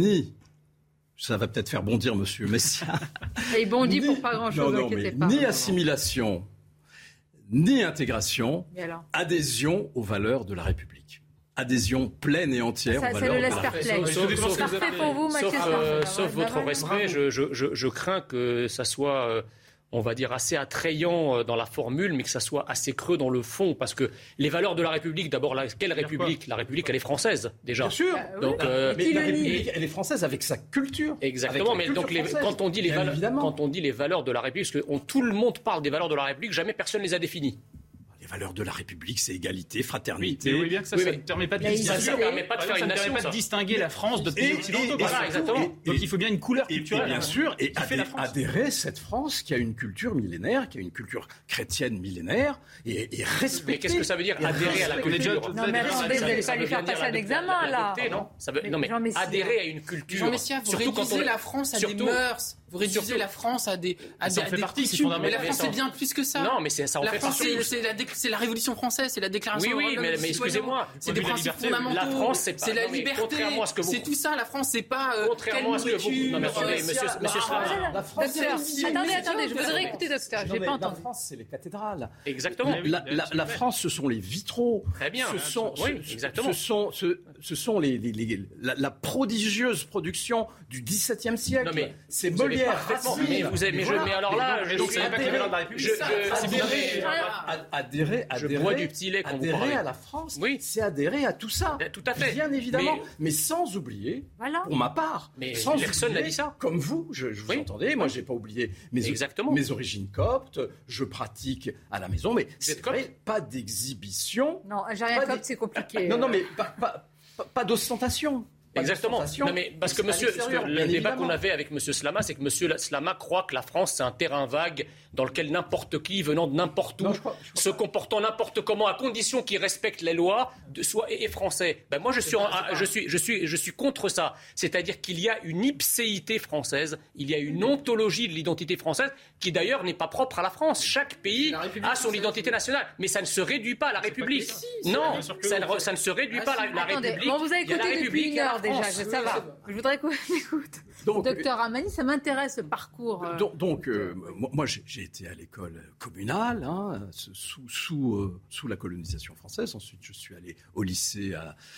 ça va peut-être faire bondir Monsieur Messia. Et il bondit pour pas grand-chose, inquiétez pas. Ni assimilation, ni intégration, adhésion aux valeurs de la République. Adhésion pleine et entière aux valeurs de la République. Parfait pour vous, Mathieu. Sauf votre respect, je crains que ça soit, on va dire, assez attrayant dans la formule, mais que ça soit assez creux dans le fond. Parce que les valeurs de la République, d'abord, quelle République ? La République, elle est française, déjà. Bien sûr. Donc, mais la République, elle est française avec sa culture. Exactement. Mais donc, quand on dit les valeurs de la République, parce que tout le monde parle des valeurs de la République, jamais personne ne les a définies. Les valeurs de la République, c'est égalité, fraternité. Oui, mais bien que ça ne permet pas de distinguer la France de pays occidentaux. Voilà, exactement. Donc il faut bien une couleur culturelle. Bien sûr, et adhérer cette France qui a une culture millénaire, qui a une culture chrétienne millénaire, et respecter. Mais qu'est-ce que ça veut dire adhérer à la culture? Non, mais attendez, vous n'allez pas lui faire passer un examen, là. Non, mais adhérer à une culture. Jean Messia, vous réduisez la France à des mœurs. Vous réduisez la France à des coutumes. Mais la France, c'est bien plus que ça. Non, mais ça en fait partie. C'est la Révolution française, c'est la Déclaration. Oui, mais excusez-moi. C'est des principes fondamentaux. La France, c'est la liberté. C'est tout ça. La France, c'est pas contrairement à ce que vous. Non, mais attendez, monsieur la France, attendez, je voudrais écouter docteur. J'ai pas entendu. La France, c'est les cathédrales. Exactement. La France, ce sont les vitraux. Très bien. Exactement. Ce sont la prodigieuse production du XVIIe siècle. C'est Molière. Mais alors là, je ne savais pas que les valeurs de la République. Adhérer à la France, c'est adhérer à tout ça. Tout à fait. Bien évidemment. Mais sans oublier, pour ma part, personne n'a dit ça. Comme vous, je vous entendais, moi j'ai pas oublié mes origines coptes, je pratique à la maison, mais c'est vrai, pas d'exhibition. Non, algérien copte, c'est compliqué. Non, mais pas d'ostentation. Exactement. Non, mais parce que le débat qu'on avait avec M. Slama, c'est que M. Slama croit que la France, c'est un terrain vague dans lequel n'importe qui, venant de n'importe où, se comportant n'importe comment, à condition qu'il respecte les lois, est français. Moi, je suis contre ça. C'est-à-dire qu'il y a une ipséité française, il y a une ontologie de l'identité française qui, d'ailleurs, n'est pas propre à la France. Chaque pays a son identité nationale. Mais ça ne se réduit pas à la République. Non, ça ne se réduit pas à la République. Vous avez écouté depuis une heure déjà, ça va. Je voudrais qu'on écoute. Docteur Armani, ça m'intéresse, ce parcours. Moi, j'ai été à l'école communale, sous la colonisation française. Ensuite, je suis allé au lycée,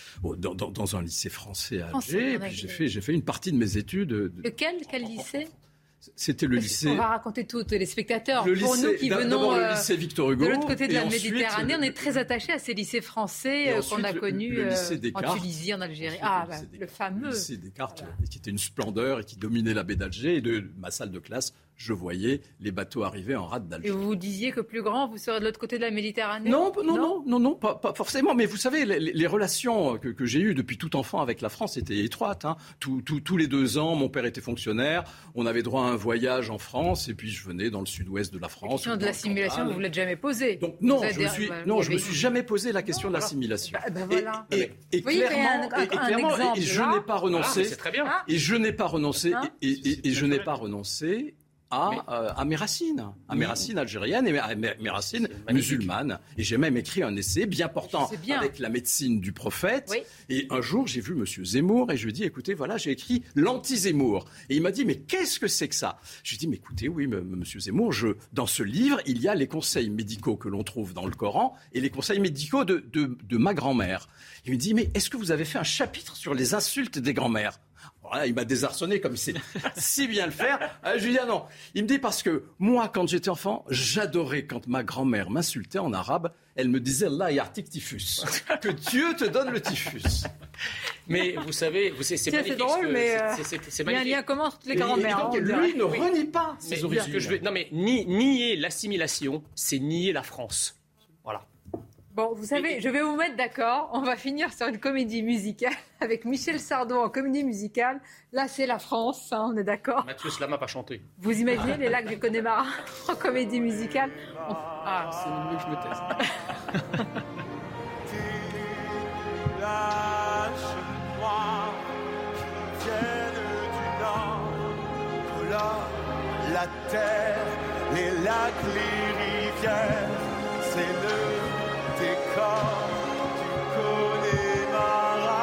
dans un lycée français à Alger. Et puis j'ai fait une partie de mes études. Quel lycée ? C'était le lycée. On va raconter tout aux téléspectateurs. Pour nous qui venons le lycée Victor Hugo, de l'autre côté de la Méditerranée, on est très attachés à ces lycées français qu'on a connus en Tunisie, en Algérie. Le fameux. Le lycée Descartes, qui était une splendeur et qui dominait la baie d'Alger. Et de ma salle de classe, je voyais les bateaux arriver en rade d'Alger. Et vous disiez que plus grand, vous serez de l'autre côté de la Méditerranée ? Non, pas forcément. Mais vous savez, les relations que j'ai eues depuis tout enfant avec la France étaient étroites. Tous les 2 ans, mon père était fonctionnaire. On avait droit à un voyage en France. Et puis, je venais dans le sud-ouest de la France. La question de l'assimilation, vous ne vous l'êtes jamais posée. Donc, non, je me suis jamais posé la question de l'assimilation. Voilà. Et clairement, je n'ai pas renoncé. C'est très bien. Et je n'ai pas renoncé. Et je n'ai pas renoncé à mes racines, algériennes et à mes racines musulmanes. Et j'ai même écrit un essai bien portant avec la médecine du prophète. Oui. Et un jour, j'ai vu M. Zemmour et je lui ai dit, écoutez, voilà, j'ai écrit l'anti-Zemmour. Et il m'a dit, mais qu'est-ce que c'est que ça ? Je lui ai dit, mais écoutez, oui, M. Zemmour, dans ce livre, il y a les conseils médicaux que l'on trouve dans le Coran et les conseils médicaux de ma grand-mère. Il me dit, mais est-ce que vous avez fait un chapitre sur les insultes des grand-mères ? Voilà, il m'a désarçonné comme il sait si bien le faire. Je lui dis non. Il me dit parce que moi, quand j'étais enfant, j'adorais quand ma grand-mère m'insultait en arabe. Elle me disait Allah yartik typhus. Que Dieu te donne le typhus. Mais vous savez, c'est magnifique. C'est drôle, mais c'est il y a un lien commun entre les grands-mères. Lui ne renie pas ses origines. Non, mais nier l'assimilation, c'est nier la France. Voilà. Bon, vous savez, je vais vous mettre d'accord. On va finir sur une comédie musicale avec Michel Sardou en comédie musicale. Là, c'est la France, hein, on est d'accord. Mathieu Slama n'a pas chanté. Vous imaginez les lacs du Connemara en comédie musicale? Ah, c'est mieux que je me teste. La terre, les lacs, les rivières, c'est le décor du Connemara.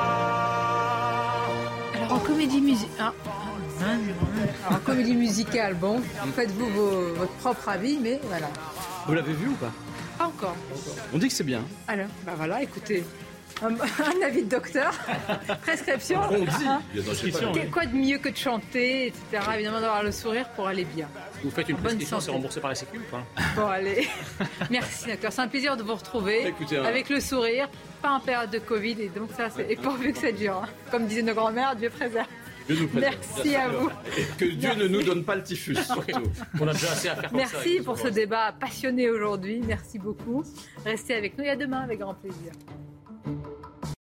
Alors en comédie musicale, alors en comédie musicale, bon, faites-vous votre propre avis, mais voilà. Vous l'avez vu ou pas? Pas encore. On dit que c'est bien. Alors, bah voilà, écoutez. Un avis de docteur, prescription. On dit. Quoi de mieux que de chanter, etc. Évidemment, d'avoir le sourire pour aller bien. Vous faites une prescription, c'est remboursé par la Sécu ou pas? Bon, allez. Merci, docteur. C'est un plaisir de vous retrouver. Écoutez, avec le sourire, pas en période de Covid. Et donc, ça, et pourvu que ça dure. Hein. Comme disaient nos grands-mères, Dieu préserve. Dieu nous préserve. Merci à vous. Et que Dieu ne nous donne pas le typhus, surtout. On a déjà assez à faire comme ça. Merci pour ce débat passionné aujourd'hui. Merci beaucoup. Restez avec nous et à demain avec grand plaisir.